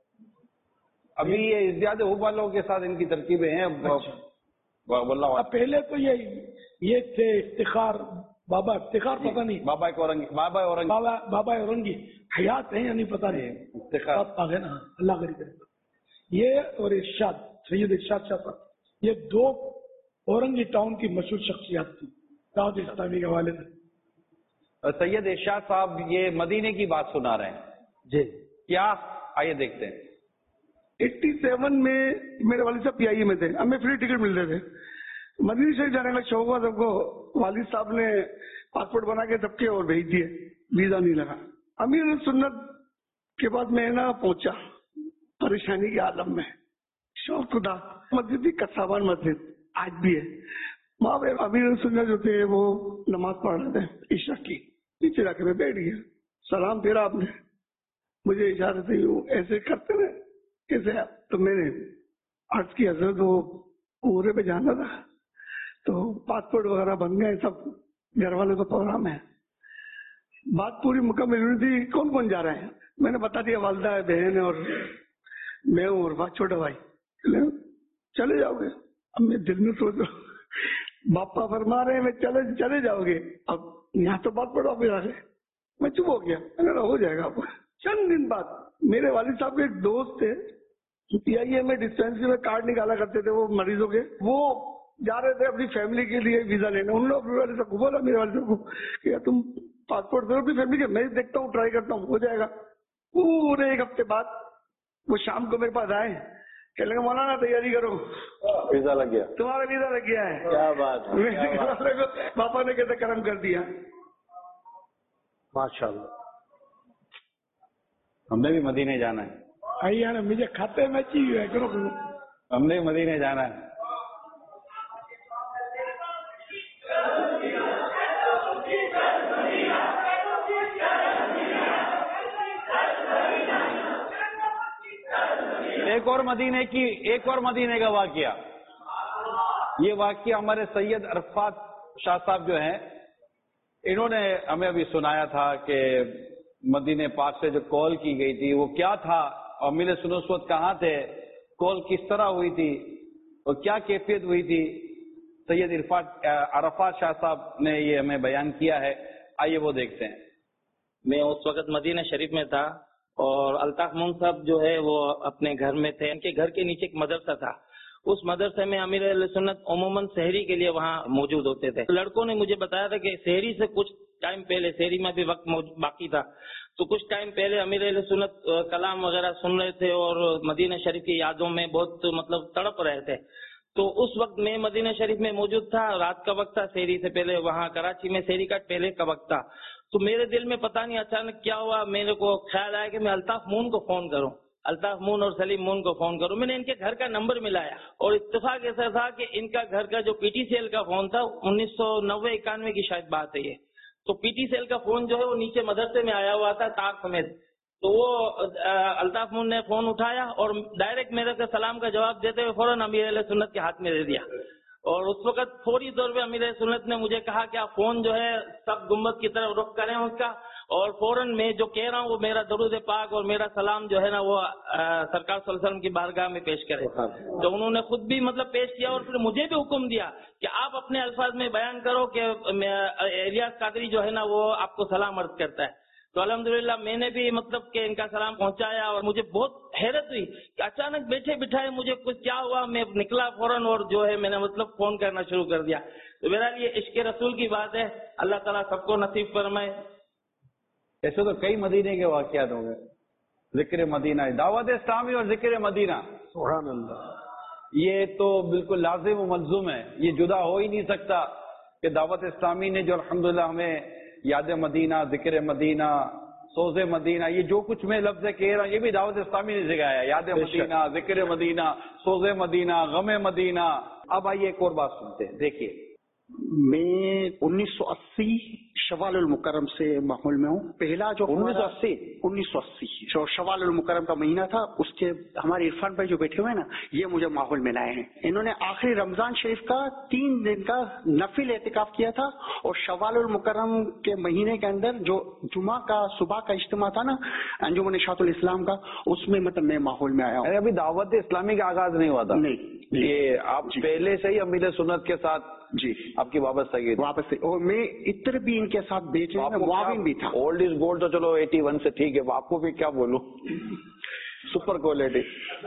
अभी ये इज़्ज़ाद हुब वालों के साथ इनकी तरकीबें हैं।
अच्छा। पहले तो ये ये थे इफ्तिखार बाबा, इफ्तिखार पता नहीं,
बाबा औरंगी, बाबा औरंगी,
बाबा बाबा औरंगी हयात है या नहीं पता नहीं,
इफ्तिखार
आ गए ना, अल्लाह करी करे। ये और इरशाद, सैयद इरशाद शाह साहब, ये दो औरंगी टाउन की मशहूर शख्सियत थी दावत इस्लामी के हवाले से।
सैयद इरशाद साहब ये मदीने की बात सुना रहे हैं
जी,
क्या? आइए देखते हैं।
सत्तासी में मेरे वालिद साहब पी आई ए में थे, हमें फ्री टिकट मिल रहे थे, मदीने शरीफ जाने का शौक हुआ सबको, वालिद साहब ने पासपोर्ट बना के सबके और भेज दिए, वीजा नहीं लगा। अमीर सुन्नत के बाद मैं ना पहुंचा परेशानी के आलम में, शौक खुदा मस्जिद भी कसाबान मस्जिद आज भी है, वहां पे अमीर सुन्नत जो थे वो नमाज पढ़ रहे थे ईशा की, नीचे जाके मैं बैठ गया, सलाम फेरा आपने, मुझे इजाजत दी, वो ऐसे करते रहे कैसे, तो मैंने अर्ज की हजरत वो पूरे पे जाना था, तो पासपोर्ट वगैरह बन गए सब, घर वाले तो प्रोग्राम है, बात पूरी मुकम्मल हुई थी, कौन कौन जा रहे हैं, मैंने बता दिया वालदा है, बहन है और मैं हूँ और छोटा भाई, चले जाओगे। अब मैं दिल में सोच रहा हूँ बापा फरमा रहे हैं मैं चले चले जाओगे, अब यहाँ तो पासपोर्ट ऑफिस आ गए, मैं चुप हो गया, मैंने हो जाएगा आपको। चंद दिन बाद मेरे वालिद साहब के एक दोस्त थे, पी आई ए में डिस्पेंसरी में कार्ड निकाला करते थे वो मरीजों के, वो जा रहे थे अपनी फैमिली के लिए वीजा लेने, उन लोग अपने वाले साहब को बोला, मेरे वाले साहब को कि तुम पासपोर्ट दो अपनी फैमिली के, मैं देखता हूँ ट्राई करता हूँ हो जाएगा। पूरे एक हफ्ते बाद वो शाम को मेरे पास आए, कह लगे मौलाना तैयारी करो,
वीजा लग गया,
तुम्हारा वीजा लग गया है।
क्या बात है, क्या बात
है। पापा ने कहते कर्म कर दिया,
माशाल्लाह।
हमने भी मदीने जाना है,
आइए ना, मुझे खाते में चाहिए है, करो
हमने भी मदीने जाना है। एक और मदीने की एक और मदीने का वाकया, ये वाकया हमारे सैयद अरफात शाह साहब जो हैं, इन्होंने हमें अभी सुनाया था कि मदीने पाक से जो कॉल की गई थी वो क्या था, और मिले सुनोसवत कहाँ थे, कॉल किस तरह हुई थी और क्या कैफियत हुई थी। सैयद इरफात अरफात शाह साहब ने ये हमें बयान किया है, आइए वो देखते हैं।
मैं उस वक्त मदीना शरीफ में था और अल्ताफ मोम साहब जो है वो अपने घर में थे, उनके घर के नीचे एक मदरसा था, उस मदरसे में अमीर अहले सुन्नत उमूमन सहरी के लिए वहाँ मौजूद होते थे। लड़कों ने मुझे बताया था कि सहरी से कुछ टाइम पहले, सहरी में भी वक्त बाकी था, तो कुछ टाइम पहले अमीर अहले सुन्नत कलाम वगैरह सुन रहे थे और मदीना शरीफ की यादों में बहुत मतलब तड़प रहे थे। तो उस वक्त मैं मदीना शरीफ में मौजूद था, रात का वक्त था, सहरी से पहले वहाँ कराची में सहरी का पहले का वक्त था। तो मेरे दिल में पता नहीं अचानक क्या हुआ, मेरे को ख्याल आया कि मैं अल्ताफ मून को फोन करूं, अल्ताफ मून और सलीम मून को फोन करूं। मैंने इनके घर का नंबर मिलाया और इत्तेफाक ऐसा था कि इनका घर का जो पीटीसीएल का फोन था, उन्नीस सौ नब्बे इक्यानवे की शायद बात है ये, तो पीटीसीएल का फोन जो है वो नीचे मदरसे में आया हुआ था तार समेत। तो वो अल्ताफ मून ने फोन उठाया और डायरेक्ट मेरे को सलाम का जवाब देते हुए फौरन अमीर अहले सुन्नत के हाथ में दे दिया اور اس وقت فوری طور پہ امیر سنت نے مجھے کہا کہ آپ فون جو ہے سب گنبد کی طرف رخ کریں اس کا، اور فوراً میں جو کہہ رہا ہوں وہ میرا درود پاک اور میرا سلام جو ہے نا وہ سرکار صلی اللہ علیہ وسلم کی بارگاہ میں پیش کریں. تو انہوں نے خود بھی مطلب پیش کیا اور پھر مجھے بھی حکم دیا کہ آپ اپنے الفاظ میں بیان کرو کہ الیاس قادری جو ہے نا وہ آپ کو سلام عرض کرتا ہے. تو الحمدللہ میں نے بھی مطلب کہ ان کا سلام پہنچایا، اور مجھے بہت حیرت ہوئی کہ اچانک بیٹھے بٹھائے مجھے کچھ کیا ہوا، میں نکلا فوراً اور جو ہے میں نے مطلب فون کرنا شروع کر دیا. تو میرا یہ عشق رسول کی بات ہے، اللہ تعالیٰ سب کو نصیب فرمائے.
ایسے تو کئی مدینے کے واقعات ہوں گے. ذکر مدینہ، دعوت اسلامی اور ذکر مدینہ،
سبحان اللہ،
یہ تو بالکل لازم و ملزوم ہے، یہ جدا ہو ہی نہیں سکتا کہ دعوت اسلامی نے جو الحمدللہ ہمیں یاد مدینہ، ذکر مدینہ، سوز مدینہ، یہ جو کچھ میں لفظ کہہ رہا ہوں یہ بھی دعوت اسلامی نے سکھایا. یاد مدینہ، ذکر مدینہ، سوز مدینہ، غم مدینہ. اب آئیے ایک اور بات سنتے ہیں. دیکھیے،
میں انیس سو اسی شوال المکرم سے ماحول میں ہوں. پہلا جو
انیس سو اسی
انیس سو اسی جو شوال المکرم کا مہینہ تھا، اس کے ہمارے عرفان بھائی جو بیٹھے ہوئے ہیں نا، یہ مجھے ماحول میں لائے ہیں. انہوں نے آخری رمضان شریف کا تین دن کا نفل اعتکاف کیا تھا، اور شوال المکرم کے مہینے کے اندر جو جمعہ کا صبح کا اجتماع تھا نا انجمن اشاعت الاسلام کا، اس میں مطلب میں ماحول میں آیا ہوں.
ابھی دعوت اسلامی کا آغاز نہیں ہوا تھا؟
نہیں،
یہ آپ پہلے سے ہی امیر سنت کے ساتھ
جی
آپ کی وابستگی
واپس سے، اور میں عطر بھی ان کے ساتھ بیچ رہا ہوں، معاون بھی تھا.
اولڈ از گولڈ تو چلو ایٹی ون سے ٹھیک ہے، آپ کو بھی کیا بولوں، سپر کوالٹی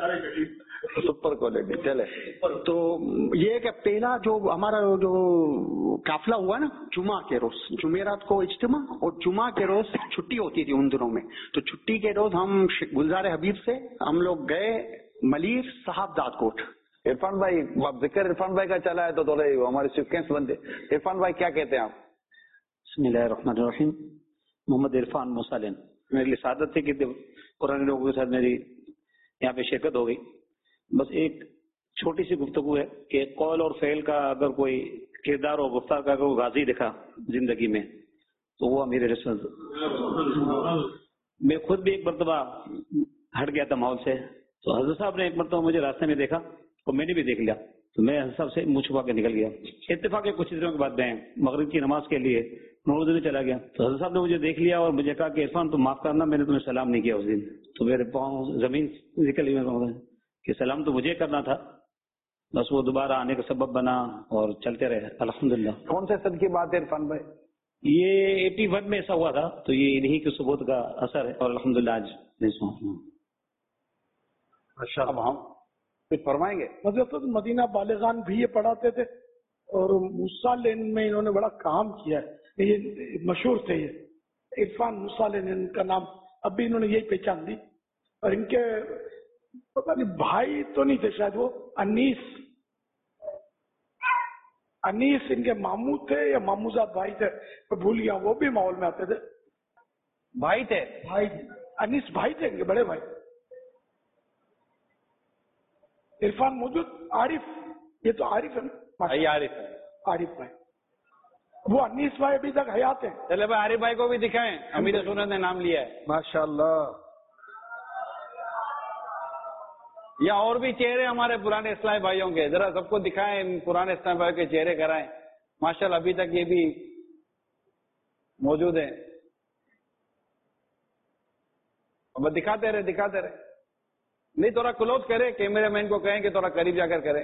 سپر کوالٹی. چلے
تو یہ کہ پہلا جو ہمارا جو قافلہ ہوا نا، جمعہ کے روز جمعرات کو اجتماع، اور جمعہ کے روز چھٹی ہوتی تھی ان دنوں میں. تو چھٹی کے روز ہم گلزار حبیب سے ہم لوگ گئے ملیر صاحب داد کوٹ.
عرفان بھائی، ذکر عرفان بھائی کا چلا ہے تو تھوڑے ہمارے سیکوینس بنتے. عرفان بھائی کیا کہتے ہیں آپ؟
بسم اللہ الرحمن الرحیم. محمد عرفان موسالین. میرے لیے سعادت ہے کہ قرآن لوگوں کے ساتھ میری یہاں پہ شرکت ہو گئی. بس ایک چھوٹی سی گفتگو ہے کہ قول اور فعل کا اگر کوئی کردار اور گفتار کا کوئی غازی دکھا زندگی میں تو وہ امیر رسول. میں خود بھی ایک مرتبہ ہٹ گیا تھا ماحول سے، تو حضرت صاحب نے ایک مرتبہ مجھے راستے میں دیکھا اور میں نے بھی دیکھ لیا، تو میں حضرت صاحب سے منہ چھپا کے نکل گیا. اتفاق ہے کچھ دنوں کے بعد میں مغرب کی نماز کے لیے نوردن چلا گیا، تو حضرت صاحب نے مجھے دیکھ لیا اور مجھے کہا کہ عرفان تم معاف کرنا، میں نے تمہیں سلام نہیں کیا اس دن. تو میرے پاؤں زمین نکل گئی کہ سلام تو مجھے کرنا تھا. بس وہ دوبارہ آنے کا سبب بنا اور چلتے رہے الحمدللہ.
کون سے سن کی بات ہے عرفان بھائی؟
یہ ایٹی ون میں ایسا ہوا تھا، تو یہ انہی کے ثبوت کا اثر ہے اور الحمدللہ آج
اچھا. اب ہم کچھ فرمائیں گے.
حضرت مدینہ بالغان بھی یہ پڑھاتے تھے، اور موسیٰ-لین میں انہوں نے بڑا کام کیا ہے، یہ مشہور تھے. یہ عرفان موسیٰ-لین ان کا نام اب بھی انہوں نے یہی پہچان دی. اور ان کے پتہ نہیں بھائی تو نہیں تھے شاید، وہ انیس انیس ان کے ماموں تھے یا ماموزاد بھائی تھے، میں بھول گیا. وہ بھی ماحول میں آتے تھے.
بھائی تھے؟
بھائی انیس بھائی تھے ان کے بڑے بھائی. عرفان موجود، عارف، یہ تو عارف ہے نا،
عارف ہے،
عارف بھائی. وہ انیس بھائی ابھی تک حیات ہیں.
چلے بھائی عارف بھائی کو بھی دکھائیں، امیر سنت نے نام لیا ہے.
ماشاء اللہ.
یا اور بھی چہرے ہمارے پرانے اسلامی بھائیوں کے ذرا سب کو دکھائیں، پرانے اسلامی بھائیوں کے چہرے کرائیں. ماشاءاللہ ابھی تک یہ بھی موجود ہیں. اب دکھاتے رہے دکھاتے رہے نہیں تھوڑا کلوز کرے، کیمرے مین کو کہیں کہ تھوڑا قریب جا کر کریں.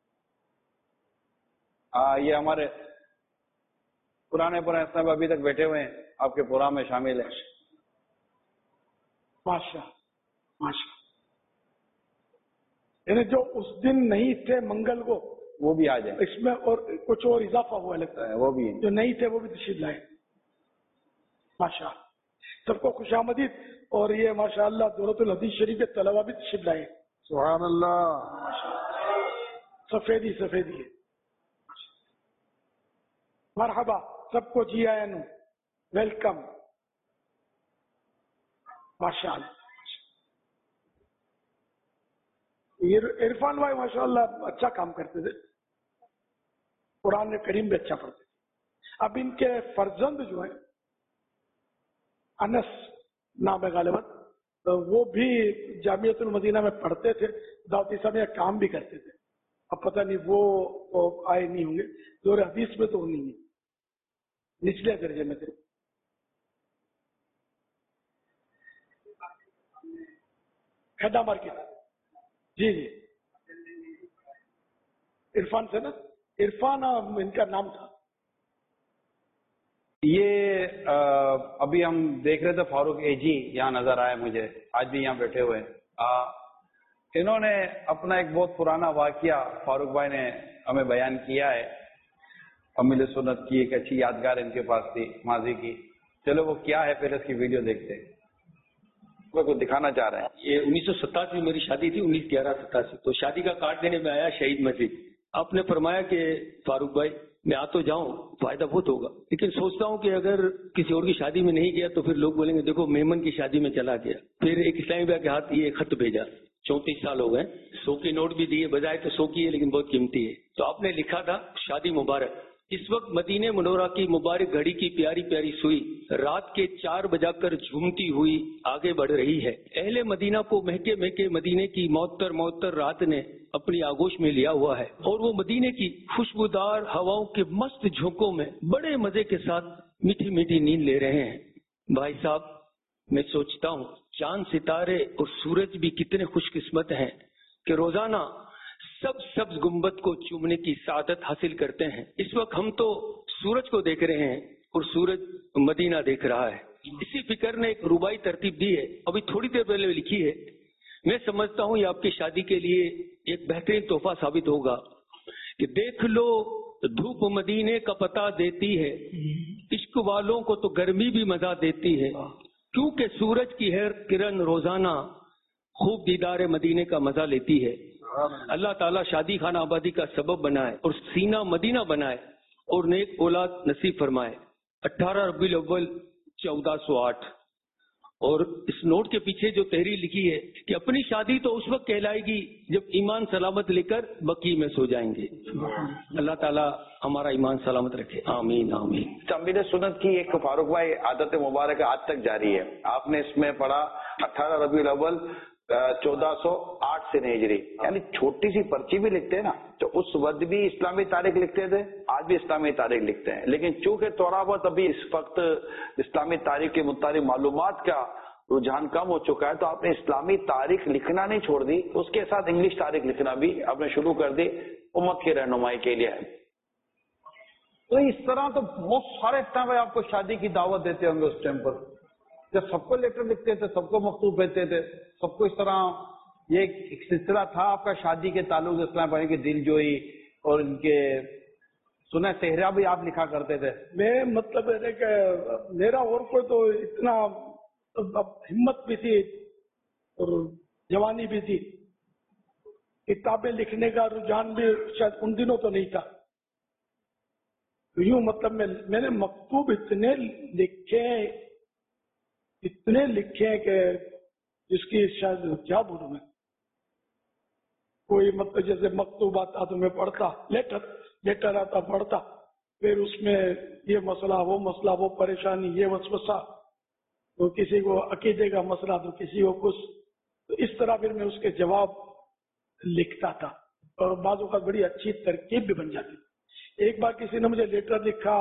ہاں یہ ہمارے پرانے پرانے اسلامی ابھی تک بیٹھے ہوئے ہیں، آپ کے پروگرام میں شامل ہیں.
ماشاء ماشاء یعنی جو اس دن نہیں تھے منگل کو
وہ بھی آ جائیں.
اس میں اور کچھ اور اضافہ ہوا لگتا ہے،
وہ بھی
جو نہیں تھے وہ بھی تشریف لائے. ماشاء سب کو خوش آمدید. اور یہ ماشاء اللہ دولت الحدیث شریف کے طلبہ بھی تشریف لائے.
سبحان اللہ.
سفیدی سفیدی ہے. مرحبا سب کو جی آیا نو ویلکم. ماشاء اللہ. عرفان بھائی ماشاء اللہ اچھا کام کرتے تھے، قرآن کریم بھی اچھا پڑھتے تھے. اب ان کے فرزند جو ہیں انس نام ہے غالباً، وہ بھی جامعۃ المدینہ میں پڑھتے تھے، دعوت اسلامیہ کام بھی کرتے تھے. अब पता नहीं वो, वो आए नहीं होंगे, जोर हदीस में तो नहीं है, निचले दर्जे में थे। खड्डा मार्केट, जी जी, इरफान से ना, इरफान इनका नाम था।
ये आ, अभी हम देख रहे थे फारूक एजी यहाँ नजर आए मुझे, आज भी यहाँ बैठे हुए हैं। इन्होंने अपना एक बहुत पुराना वाकया फारूक भाई ने हमें बयान किया है। अमीर सुन्नत की एक अच्छी यादगार इनके पास थी माजी की। चलो वो क्या है, पहले इसकी वीडियो देखते हैं। वो कुछ दिखाना चाह रहे हैं।
ये उन्नीस सौ सत्तासी में मेरी शादी थी, उन्नीस ग्यारह सत्तासी। तो शादी का कार्ड देने में आया शहीद मस्जिद। आपने फरमाया कि फारूक भाई मैं आ तो जाऊं, फायदा बहुत होगा, लेकिन सोचता हूं कि अगर किसी और की शादी में नहीं गया तो फिर लोग बोलेंगे देखो मेमन की शादी में चला गया। फिर एक इस्लामी भाई के हाथ ये खत भेजा, चौंतीस साल हो गए, सौ की नोट भी दिए, बजाय तो सौ की है लेकिन बहुत कीमती है। तो आपने लिखा था शादी मुबारक। इस वक्त मदीने मनोरा की मुबारक घड़ी की प्यारी प्यारी सुई रात के चार बजाकर झूमती हुई आगे बढ़ रही है। अहले मदीना को महके महके मदीने की मौतर मौतर रात ने अपनी आगोश में लिया हुआ है और वो मदीने की खुशबूदार हवाओं के मस्त झोंकों में बड़े मजे के साथ मीठी मीठी नींद ले रहे हैं। भाई साहब, मैं सोचता हूँ चांद सितारे और सूरज भी कितने खुशकिस्मत हैं कि रोजाना सब सब्ज गुंबद को चूमने की सादत हासिल करते हैं। इस वक्त हम तो सूरज को देख रहे हैं और सूरज मदीना देख रहा है। इसी फिक्र ने एक रुबाई तरतीब दी है, अभी थोड़ी देर पहले लिखी है। मैं समझता हूँ ये आपकी शादी के लिए एक बेहतरीन तोहफा साबित होगा कि देख लो धूप मदीने का पता देती है, इश्क वालों को तो गर्मी भी मजा देती है, क्योंकि सूरज की हर किरण रोजाना खूब दीदार मदीने का मजा लेती है। अल्लाह ताला शादी खाना आबादी का सबब बनाए और सीना मदीना बनाए और नेक औलाद नसीब फरमाए। अठारह रबीउल अव्वल चौदह सौ आठ। और इस नोट के पीछे जो तहरीर लिखी है कि अपनी शादी तो उस वक्त कहलाएगी जब ईमान सलामत लेकर बकी में सो जाएंगे। अल्लाह ताला हमारा ईमान सलामत रखे, आमीन आमीन।
अमीर सुन्नत की एक फारूक भाई आदत मुबारक आज तक जारी है। आपने इसमें पढ़ा अठारह रबीउल अव्वल चौदह सौ आठ से हिजरी, यानी छोटी सी पर्ची भी लिखते हैं ना, तो उस वक्त भी इस्लामी तारीख लिखते थे, आज भी इस्लामी तारीख लिखते हैं। लेकिन चूंकि थोड़ा बहुत अभी इस वक्त इस्लामी तारीख के मुताबिक मालूमात का रुझान कम हो चुका है, तो आपने इस्लामी तारीख लिखना नहीं छोड़ दी, उसके साथ इंग्लिश तारीख लिखना भी आपने शुरू कर दी उम्मत की रहनुमाई के लिए। तो इस तरह तो बहुत सारे टाइम आपको शादी की दावत देते होंगे उस टाइम पर, जब सबको लेटर लिखते थे, सबको मकतूब भेजते थे, सबको इस तरह ये एक सिलसिला था आपका शादी के ताल्लुक इस्लाम भाई की दिलजोई और इनके सुना सेहरा भी आप लिखा करते थे।
मैं मतलब है कि मेरा और कोई तो इतना हिम्मत भी थी और जवानी भी थी, किताबें लिखने का रुझान भी शायद उन दिनों तो नहीं था। तो यूं मतलब मैं मैंने मकतूब इतने लिखे इतने लिखे कि जिसकी शायद क्या बोलूं मैं, कोई मतलब जैसे मकतूब आता तो मैं पढ़ता, लेटर लेटर आता पढ़ता, फिर उसमें ये मसला वो मसला वो परेशानी ये वसवसा, तो किसी को अकीदे का मसला तो किसी को कुछ, तो इस तरह फिर मैं उसके जवाब लिखता था और बाजू का बड़ी अच्छी तरकीब भी बन जाती। एक बार किसी ने मुझे लेटर लिखा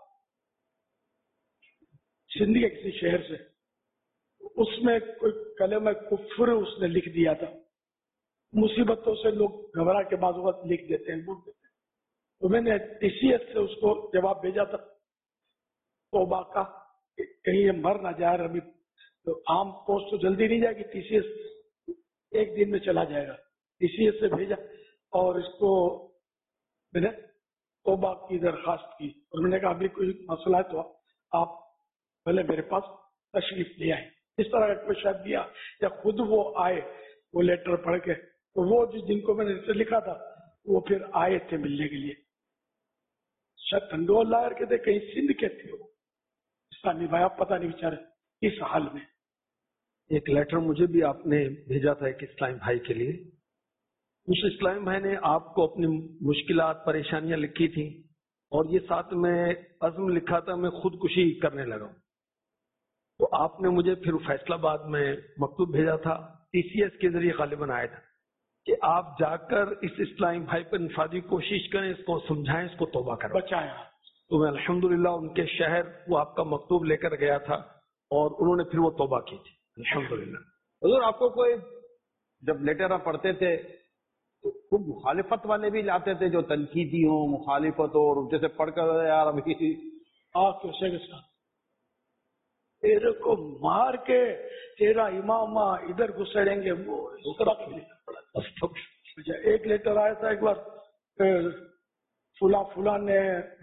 सिंधी के किसी शहर से, उसमें कोई कलम कुफ्र उसने लिख दिया था। मुसीबतों से लोग घबरा के बाजू लिख देते हैं, बोल देते हैं। तो मैंने टीसीएस से उसको जवाब भेजा था तौबा का, कहीं ये मर ना जाए अभी, तो आम पोस्ट तो जल्दी नहीं जाएगी, टीसीएस एक दिन में चला जाएगा। टीसीएस से भेजा और इसको मैंने तौबा की दरखास्त की और मैंने कहा अभी कोई मसला है तो आप पहले मेरे पास तशरीफ ले आए। इस तरह का कोई शायद दिया या खुद वो आए वो लेटर पढ़ के, तो वो जिस जिनको मैंने लेटर लिखा था वो फिर आए थे मिलने के लिए। शायद ठंडोल लायर के थे, कहीं सिंध के थे वो इस्लामी भाई, आप पता नहीं बेचारे इस हाल में।
एक लेटर मुझे भी आपने भेजा था एक इस्लामी भाई के लिए। उस इस्लामी भाई ने आपको अपनी मुश्किलात परेशानियां लिखी थी और ये साथ में अज़्म लिखा था मैं खुदकुशी करने लगा। तो आपने मुझे फिर फैसलाबाद में मकतूब भेजा था, टीसीएस के जरिए गालिबन आया था। کہ آپ جا کر اس اسلامی بھائی پر انفرادی کوشش کریں، اس کو سمجھائیں، اس کو توبہ کریں،
بچائیں.
تو میں الحمدللہ ان کے شہر وہ آپ کا مکتوب لے کر گیا تھا اور انہوں نے پھر وہ توبہ کی تھی الحمدللہ.
حضور آپ کو کوئی جب لیٹر پڑھتے تھے تو خوب مخالفت والے بھی لاتے تھے جو تنقیدی ہوں، مخالفت ہو، اور جیسے پڑھ کر یار ابھی
آپ کیسے کے ساتھ تیرے کو مار کے تیرا امام ادھر گھسڑیں گے، وہ اس طرح کا لیٹر پڑا. ایک لیٹر آیا تھا ایک بار، فلاں فلاں نے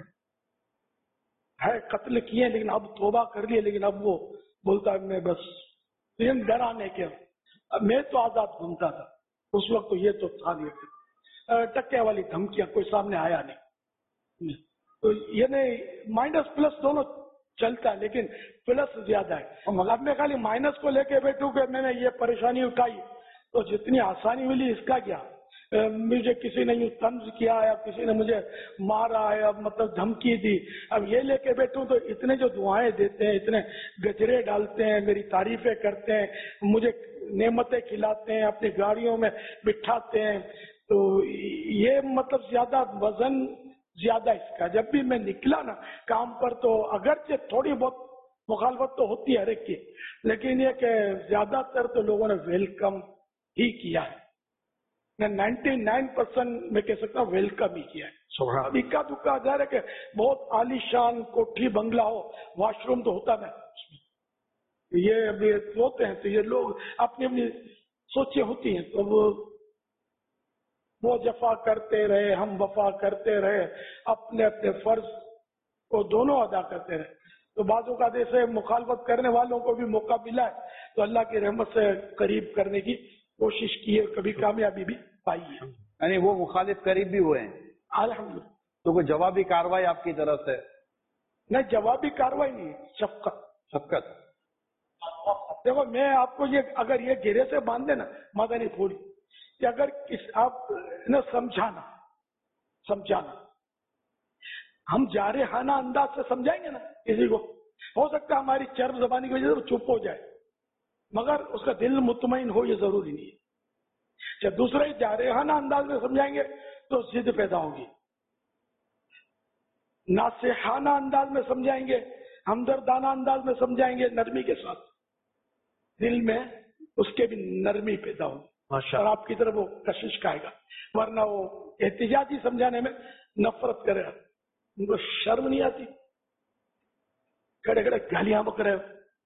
ہے قتل کیے لیکن اب توبہ کر لیے، لیکن اب وہ بولتا ہے میں بس ڈرانے کے. اب میں تو آزاد گھومتا تھا اس وقت، تو یہ تو تھا نہیں، ٹکے والی دھمکیاں کوئی سامنے آیا نہیں. تو یہ نہیں مائنس پلس دونوں چلتا ہے، لیکن پلس زیادہ ہے. اب میں خالی مائنس کو لے کے بیٹھوں کہ میں نے یہ پریشانی اٹھائی تو جتنی آسانی ملی اس کا کیا. مجھے کسی نے یوں طنز کیا ہے، اب کسی نے مجھے مارا ہے، اب مطلب دھمکی دی، اب یہ لے کے بیٹھوں تو اتنے جو دعائیں دیتے ہیں، اتنے گجرے ڈالتے ہیں، میری تعریفیں کرتے ہیں، مجھے نعمتیں کھلاتے ہیں، اپنی گاڑیوں میں بٹھاتے ہیں، تو یہ مطلب زیادہ وزن زیادہ اس کا. جب بھی میں نکلا نا کام پر تو اگرچہ تھوڑی بہت مخالفت تو ہوتی ہے ہر ایک کی، لیکن یہ کہ زیادہ تر تو لوگوں نے ویلکم ہی کیا ہے. میں نائنٹی نائن پرسینٹ میں کہہ سکتا ہوں ویلکم ہی کیا ہے. اب اکا دکا جا رہا ہے کہ بہت عالی شان کوٹھی بنگلہ ہو، واش روم تو ہوتا نہیں، یہ ابھی ہوتے ہیں تو یہ لوگ اپنی اپنی سوچیں ہوتی ہیں، تو وہ وہ جفا کرتے رہے، ہم وفا کرتے رہے، اپنے اپنے فرض کو دونوں ادا کرتے رہے. تو بعض اوقات ایسے مخالفت کرنے والوں کو بھی موقع ملا ہے تو اللہ کی رحمت سے قریب کرنے کی کوشش کی ہے، کبھی کامیابی بھی پائی ہے.
یعنی وہ مخالف قریب بھی ہوئے ہیں
الحمدللہ.
تو کوئی جوابی کاروائی آپ کی طرف سے؟
نہیں، جوابی کاروائی نہیں، شفقت.
شفقت.
دیکھو میں آپ کو یہ اگر یہ گرے سے باندھ دے نا مدنی پھول کہ اگر کس آپ نے سمجھانا سمجھانا ہم جارحانہ انداز سے سمجھائیں گے نا کسی کو، ہو سکتا ہے ہماری چرب زبانی کی وجہ سے وہ چپ ہو جائے، مگر اس کا دل مطمئن ہو یہ ضروری نہیں ہے. جب دوسرے جارحانہ انداز میں سمجھائیں گے تو ضد پیدا ہوگی، ناصحانہ انداز میں سمجھائیں گے، ہمدردانہ انداز میں سمجھائیں گے، نرمی کے ساتھ، دل میں اس کے بھی نرمی پیدا ہوگی اور آپ کی طرف وہ کشش کھائے گا. ورنہ وہ احتجاجی سمجھانے میں نفرت کرے گا، ان کو شرم نہیں آتی، کھڑے کھڑے گالیاں بک رہے،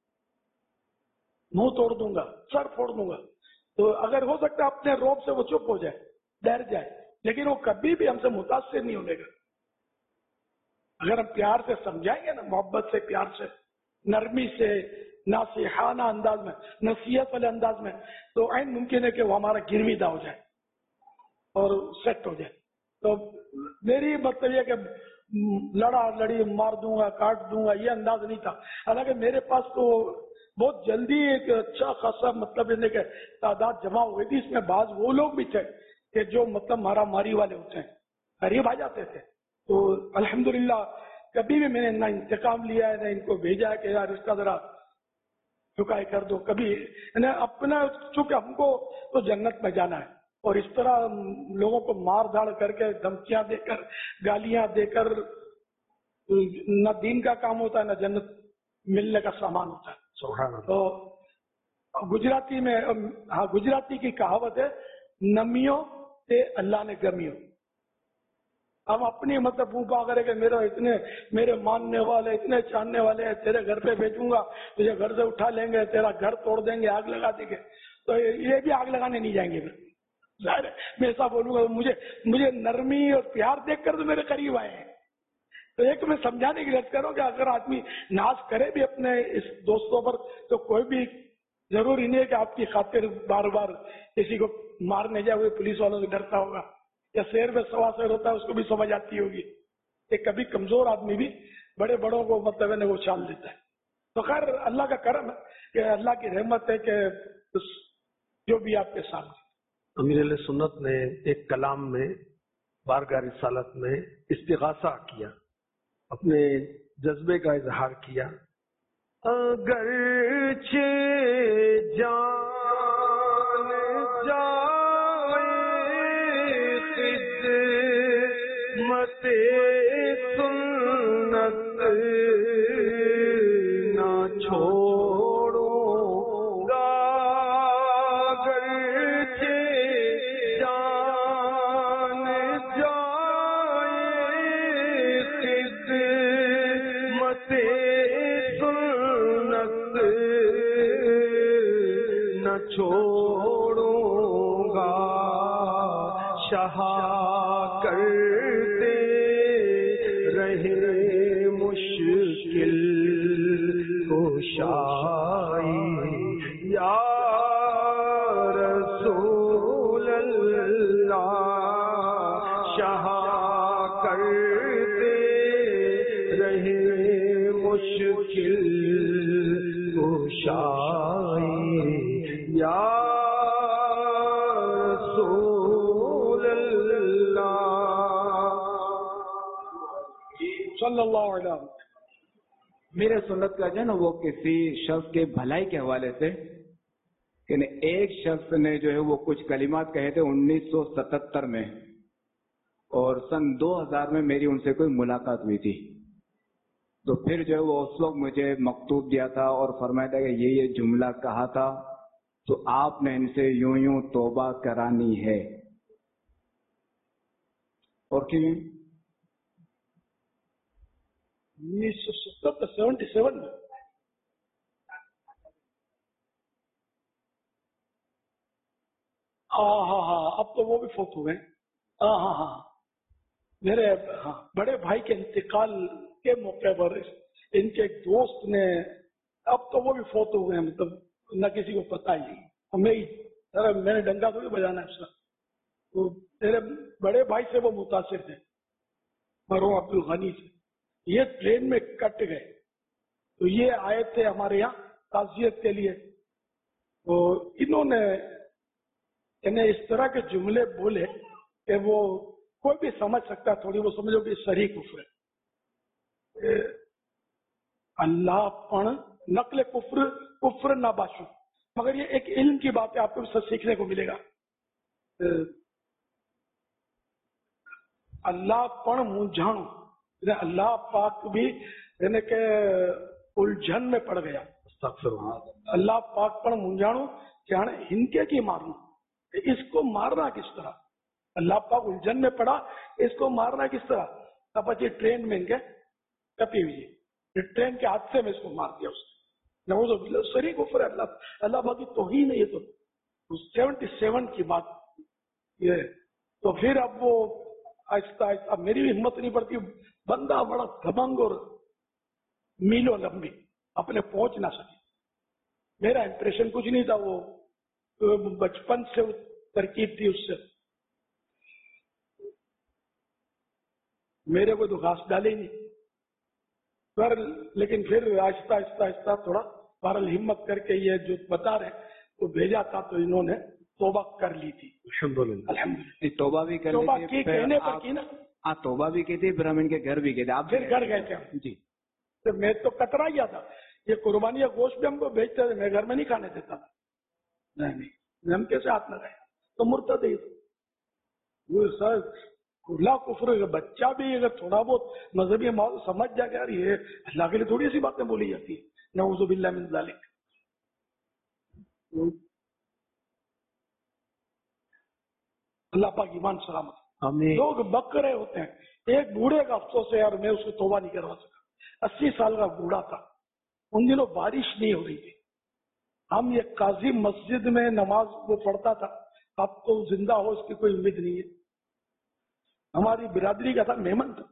منہ توڑ دوں گا، سر پھوڑ دوں گا. تو اگر ہو سکتا ہے اپنے روب سے وہ چپ ہو جائے، ڈر جائے، لیکن وہ کبھی بھی ہم سے متاثر نہیں ہونے گا. اگر ہم پیار سے سمجھائیں گے نا، محبت سے، پیار سے، نرمی سے، ناصحانہ انداز میں، نصیحت والے انداز میں، تو عین ممکن ہے کہ وہ ہمارا گرویدہ ہو جائے اور سیٹ ہو جائے. تو میری مطلب یہ کہ لڑا لڑی مار دوں گا، کاٹ دوں گا، یہ انداز نہیں تھا. حالانکہ میرے پاس تو بہت جلدی ایک اچھا خاصا مطلب کہ تعداد جمع ہو گئی تھی. اس میں بعض وہ لوگ بھی تھے کہ جو مطلب مارا ماری والے ہوتے ہیں، قریب آ جاتے تھے. تو الحمدللہ کبھی بھی میں نے نہ انتقام لیا ہے، نہ ان کو بھیجا ہے کہ یار اس کا ذرا چکائی کر دو. کبھی اپنا، چونکہ ہم کو تو جنت میں جانا ہے، اور اس طرح لوگوں کو مار دھاڑ کر کے، دھمکیاں دے کر، گالیاں دے کر نہ دین کا کام ہوتا ہے، نہ جنت ملنے کا سامان ہوتا ہے. تو گجراتی میں، ہاں گجراتی کی کہاوت ہے، نمیوں تے اللہ نے گمیوں. ہم اپنی مطلب پوپا کرے کہ میرے اتنے میرے ماننے والے، اتنے چاہنے والے ہیں، تیرے گھر پہ بھیجوں گا، تجھے گھر سے اٹھا لیں گے، تیرا گھر توڑ دیں گے، آگ لگا دیں گے. تو یہ بھی آگ لگانے نہیں جائیں گے. ظاہر ہے میں ایسا بولوں گا، مجھے مجھے نرمی اور پیار دیکھ کر تو میرے قریب آئے ہیں. تو ایک میں سمجھانے کی لٹ کروں کہ اگر آدمی ناز کرے بھی اپنے اس دوستوں پر تو کوئی بھی ضروری نہیں ہے کہ آپ کی خاطر بار بار کسی کو مارنے جائے. وہ پولیس والوں سے ڈرتا ہوگا، یا شیر میں سوا شیر ہوتا ہے اس کو بھی سمجھ آتی ہوگی کہ کبھی کمزور آدمی بھی بڑے بڑوں کو مطلب ہے وہ چھال دیتا ہے. تو خیر اللہ کا کرم ہے کہ اللہ کی رحمت ہے کہ جو بھی آپ کے سامنے.
امیر اہل سنت نے ایک کلام میں بارگاہ رسالت میں استغاثہ کیا، اپنے جذبے کا اظہار کیا. اگرچہ جان جائے
خدمت سنت نہ چھوڑوں گا گرچہ جان جائے خدمت سنت نہ چھوڑوں گا شہا کرتے رہے مشکل کشائی یا رسول اللہ شہا کرتے رہے مشکل کشائی یا
صلی اللہ علیہ وسلم.
میرے سنت کا جو ہے نا وہ کسی شخص کے بھلائی کے حوالے سے کہ ایک شخص نے جو ہے وہ کچھ کلمات کہے تھے انیس سو ستہتر میں اور سن دو ہزار میں میری ان سے کوئی ملاقات ہوئی تھی. تو پھر جو ہے وہ اس وقت مجھے مکتوب دیا تھا اور فرمایا تھا کہ یہ یہ جملہ کہا تھا تو آپ نے ان سے یوں یوں توبہ کرانی ہے. اور کیوں
انیس سو ستر سیونٹی سیون میں ہاں ہاں ہاں اب تو وہ بھی فوت ہو گئے. ہاں ہاں ہاں میرے ہاں بڑے بھائی کے انتقال کے موقع پر ان کے ایک دوست نے اب تو وہ بھی فوت ہو گئے مطلب نہ کسی کو پتا ہی نہیں. ہمیں سر میں نے ڈنگا تھوڑی بجانا ہے سر. تو میرے بڑے بھائی سے وہ متاثر تھے مرحوم عبد الغنی سے. یہ ٹرین میں کٹ گئے تو یہ آئے تھے ہمارے یہاں تعزیت کے لیے. تو انہوں نے انہیں اس طرح کے جملے بولے کہ وہ کوئی بھی سمجھ سکتا ہے. تھوڑی وہ سمجھو کہ صریح کفر ہے. اللہ پن نقل کفر کفر نہ باشو. مگر یہ ایک علم کی بات ہے آپ کو بھی سب سیکھنے کو ملے گا. اللہ پن منجھانو اللہ پاک بھی یعنی کہ الجھن میں پڑ گیا. اللہ پاک پر منجانو کہ ہن کے کی مارنا اس کو مارنا کس طرح. اللہ پاک الجھن میں پڑا اس کو مارنا کس طرح. اب یہ ٹرین میں ان کے کپی ہوئی ہے ٹرین کے حادثے میں اس کو مار دیا اس نے. سری کفر ہے اللہ اللہ پاک کی توہین ہے. یہ تو سیونٹی سیون کی بات یہ. تو پھر اب وہ آہستہ آہستہ میری بھی ہمت نہیں پڑتی. بندہ بڑا دبنگ اور میلوں لمبی اپنے پہنچ نہ سکے. میرا امپریشن کچھ نہیں تھا. وہ بچپن سے ترکیب تھی اس سے. میرے کو تو گھاس ڈالے ہی نہیں پر لیکن پھر آہستہ آہستہ آہستہ تھوڑا بہرحال ہمت کر کے یہ جو بتا رہے وہ بھیجا تھا تو انہوں نے توبہ کر لی تھی.
الحمدللہ توبہ بھی کر
توبہ
لی
کی کہنے پر کی نا.
ہاں توبہ بھی کی تھی پھر ہم ان کے گھر بھی گئے تھے. آپ
پھر گھر گئے تھے
جی.
میں تو کترا گیا تھا. یہ قربانی یا گوشت بھی ہم کو بیچتے تھے. میں گھر میں نہیں کھانے دیتا تھا. نہیں نہیں ہم کیسے ہاتھ لگائے تو مرتد ہی وہ سر کھلا کفر. بچہ بھی اگر تھوڑا بہت مذہبی ماحول سمجھ جائے کہ یار یہ اللہ کے لیے تھوڑی سی باتیں بولی جاتی ہے. نعوذ باللہ من ذالک. اللہ پاک ایمان سلامت. لوگ بک رہے ہوتے ہیں. ایک بوڑھے کا افسوس ہے یار میں اس کو توبہ نہیں کروا سکا. اسی سال کا بوڑھا تھا. ان دنوں بارش نہیں ہو رہی تھی. ہم یہ قاضی مسجد میں نماز وہ پڑھتا تھا. اب تو زندہ ہو اس کی کوئی امید نہیں ہے. ہماری برادری کا تھا مہمان تھا.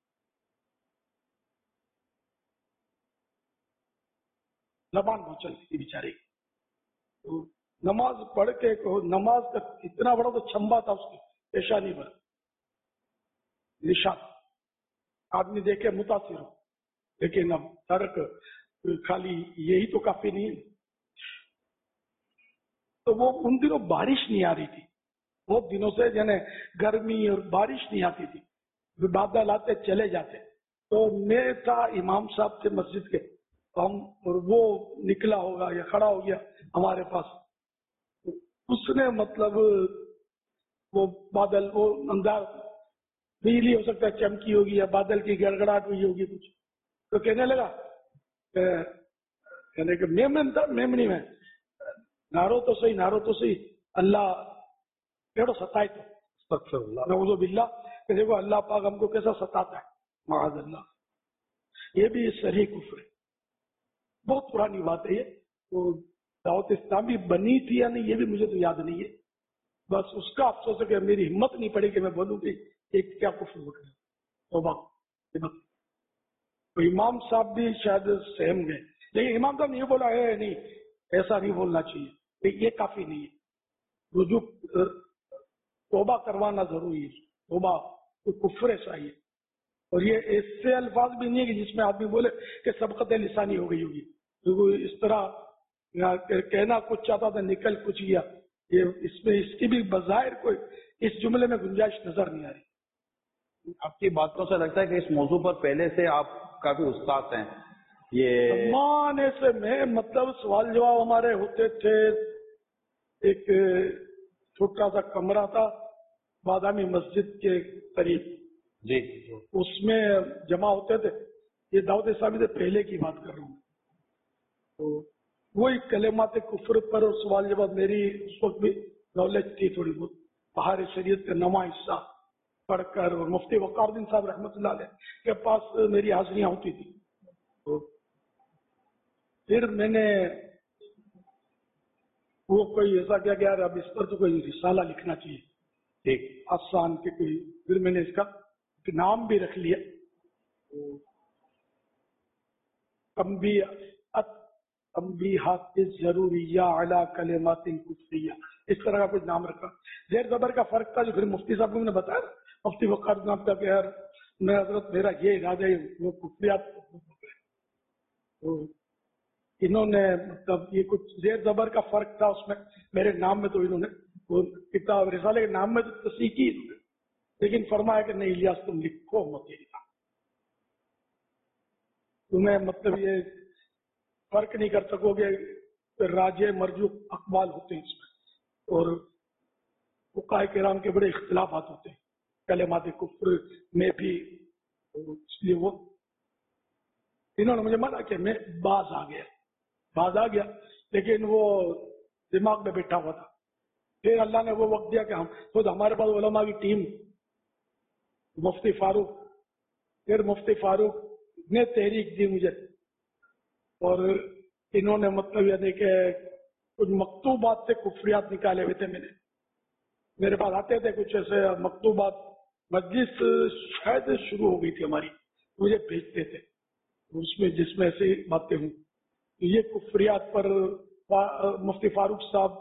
زبان بہت چلتی تھی بیچارے. نماز پڑھ کے نماز کا اتنا بڑا تو چھمبا تھا اس کی پیشانی پر نشان. آدمی دیکھے متاثر ہو لیکن اب ترک خالی یہی تو کافی نہیں ہے. تو وہ ان دنوں بارش نہیں آ رہی تھی. بہت دنوں سے یعنی گرمی اور بارش نہیں آتی تھی. بادل آتے چلے جاتے. تو میں تھا امام صاحب تھے مسجد کے. ہم اور وہ نکلا ہوگا یا کھڑا ہو گیا ہمارے پاس. اس نے مطلب وہ بادل وہ اندر بجلی ہو سکتا ہے چمکی ہوگی یا بادل کی گڑگڑاہٹ ہوئی ہوگی کچھ، تو کہنے لگا کہنے کہ میمن تھا میمنی میں نارو تو صحیح نارو تو صحیح اللہ کیڑو ستائے تو استغفر اللہ نعوذ باللہ کہ دیکھو اللہ پاک ہم کو کیسا ستاتا ہے معاذ اللہ. یہ بھی صریح کفر ہے، بہت پرانی بات ہے. یہ وہ دعوت اسلامی بنی تھی یا نہیں یہ بھی مجھے تو یاد نہیں ہے، بس اس کا افسوس ہے کہ میری ہمت نہیں پڑی کہ میں بولوں کہ ایک کیا کفر ہو گیا. توبہ تو امام صاحب بھی شاید سہم گئے، لیکن امام صاحب نے یہ بولا ہے نہیں ایسا نہیں بولنا چاہیے، یہ کافی نہیں ہے، رجوع توبہ کروانا ضروری ہے. توبہ تو کفر ایسا ہی ہے، اور یہ ایسے الفاظ بھی نہیں ہے کہ جس میں آدمی بولے کہ سبقت لسانی ہو گئی ہوگی، کیونکہ اس طرح کہنا کچھ چاہتا تھا نکل کچھ گیا. یہ اس میں اس کی بھی بظاہر کوئی اس جملے میں گنجائش نظر نہیں آ رہی.
آپ کی باتوں سے لگتا ہے کہ اس موضوع پر پہلے سے آپ کافی استاد ہیں. یہ
زمانے سے میں مطلب سوال جواب ہمارے ہوتے تھے، ایک چھوٹا سا کمرہ تھا بادامی مسجد کے قریب
جی
اس میں جمع ہوتے تھے. یہ دعوت اسلامی سے پہلے کی بات کر رہا ہوں. تو وہی کلمات کفر پر اور سوال جواب میری اس وقت بھی نالج تھی تھوڑی بہت، بہار شریعت کا نواں حصہ پڑھ کر، اور مفتی وقار الدین صاحب رحمۃ اللہ علیہ کے پاس میری حاضریاں ہوتی تھی. تو پھر میں نے وہ کوئی ایسا کیا کہ یار اب اس پر تو کوئی رسالہ لکھنا چاہیے ایک آسان کے کوئی، پھر میں نے اس کا نام بھی رکھ لیا تنبیہات ضروریہ علی کلمات کفریہ، اس طرح کا کچھ نام رکھا. زیر زبر کا فرق تھا جو پھر مفتی صاحب کو میں نے بتایا، مفتی وقار صاحب کا کہ یار میں حضرت میرا یہ ارادہ ہے وہ کفریات، تو انہوں نے مطلب یہ کچھ زیر زبر کا فرق تھا اس میں میرے نام میں، تو انہوں نے وہ کتاب رسالے کے نام میں تو تصحیح کی انہوں نے، لیکن فرمایا کہ نہیں الیاس تم لکھو مت یہ لکھا. تمہیں مطلب یہ فرق نہیں کر سکو گے، راجے مرجو اقوال ہوتے ہیں اس میں، اور فقہاء کرام کے بڑے اختلافات ہوتے ہیں کلمات کفر میں بھی. اس لیے وہ انہوں نے مجھے مانا کہ میں باز آ گیا باز آ گیا لیکن وہ دماغ میں بیٹھا ہوا تھا. پھر اللہ نے وہ وقت دیا کہ ہم خود ہمارے پاس علماء کی ٹیم، مفتی فاروق، پھر مفتی فاروق نے تحریک دی مجھے، اور انہوں نے مطلب یعنی کہ کچھ مکتوبات سے کفریات نکالے ہوئے تھے. میں نے میرے پاس آتے تھے کچھ ایسے مکتوبات، مجلس شاید شروع ہو گئی تھی ہماری، مجھے بھیجتے تھے اس میں جس میں ایسی باتیں ہوں. یہ کفریات پر مفتی فاروق صاحب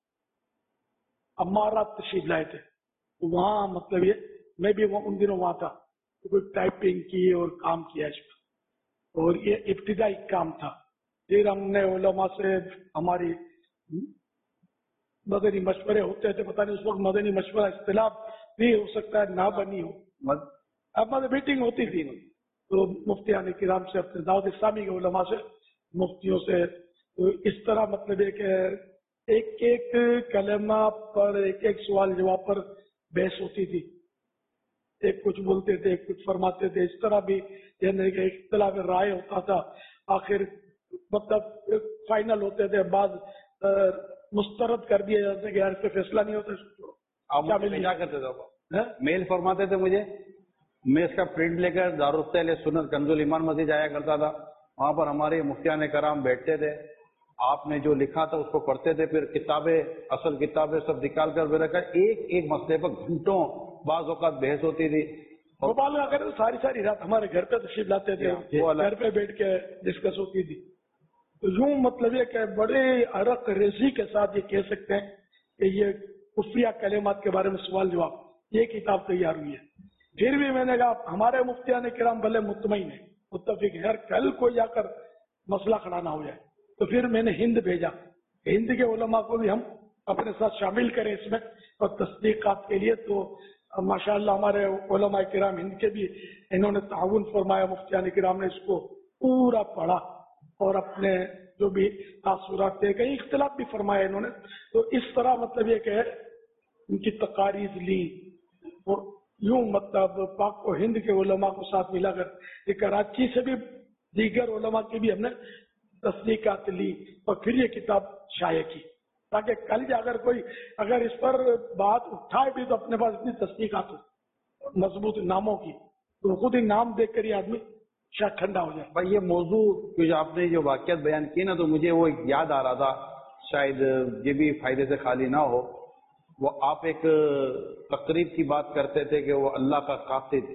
امارات تشریف لائے تھے، وہاں مطلب یہ میں بھی ان دنوں وہاں تھا، کوئی ٹائپنگ کی اور کام کیا اس میں، اور یہ ابتدائی کام تھا. پھر ہم نے علماء سے ہماری مدنی مشورے ہوتے تھے، پتہ نہیں اس وقت مدنی مشورہ اختلاف بھی ہو سکتا ہے نہ بنی ہو، اب مدنی میٹنگ ہوتی تھی تو مفتیان کرام سے، اپنے دعوت اسلامی کے علماء سے، مفتیوں سے، تو اس طرح مطلب ہے کہ ایک ایک کلمہ پر ایک ایک سوال جواب پر بحث ہوتی تھی. ایک کچھ بولتے تھے ایک کچھ فرماتے تھے، اس طرح بھی یعنی کہ اختلاف رائے ہوتا تھا. آخر مطلب فائنل ہوتے تھے، بعض مسترد کر دیا جاتا کہ یار اس پہ فیصلہ نہیں ہوتا.
آپ کیا کرتے تھے؟ میل فرماتے تھے مجھے، میں اس کا پرنٹ لے کر دارالعلوم سنت کنز الایمان مسجد جایا کرتا تھا. وہاں پر ہمارے مفتیان کرام بیٹھتے تھے، آپ نے جو لکھا تھا اس کو پڑھتے تھے، پھر کتابیں اصل کتابیں سب نکال کر میرے کا ایک ایک مسئلے پر گھنٹوں بعض اوقات بحث ہوتی تھی.
بھوپال میں اگر ساری ساری رات ہمارے گھر پہ تشریف لاتے تھے، گھر پہ بیٹھ کے ڈسکس ہوتی تھی. تو یوں مطلب یہ کہ بڑے عرق ریزی کے ساتھ یہ کہہ سکتے ہیں کہ یہ کفریہ کلمات کے بارے میں سوال جواب یہ کتاب تیار ہوئی ہے. پھر بھی میں نے کہا ہمارے مفتیان کرام بھلے مطمئن ہیں، متفق ہے، کل کوئی جا کر مسئلہ کھڑا نہ ہو جائے. تو پھر میں نے ہند بھیجا، ہند کے علماء کو بھی ہم اپنے ساتھ شامل کریں اس میں اور تصدیقات کے لیے. تو ماشاءاللہ ہمارے علماء کرام ہند کے بھی انہوں نے تعاون فرمایا. مفتیان کرام نے اس کو پورا پڑھا اور اپنے جو بھی تاثرات تھے، کئی اختلاف بھی فرمایا انہوں نے. تو اس طرح مطلب یہ کہ ان کی تقاریر لی اور یوں مطلب پاک و ہند کے علماء کو ساتھ ملا کر یہ کراچی سے بھی دیگر علماء کی بھی ہم نے تصدیقات لی اور پھر یہ کتاب شائع کی تاکہ کل جا کر کوئی اگر اس پر بات اٹھائے بھی تو اپنے پاس اتنی تصدیقات ہو مضبوط ناموں کی تو خود ہی نام دیکھ کر یہ آدمی شاید ٹھنڈا ہو جائے.
بھائی یہ موضوع جو آپ نے جو واقعات بیان کیے نا تو مجھے وہ یاد آ رہا تھا, شاید یہ بھی فائدے سے خالی نہ ہو. وہ آپ ایک تقریب کی بات کرتے تھے کہ وہ اللہ کا قاصد,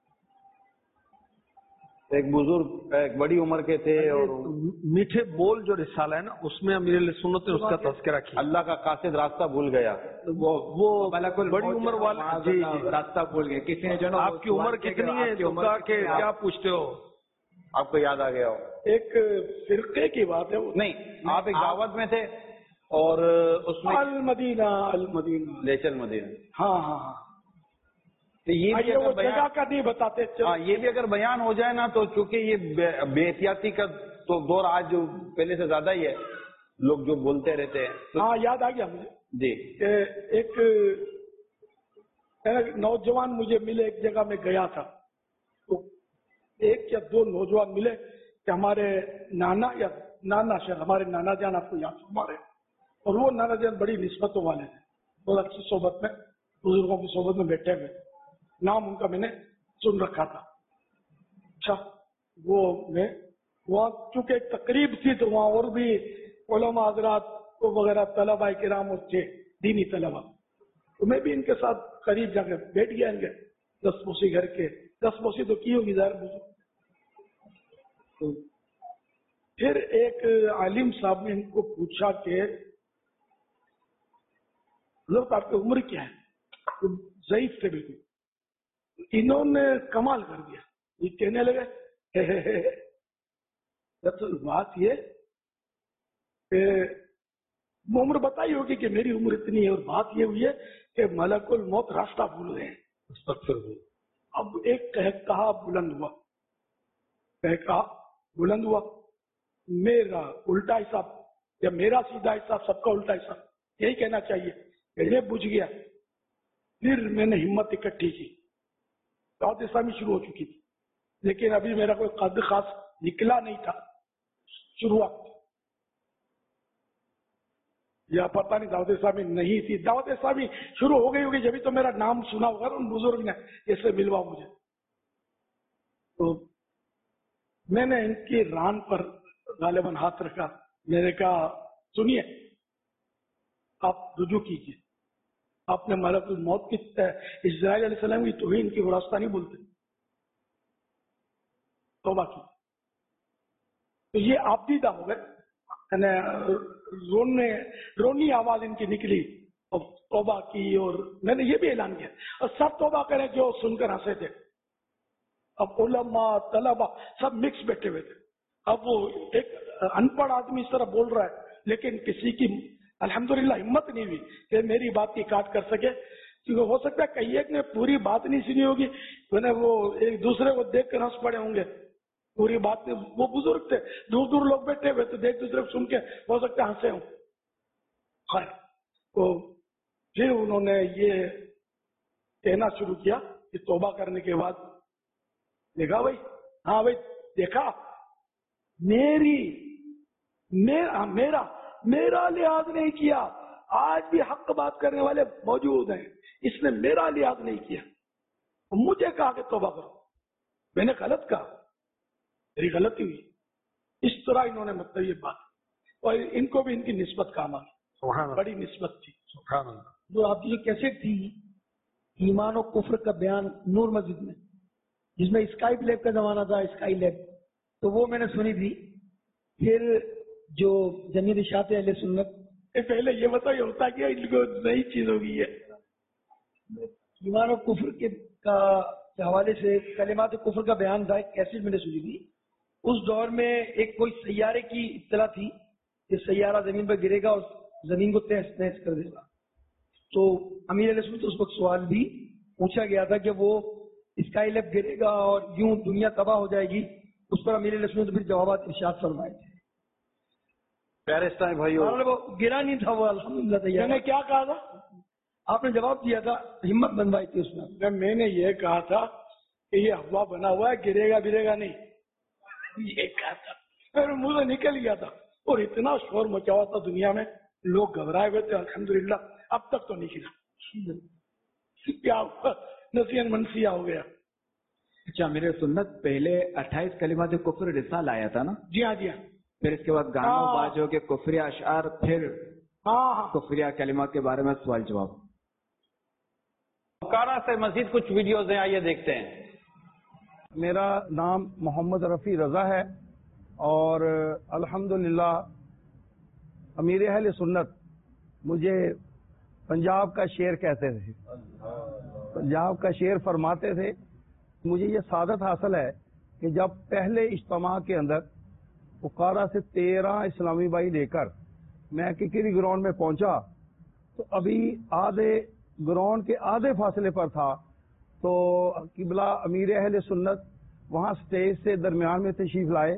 ایک بزرگ ایک بڑی عمر کے تھے اور
میٹھے بول جو رسالہ ہے نا اس میں امیر علیہ سنت نے اس کا تذکرہ کیا.
اللہ کا قاصد راستہ بھول گیا,
وہ وہ بڑی عمر والا جی
راستہ بھول گئے. کسی نے جو
آپ کی عمر کتنی ہے تو کہا کہ کیا پوچھتے ہو,
آپ کو یاد آ گیا ہو.
ایک فرقے کی بات ہے.
نہیں, آپ ایک دعوت میں تھے اور اس میں
المدینہ المدینہ
لے چل مدینہ.
ہاں ہاں ہاں
تو یہ بھی
وہ جگہ کا نہیں بتاتے.
ہاں یہ بھی اگر بیان ہو جائے نا تو چونکہ یہ بے احتیاطی کا تو دور آج جو پہلے سے زیادہ ہی ہے, لوگ جو بولتے رہتے ہیں.
ہاں یاد آ گیا مجھے
جی.
ایک نوجوان مجھے ملے, ایک جگہ میں گیا تھا تو ایک یا دو نوجوان ملے کہ ہمارے نانا یا نانا شاید ہمارے نانا جان آپ کو یاد ہمارے, اور وہ نانا جان بڑی نسبتوں والے تھے, بہت اچھی صحبت میں بزرگوں کی صحبت میں بیٹھے ہوئے. نام ان کا میں نے سن رکھا تھا. اچھا وہ میں وہاں چونکہ ایک تقریب تھی تو وہاں اور بھی علماء حضرات وغیرہ طلباء کرام اور تھے, دینی طلباء, تو میں بھی ان کے ساتھ قریب جا کے بیٹھ گیا. ان کے دس بوسی گھر کے دس بوسی تو کی ہوگی ظاہر. تو پھر ایک عالم صاحب نے ان کو پوچھا کہ حضرت آپ کی عمر کیا ہے؟ ضعیف تھے بالکل. انہوں نے کمال کر دیا, یہ کہنے لگے بات یہ کہ عمر بتائی ہوگی کہ میری عمر اتنی ہے, اور بات یہ ہوئی ہے کہ ملک الموت راستہ بھول گئے ہیں. اب ایک کہا بلند ہوا, کہا بلند ہوا, میرا الٹا حساب یا میرا سیدھا حساب سب کا الٹا حساب, یہی کہنا چاہیے کہ یہ بجھ گیا. پھر میں نے ہمت اکٹھی کی, دعوت اسلامی شروع ہو چکی تھی لیکن ابھی میرا کوئی قد خاص نکلا نہیں تھا. شروعات یا پتہ نہیں دعوت اسلامی نہیں تھی, دعوت اسلامی شروع ہو گئی ہوگی جبھی تو میرا نام سنا ہوگا ان بزرگ نے اس سے ملوا مجھے. تو میں نے ان کی ران پر غالباً ہاتھ رکھا, میں نے کہا سنیے آپ رجوع کیجیے, آپ نے ملک الموت کی اسرائیل علیہ السلام کی توہین کی راستہ نہیں بولتے, توبہ کی. تو یہ آپ دیدہ ہو گئے, رونے رونی آواز ان کی نکلی اور توبہ کی, اور میں نے یہ بھی اعلان کیا اور سب توبہ کریں جو سن کر ہنسے تھے. اب علماء طلباء سب مکس بیٹھے ہوئے تھے. اب وہ ایک ان پڑھ آدمی اس طرح بول رہا ہے لیکن کسی کی الحمدللہ ہمت نہیں ہوئی کہ میری بات کی کاٹ کر سکے, کیونکہ ہو سکتا ہے کئی ایک نے پوری بات نہیں سنی ہوگی, تو نے وہ ایک دوسرے کو دیکھ کر ہنس پڑے ہوں گے. پوری بات نہیں, وہ بزرگ تھے, دور دور لوگ بیٹھے ہوئے تو ایک دوسرے کو سن کے ہو سکتا ہے ہنسے ہوں. خیر, تو پھر انہوں نے یہ کہنا شروع کیا کہ توبہ کرنے کے بعد دیکھا بھائی, ہاں بھائی دیکھا, میری میرا میرا میرا لحاظ نہیں کیا. آج بھی حق بات کرنے والے موجود ہیں, اس نے میرا لحاظ نہیں کیا, مجھے کہا کہ توبہ کرو. میں نے غلط کہا, میری غلطی ہوئی. اس طرح انہوں نے مطلب یہ بات, اور ان کو بھی ان کی نسبت کام آئی, بڑی نسبت تھی.
جو آپ کی کیسٹ تھی ایمان و کفر کا بیان نور مسجد میں, جس میں اسکائی لیب کا زمانہ تھا, اسکائی لیب, تو وہ میں نے سنی تھی. پھر جو جمعیت اشاعت اہل سنت,
پہلے یہ بتاؤ یہ ہوتا کیا, ان کو نئی چیز ہو گئی ہے.
ایمان و کفر کے کا حوالے سے کلمات کفر کا بیان تھا, ایک کیسٹ میں نے سنی تھی. اس دور میں ایک کوئی سیارے کی اطلاع تھی کہ سیارہ زمین پر گرے گا اور زمین کو تہس نہس کر دے گا. تو امیر علیہ السلام اس وقت سوال بھی پوچھا گیا تھا کہ وہ اسکائی لیب گرے گا اور یوں دنیا تباہ ہو جائے گی. اس پر امیر علیہ السلام نے پھر جوابات ارشاد فرمائے تھے.
پیارے اسلامی بھائیو,
وہ گرا نہیں تھا وہ, الحمدللہ.
میں نے کیا کہا تھا, आपने जवाब दिया था, हिम्मत बनवाई थी उसमें। मैंने ये कहा था कि ये हवा बना हुआ है, गिरेगा गिरेगा नहीं, ये कहा था, मेरे मुंह से निकल गया था। और इतना शोर मचा हुआ था दुनिया में, लोग घबराए हुए थे। अल्हम्दुलिल्लाह अब तक तो नहीं गिरा। क्या हुआ, नसीहत मनसिया हो गया।
अच्छा, मेरे सुन्नत पहले अट्ठाईस कलिमात कुफ्र रिसाल आया था ना?
जी हाँ जी हाँ।
फिर इसके बाद गानों बाजों के कुफरिया अशार, फिर
हाँ हाँ
कुफरिया कलिमात के बारे में सवाल जवाब।
ओकाड़ा से मजीद कुछ वीडियोज हैं, आइए देखते हैं।
मेरा नाम मोहम्मद रफ़ी रज़ा है और अल्हम्दुलिल्लाह अमीर अहले सुन्नत मुझे पंजाब का शेर कहते थे। पंजाब का शेर फरमाते थे। मुझे ये सादत हासिल है कि जब पहले इज्तिमा के अंदर ओकाड़ा से तेरह इस्लामी भाई लेकर मैं किकरी ग्राउंड में पहुंचा तो अभी आधे ग्राउंड के आधे फासले पर था, तो किबला अमीर अहले सुन्नत वहां स्टेज से दरमियान में तशरीफ लाए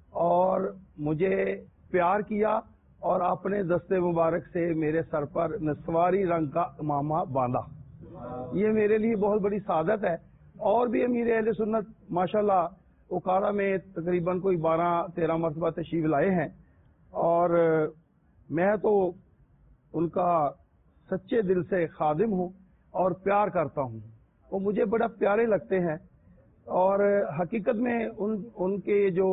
और मुझे प्यार किया और अपने दस्ते मुबारक से मेरे सर पर नस्वारी रंग का इमामा बांधा। ये मेरे लिए बहुत बड़ी सादत है। और भी अमीर अहले सुन्नत माशाल्लाह ओकाड़ा में तकरीबन कोई बारह तेरह मरतबा तशरीफ लाए हैं और मैं तो उनका सच्चे दिल से खादिम हूँ और प्यार करता हूँ। वो मुझे बड़ा प्यारे लगते हैं और हकीकत में उन उनके जो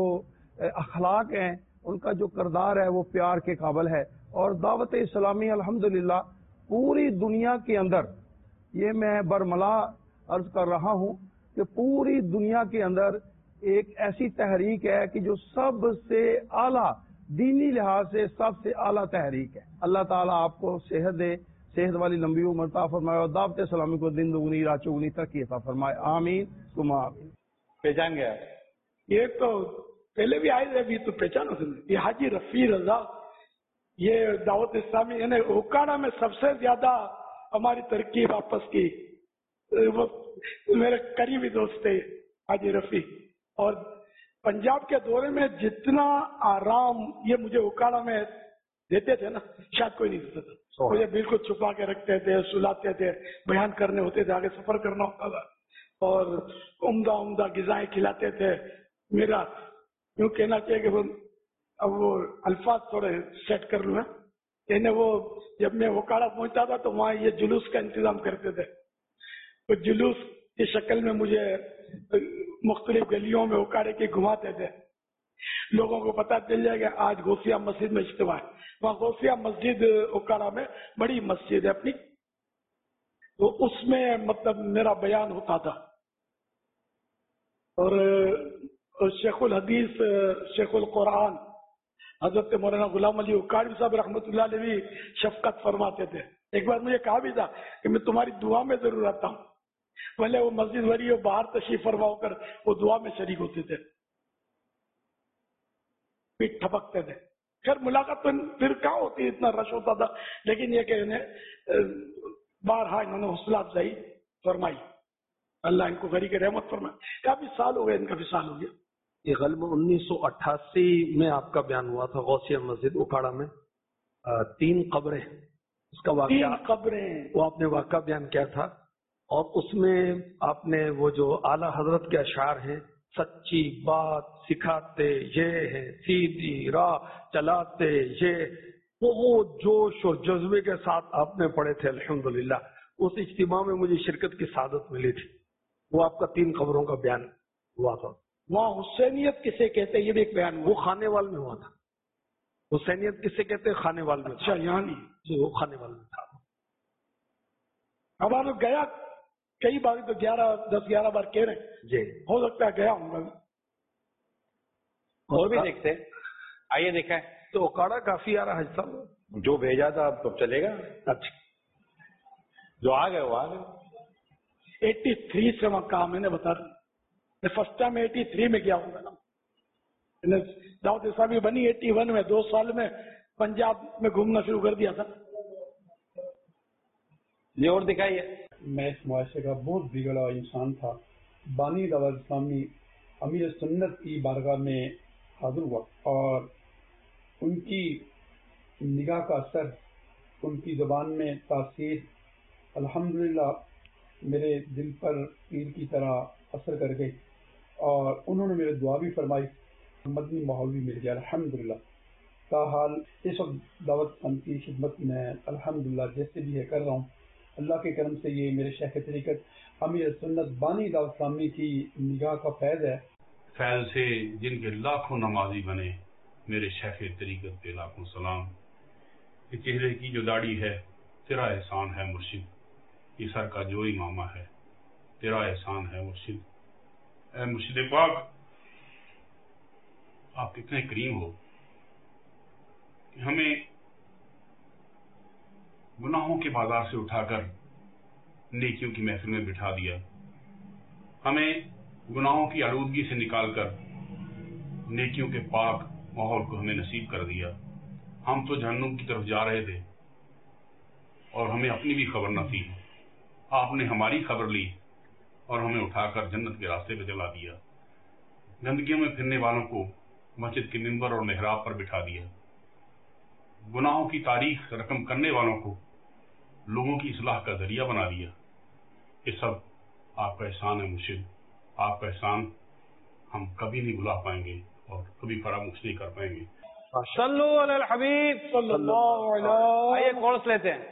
अखलाक हैं, उनका जो किरदार है वो प्यार के काबिल है। और दावत इस्लामी अल्हम्दुलिल्लाह पूरी दुनिया के अंदर, ये मैं बरमला अर्ज कर रहा हूँ कि पूरी दुनिया के अंदर एक ऐसी तहरीक है कि जो सबसे आला दीनी लिहाज से सबसे आला तहरीक है। अल्लाह ताला आपको सेहत दे, सेहत वाली लंबी उम्र अता फरमाए और दावत इस्लामी को दिन दुगनी रात चौगुनी तरक्की अता फरमाए। आमीन तुम आमीन।
पहचान गया?
ये तो पहले भी आए थे, अभी तो पहचानो सुन। ये हाजी रफी रजा, ये दावत इस्लामी यानी ओकाड़ा में सबसे ज्यादा हमारी तरक्की वापस की। वो मेरे करीबी दोस्त थे हाजी रफी। और पंजाब के दौरे में जितना आराम ये मुझे ओकाड़ा में देते थे ना, शायद कोई नहीं देता था। मुझे बिल्कुल छुपा के रखते थे, सुलाते थे, बयान करने होते थे, आगे सफर करना होता था और उम्दा उम्दा गिजाएं खिलाते थे। मेरा यूँ कहना चाहिए कि वो अब वो अल्फाज थोड़े सेट कर लूँ। यानी वो जब मैं ओकाड़ा पहुंचता था तो वहाँ ये जुलूस का इंतजाम करते थे। तो जुलूस की शक्ल में मुझे मुख्तलिफ गलियों में ओकाड़े के घुमाते थे। लोगों को पता चल जाएगा आज गौसिया मस्जिद में इज्तिमा है। वहाँ गौसिया मस्जिद ओकाड़ा में बड़ी मस्जिद है अपनी, तो उसमें मतलब मेरा बयान होता था। और शेखुल हदीस, शेखुल कुरान हजरत मौलाना गुलाम अली उकाड़ी साहब रहमतुल्लाह अलैह भी शफकत फरमाते थे। एक बार मुझे कहा भी था कि मैं तुम्हारी दुआ में जरूर आता हूँ। भले वो मस्जिद भरी हो, बाहर तशरीफ फरमा होकर वो दुआ में शरीक होते थे, पीठ ठपकते थे। खैर मुलाकात तो फिर कहाँ होती, इतना रश होता था। लेकिन ये कहने बारहा इन्होंने हौसला अफजाई फरमाई, अल्लाह इनको गरी के रहमत फरमाए। काफी साल हो गए, इनका भी साल हो गया।
ये गल्ब उन्नीस सौ अट्ठासी में आपका बयान हुआ था गौसिया मस्जिद उखाड़ा में, तीन कब्रें, उसका वाकया,
तीन कब्रें,
वो आपने वाकया बयान किया था। और उसमें आपने वो जो आला हजरत के अशार हैं, सच्ची बात सिखाते ये है, सीधी राह चलाते ये, वो जोश और जज्बे के साथ आपने पढ़े थे अल्हम्दुलिल्लाह। उस इज्तिमा में मुझे शिरकत की सादत मिली थी। वो आपका तीन खबरों का बयान हुआ था।
वहाँ हुसैनियत किसे कहते हैं ये भी एक बयान हुआ।
वो खानेवाल में हुआ था। हुसैनियत किसे कहते हैं? खानेवाल में।
अच्छा, यहाँ नहीं
जी, वो खानेवाल में था।
हमारा गया कई बार, तो ग्यारह दस ग्यारह बार कह रहे
जी,
हो सकता है गया हूँ।
और भी देखते, आइए देखा है
तो ओकाड़ा काफी आ रहा है साहब।
जो भेजा था अब तो चलेगा।
अच्छा,
जो आ गए वो आ गए।
एट्टी थ्री से वहाँ कहा, मैंने बता रहा, मैं फर्स्ट टाइम एटी थ्री में गया हूँ ना। दावत इस्लामी बनी एटी वन में, दो साल में पंजाब में घूमना शुरू कर दिया था।
ये और दिखाइए।
मैं इस मुआशरे का बहुत बिगड़ा हुआ इंसान था। बानी दावत इस्लामी अमीर सुन्नत की बारगाह में हाजिर हुआ और उनकी निगाह का असर, उनकी जुबान में तासीर الحمدللہ میرے دل پر تیر کی طرح اثر کر گئی اور انہوں نے میرے دعا بھی فرمائی، مدنی ماحول بھی مل گیا الحمدللہ۔ تاحال اس وقت دعوت اسلامی کی خدمت میں الحمدللہ جیسے بھی ہے کر رہا ہوں۔ اللہ کے کرم سے یہ میرے شیخ طریقت امیر سنت بانی دعوت اسلامی کی نگاہ کا فیض ہے۔
فیض سے جن کے لاکھوں نمازی بنے، میرے شیخ طریقت پہ لاکھوں سلام۔ یہ چہرے کی جو داڑھی ہے تیرا احسان ہے مرشد، یہ سر کا جو امامہ ہے تیرا احسان ہے مرشد۔ اے مرشد پاک، آپ کتنے کریم ہو کہ ہمیں گناہوں کے بازار سے اٹھا کر نیکیوں کی محفل میں بٹھا دیا، ہمیں گناہوں کی آلودگی سے نکال کر نیکیوں کے پاک ماحول کو ہمیں نصیب کر دیا۔ ہم تو جہنم کی طرف جا رہے تھے اور ہمیں اپنی بھی خبر نہ تھی، آپ نے ہماری خبر لی اور ہمیں اٹھا کر جنت کے راستے پہ چلا دیا۔ گندگیوں میں پھرنے والوں کو مسجد کے ممبر اور محراب پر بٹھا دیا، گناہوں کی تاریخ رقم کرنے والوں کو لوگوں کی اصلاح کا ذریعہ بنا دیا۔ یہ سب آپ کا احسان ہے مرشد، آپ کا احسان ہم کبھی نہیں بھلا پائیں گے اور کبھی فراموش نہیں کر پائیں گے۔
صلو علی الحبیب صلی اللہ علیہ۔ آئیے کورس لیتے ہیں۔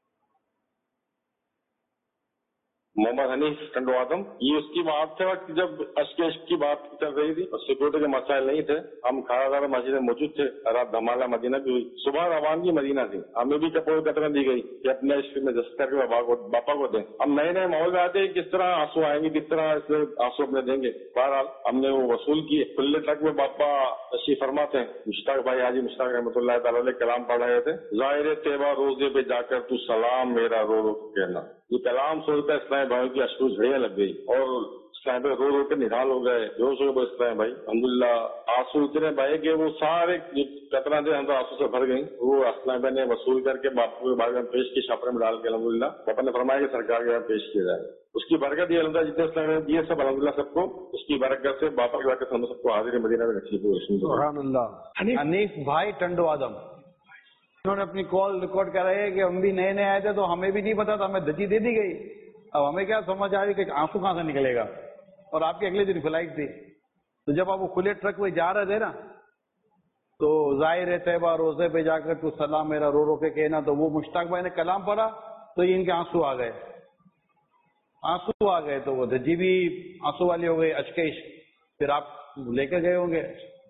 محمد حنیف ٹنڈو آدم، یہ اس کی بات تھے وقت جب اشک عشق کی بات چل رہی تھی اور سیکورٹی کے مسائل نہیں تھے، ہم کھڑا دار مسجد میں موجود تھے، رات دھمالہ مدینہ کی ہوئی، صبح روانگی مدینہ تھی، ہمیں بھی چپوڑ قطریں دی گئی کہ اپنے عشق میں دست کر کے بابا کو باپا کو دیں۔ ہم نئے نئے ماحول میں آتے کس طرح آنسو آئیں گے، کس طرح اس آنسو اپنے دیں گے۔ بہرحال ہم نے وہ وصول کیے۔ کھلے ٹرک میں باپا تشریف فرماتے ہیں، مشتاق بھائی حاجی مشتاق رحمۃ اللہ تعالی علیہ کلام پڑھ رہے تھے، ظاہر طیبہ روزے پہ جا کر تو سلام میرا رو رو کہنا۔ یہ کلام سن کر اسلام بھائیوں کی اشرو جھڑیاں لگ گئی اور اسلام بھائی رو رو کے نڈال ہو گئے، بے ہو گئے اسلام بھائی۔ الحمدللہ آنسو اتنے بھائی کہ وہ سارے قطریں تھے ہم تو آنسو سے بھر گئی۔ وہ اسلام بھائی نے وصول کر کے باپو کے بارے میں پیش کی، چھاپڑے میں ڈال کے الحمدللہ باپا نے فرمایا کہ سرکار کے یہاں پیش کیا جائے۔ اس کی برکت یہ الحمدللہ جتنے اسلام نے دیے سب الحمدللہ سب کو اس کی برکت سے باپا کی برکت ہم سب کو حاضر مدینہ میں نصیب ہوئی۔
سبحان اللہ۔ حنیف بھائی ٹنڈو آدم، انہوں نے اپنی کال ریکارڈ کر رہے ہیں کہ ہم بھی نئے نئے آئے تھے تو ہمیں بھی نہیں پتا تھا، ہمیں دھچی دے دی گئی، اب ہمیں کیا سمجھ آئی کہ آنسو کہاں سے نکلے گا، اور آپ کے اگلے دن فلائٹ تھی۔ تو جب آپ وہ کھلے ٹرک میں جا رہے تھے نا تو ظاہر طیبہ روزے پہ جا کر تو سلام میرا رو رو کے کہنا، تو وہ مشتاق بھائی نے کلام پڑھا تو یہ ان کے آنسو آ گئے، آنسو آ گئے تو وہ دھجی بھی آنسو والی ہو گئی، اشک عشق۔ پھر آپ لے کے گئے ہوں گے،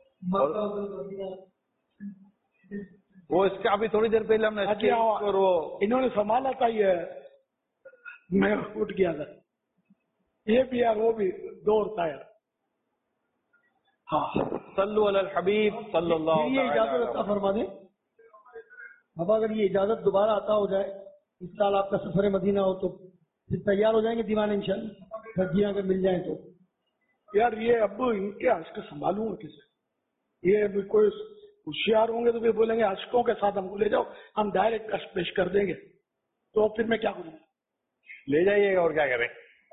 وہ اس کا ابھی تھوڑی دیر پہلے ہم نے
انہوں نے سنبھالا تھا، یہ میں اٹھ گیا تھا، یہ بھی یار وہ بھی دور تھا یار۔
ہاں صلو علی الحبیب صلی اللہ علیہ
یہ اجازت عطا فرما دیں بابا، اگر یہ اجازت دوبارہ عطا ہو جائے، اس سال آپ کا سفر مدینہ ہو تو پھر تیار ہو جائیں گے دیوانے انشاءاللہ، سردیاں اگر مل جائیں تو۔
یار یہ اب ان کے عشق سنبھالوں گا کسے؟ یہ کوئی ہوشیار ہوں گے تو پھر بولیں گے عشقوں کے ساتھ ہم کو لے جاؤ، ہم ڈائریکٹ عشق پیش کر دیں گے، تو پھر میں کیا کروں؟
لے جائیے گا اور کیا کریں۔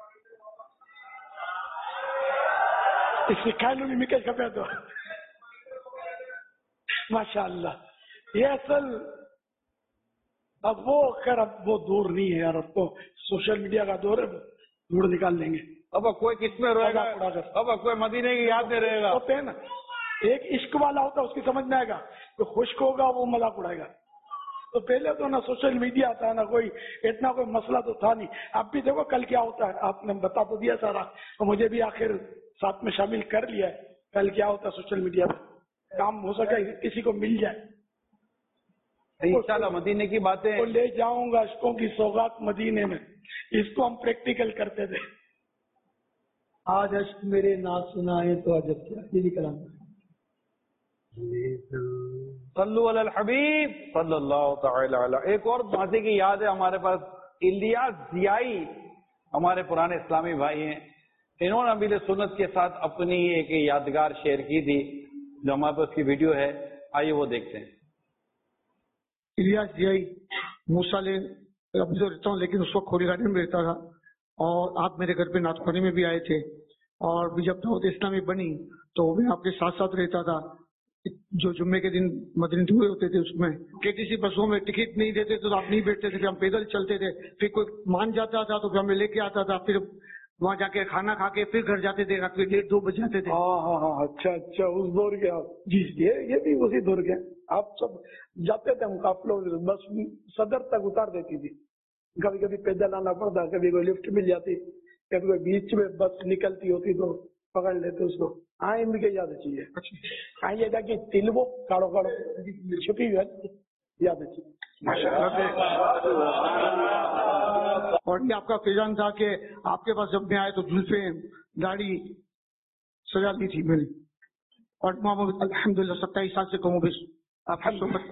سکھائے بھی مکے کھپے تو ماشاء اللہ۔ یہ اصل اب وہ خیر اب وہ دور نہیں ہے یار، اب تو سوشل میڈیا کا دور ہے، دور نکال لیں گے۔
اب کوئی کس میں رہے گا، اب کوئی مدینے کی یاد میں رہے گا۔
ہوتے ہیں نا، ایک عشق والا ہوتا ہے اس کی سمجھ میں آئے گا، جو خشک ہوگا وہ مذاق اڑائے گا۔ تو پہلے تو نہ سوشل میڈیا تھا نہ کوئی اتنا کوئی مسئلہ تو تھا نہیں۔ اب بھی دیکھو کل کیا ہوتا ہے، آپ نے بتا تو دیا سارا، اور مجھے بھی آخر ساتھ میں شامل کر لیا ہے۔ کل کیا ہوتا ہے سوشل میڈیا پہ، کام ہو سکے کسی کو مل جائے
انشاءاللہ۔ مدینے کی باتیں
تو لے جاؤں گا، عشقوں کی سوغات مدینے میں، اس کو ہم پریکٹیکل کرتے تھے۔
آج عشق میرے ناز سنائے تو عجب کیا، یہ بھی کلام
صلو علی الحبیب صلی اللہ تعالی علیہ۔ ایک اور باتیں کی یاد ہے ہمارے پاس، الیاس ضیائی ہمارے پرانے اسلامی بھائی ہیں، انہوں نے امیر سنت کے ساتھ اپنی ایک یادگار شیئر کی تھی جو ہمارے پاس کی ویڈیو ہے، آئیے وہ دیکھتے ہیں۔
الیاس ضیائی موسیٰ لے ابھی تو رہتا ہوں لیکن اس وقت کھوری گارڈن میں رہتا تھا، اور آپ میرے گھر پہ نعت خوانی میں بھی آئے تھے، اور بھی جب دعوت اسلامی بنی تو میں آپ کے ساتھ ساتھ رہتا تھا، जो जुम्मे के दिन मदनी हुए होते थे उसमें केटीसी बसों में टिकट नहीं देते थे तो आप नहीं बैठते थे, फिर हम पैदल चलते थे, फिर कोई मान जाता था तो फिर हमें लेके आता था, फिर वहाँ जाके खाना खा के फिर घर जाते थे, रात में डेढ़ दो बज जाते थे।
हाँ हाँ हाँ, अच्छा अच्छा, उस दौर के आप जी, ये ये भी उसी दौर के आप सब जाते थे। हम काफिलों बस सदर तक उतार देती थी, कभी कभी पैदल आना पड़ता, कभी कोई लिफ्ट मिल जाती, कभी कोई बीच में बस निकलती होती तो पकड़ लेते उसको। हाँ, इनके याद चाहिए। हाँ, ये जाके तिलवो काड़ो काड़ो छुपी हुई याद चाहिए।
और ये आपका फैजान था कि आपके पास जब मैं आए तो जुल्फे दाढ़ी सजा ली थी मैंने, और अल्हम्दुलिल्लाह सत्ताईस साल से कमो बेश आप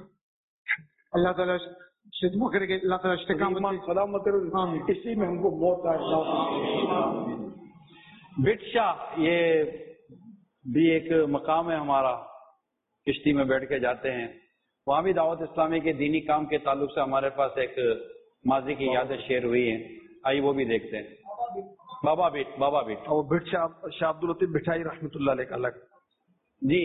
अल्लाह ताला से दुआ करेंगे, अल्लाह ताला इस्तेकामत सलामत इसी में हमको मौत आए।
बिटशा ये भी एक मकाम है हमारा, किश्ती में बैठ के जाते हैं, वहाँ भी दावत इस्लामी के दीनी काम के ताल्लुक से हमारे पास एक माजी की यादें शेयर हुई हैं। आइए वो भी देखते हैं। बाबा बिट बाबा बिट
और बिट शाह शाह अब्दुल लतीफ बिठाई रहमतुल्लाह अलैह का अलग
जी।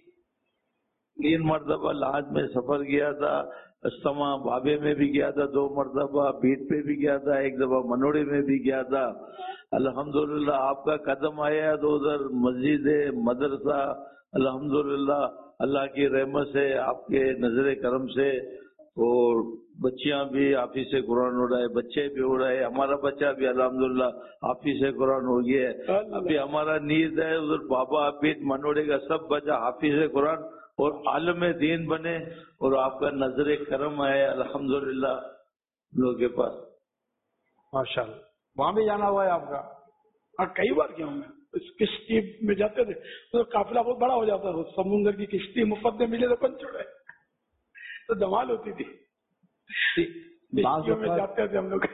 तीन मरतबा लाज में सफर किया था, अस्तमा बाबे में भी गया था, दो मरतबा बीट पे भी गया था, एक दफा मनोड़े में भी गया था। अल्हम्दुलिल्लाह आपका कदम आया तो उधर मस्जिद मदरसा, अल्हम्दुलिल्लाह अल्लाह की रहमत से, आपके नजर करम से, और बच्चियां भी हाफिज से कुरान उड़ाए, बच्चे भी उड़ाए, हमारा बच्चा भी अल्हम्दुलिल्लाह हाफिज से कुरान हो गया है। अभी हमारा नीयत है उधर बाबा बीट मनोड़े का सब बच्चा हाफिज से कुरान और आलम दीन बने, और आपका नजर करम है अल्हम्दुलिल्लाह लोगों के पास।
माशाल्लाह, वहां भी जाना हुआ है आपका?
हाँ, कई बार गया हूँ मैं। इस किश्ती में जाते थे तो काफिला बहुत बड़ा हो जाता था, समुद्र की किश्ती मुफ्त में मिले तो कौन छोड़े, तो धमाल होती थी। किश्तियों में जाते थे हम लोग।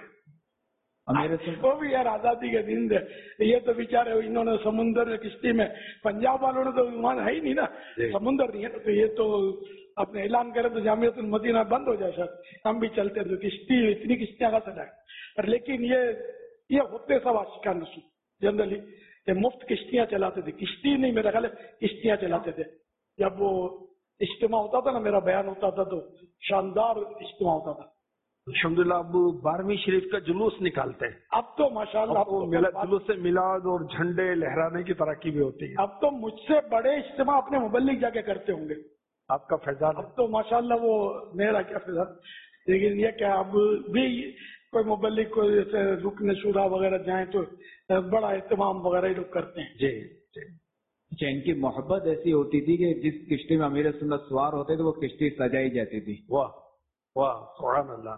वो भी यार आजादी के दिन थे, ये तो बेचारे इन्होंने समुद्र किश्ती में, पंजाब वालों ने तो विमान है ही नहीं ना, समुद्र नहीं है, तो ये तो अपने ऐलान करे तो जामियतुल मदीना बंद हो जाए सर, हम भी चलते थे किश्ती, इतनी किश्तियां का चला है। लेकिन ये ये होते सब आशिका नसूर जनरली ये मुफ्त किश्तियां चलाते थे, किश्ती नहीं मेरा ख्याल है किश्तियां चलाते थे। जब वो इज्तिमा होता था ना, मेरा बयान होता था तो शानदार इज्तिमा होता था।
अल्हम्दुलिल्लाह अब बारहवीं शरीफ का जुलूस निकालते हैं।
अब तो माशाल्लाह
अब तो मिला, जुलूस से मिलाद और झंडे लहराने की तरक्की भी होती है।
अब तो मुझसे बड़े इज्तिमा अपने मुबल्लिग जाके करते होंगे।
आपका फैजान
अब तो माशाल्लाह वो मेरा क्या फैजान, लेकिन ये क्या अब भी कोई मुबल्लिग को जैसे रुकने शुरा वगैरह जाए तो बड़ा एहतमाम वगैरह लोग करते हैं।
जी जी।
अच्छा, इनकी मोहब्बत ऐसी होती थी कि जिस किश्ती में अमीर सुन्नत सवार होते थे वो किश्ती सजाई जाती थी।
वाह वाह, सुभान अल्लाह।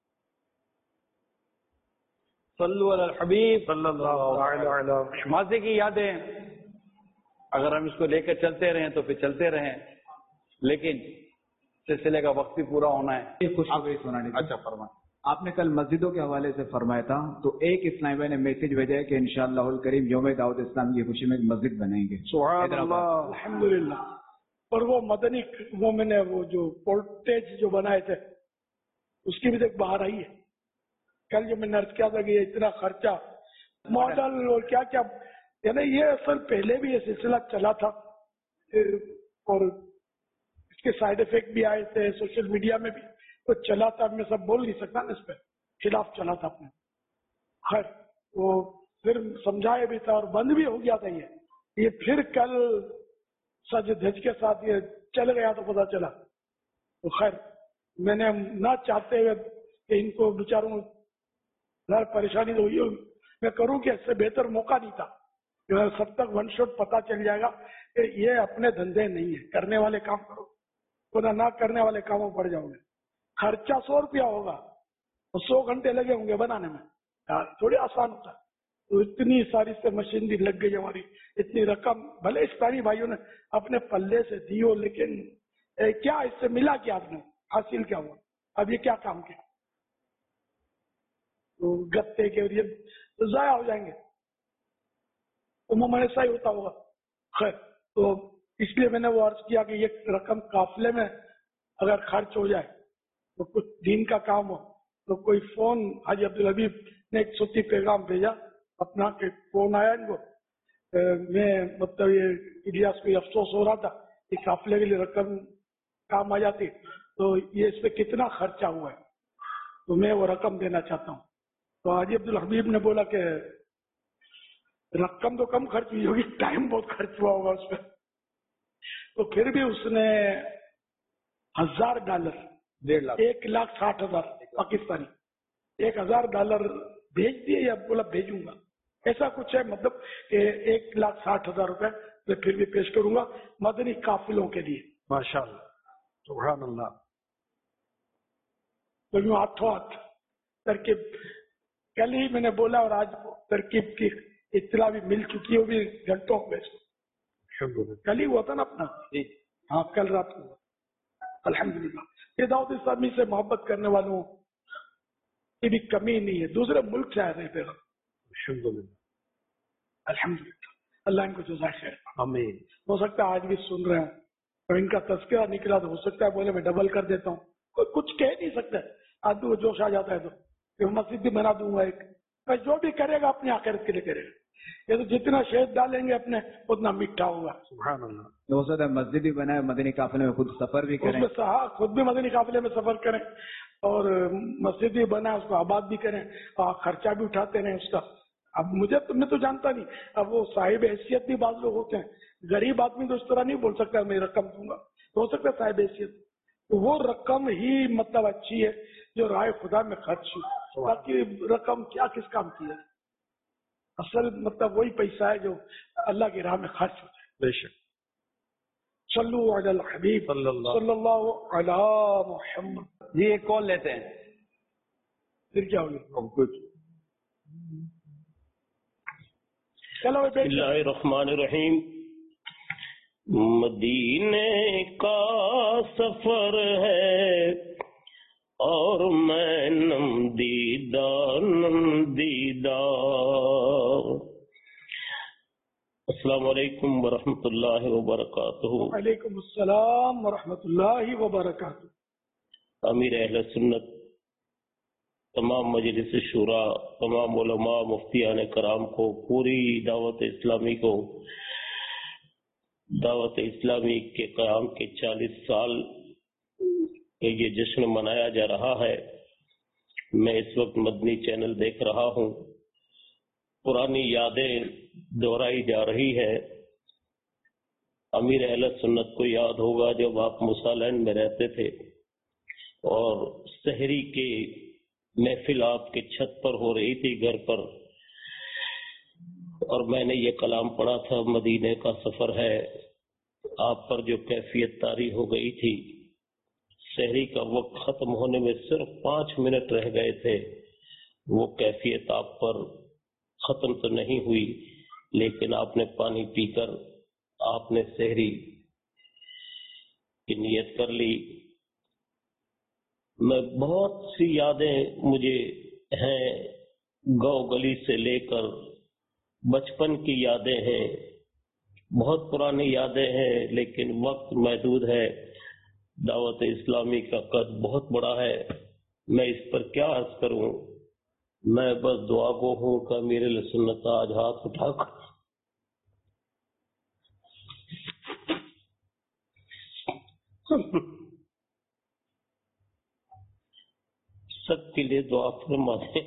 सल्लु अलल हबीब
सल्लल्लाहु अलैहि वसल्लम।
माज़ी की यादें अगर हम इसको लेकर चलते रहें तो फिर चलते रहें, लेकिन सिलसिले का वक्त भी पूरा होना है।
एक खुशखबरी सुनानी थी।
अच्छा फरमाएं।
आपने कल मस्जिदों के हवाले से फरमाया था, तो एक इस्लामी भाई ने मैसेज भेजा है कि इंशाअल्लाहुल करीम यौम दाऊद इस्लाम की खुशी में एक मस्जिद बनेंगे।
सुभान अल्लाह, अल्हम्दुलिल्लाह। और वो मदनी वो मैंने वो जो पोर्टेज जो बनाए थे उसकी भी देख बाहर आई है। कल जो मैंने अर्ज किया था कि इतना खर्चा, मॉडल और क्या क्या, यानी ये असल पहले भी ये सिलसिला चला था और इसके साइड इफेक्ट भी आए थे, सोशल मीडिया में भी तो चला था। मैं सब बोल नहीं सकता ना, इस पर खिलाफ चला था अपने। खैर वो फिर समझाया भी था और बंद भी हो गया था। ये ये फिर कल सज धज के साथ ये चल गया तो पता चला। तो खैर मैंने ना चाहते हुए कि इनको बेचारों घर परेशानी तो हुई होगी, मैं करूं कि इससे बेहतर मौका नहीं था। सब तक वन शॉट पता चल जाएगा कि ये अपने धंधे नहीं है, करने वाले काम करो, खुदा ना करने वाले कामों पड़ जाओगे। खर्चा सौ रुपया होगा और सौ घंटे लगे होंगे बनाने में, थोड़ी आसान होता है। तो इतनी सारी से मशीनरी लग गई हमारी, इतनी रकम भले इस्लामी भाइयों ने अपने पल्ले से दी हो, लेकिन ए, क्या इससे मिला क्या, आपने हासिल क्या हुआ, अब ये क्या काम किया, तो गत्ते के लिए तो जाया हो जाएंगे। उम्मन ऐसा ही होता होगा। खैर तो इसलिए मैंने वो अर्ज किया कि ये रकम काफिले में अगर खर्च हो जाए तो कुछ दिन का काम हो तो कोई फोन, हाजी अब्दुल हबीब ने एक सूती पैगाम भेजा अपना के फोन आया इनको, मैं मतलब ये इलियास को अफसोस हो रहा था
कि काफिले के लिए रकम काम आ जाती, तो ये इस पे कितना खर्चा हुआ है, तो मैं वो रकम देना चाहता हूँ। तो हाजी अब्दुल हबीब ने बोला कि रकम तो कम खर्च हुई होगी, टाइम बहुत खर्च हुआ होगा उस पर। तो फिर भी उसने हजार डॉलर,
डेढ़ लाख,
एक लाख साठ हजार पाकिस्तानी, एक हजार डॉलर भेज दिए या बोला भेजूंगा, ऐसा कुछ है, मतलब कि एक लाख साठ हजार रुपए मैं फिर भी पेश करूंगा मदनी काफिलों के लिए।
माशाअल्लाह, सुभान अल्लाह।
तो यूं हाथों हाथ तरकीब, कल ही मैंने बोला और आज तरकीब की इत्तला भी मिल चुकी है, वो भी घंटों में। कल ही हुआ था ना अपना, हाँ कल रात को। अल्हम्दुलिल्लाह, ये दाऊद इस्लामी से मोहब्बत करने वालों की भी कमी नहीं है, दूसरे मुल्क से आ रहे थे। अल्हम्दुलिल्लाह, अल्लाह इनको जज़ा खैर,
आमीन।
हो सकता है आज भी सुन रहे हो, तो इनका तज़किरा निकला तो हो सकता है बोले मैं डबल कर देता हूँ, कोई कुछ कह नहीं सकता। आदमी को जोश आ जाता है तो कि मस्जिद भी बना दूंगा एक, मैं जो भी करेगा अपनी आखिरत के लिए करेगा। ये तो जितना शहद डालेंगे अपने उतना मीठा होगा।
सुभान अल्लाह।
तो हो सकता है मस्जिद भी बनाए, मदनी काफिले में खुद सफर भी करें,
उसमें हाँ, खुद भी मदनी काफिले में सफर करें और मस्जिद भी बनाए, उसको आबाद भी करें और खर्चा भी उठाते रहे उसका। अब मुझे तो मैं तो जानता नहीं, अब वो साहिब हैसियत भी बात लोग होते हैं, गरीब आदमी तो इस तरह नहीं बोल सकता मैं रकम दूंगा, तो हो सकता है साहिब हैसियत, तो वो रकम ही मतलब अच्छी है जो राय खुदा में खर्च हो, बाकी रकम क्या किस काम की है, असल मतलब वही पैसा है जो अल्लाह की राह में खर्च हो जाए।
बेशक।
सल्लु अलल हबीब सल्लल्लाहु अला मुहम्मद।
जी एक कॉल लेते हैं,
फिर क्या हो गया
कुछ।
चलो
बिस्मिल्लाहिर्रहमानिर्रहीम। मदीने का सफर है और मैं नमदीदा नमदीदा। अस्सलाम वालेकुम वरहमतुल्लाहि वबरकातुहू।
वालेकुम अस्सलाम वरहमतुल्लाहि वबरकातुहू।
अमीर अहले सुन्नत, तमाम मजलिस शूरा, तमाम उलमा, मुफ्तियान कराम को, पूरी दावत इस्लामी को, दावत इस्लामी के क़याम के चालीस साल ये जश्न मनाया जा रहा है। मैं इस वक्त मदनी चैनल देख रहा हूँ, पुरानी यादें दोहराई जा रही है। अमीर अहले सुन्नत को याद होगा जब आप मुसालैंड में रहते थे और सहरी के महफिल आपके छत पर हो रही थी घर पर, और मैंने ये कलाम पढ़ा था, मदीने का सफर है। आप पर जो कैफियत तारी हो गई थी, सहरी का वक्त खत्म होने में सिर्फ पांच मिनट रह गए थे, वो कैफियत आप पर खत्म तो नहीं हुई, लेकिन आपने पानी पीकर आपने सहरी की नियत कर ली। मैं बहुत सी यादें मुझे हैं, गांव गली से लेकर बचपन की यादें हैं, बहुत पुरानी यादें हैं, लेकिन वक्त महदूद है। दावत इस्लामी का कद बहुत बड़ा है, मैं इस पर क्या अर्ज करूं। मैं बस दुआ गो हूं कि मेरे सुन्नत आज हाथ उठाकर सबके लिए दुआ फरमा दे।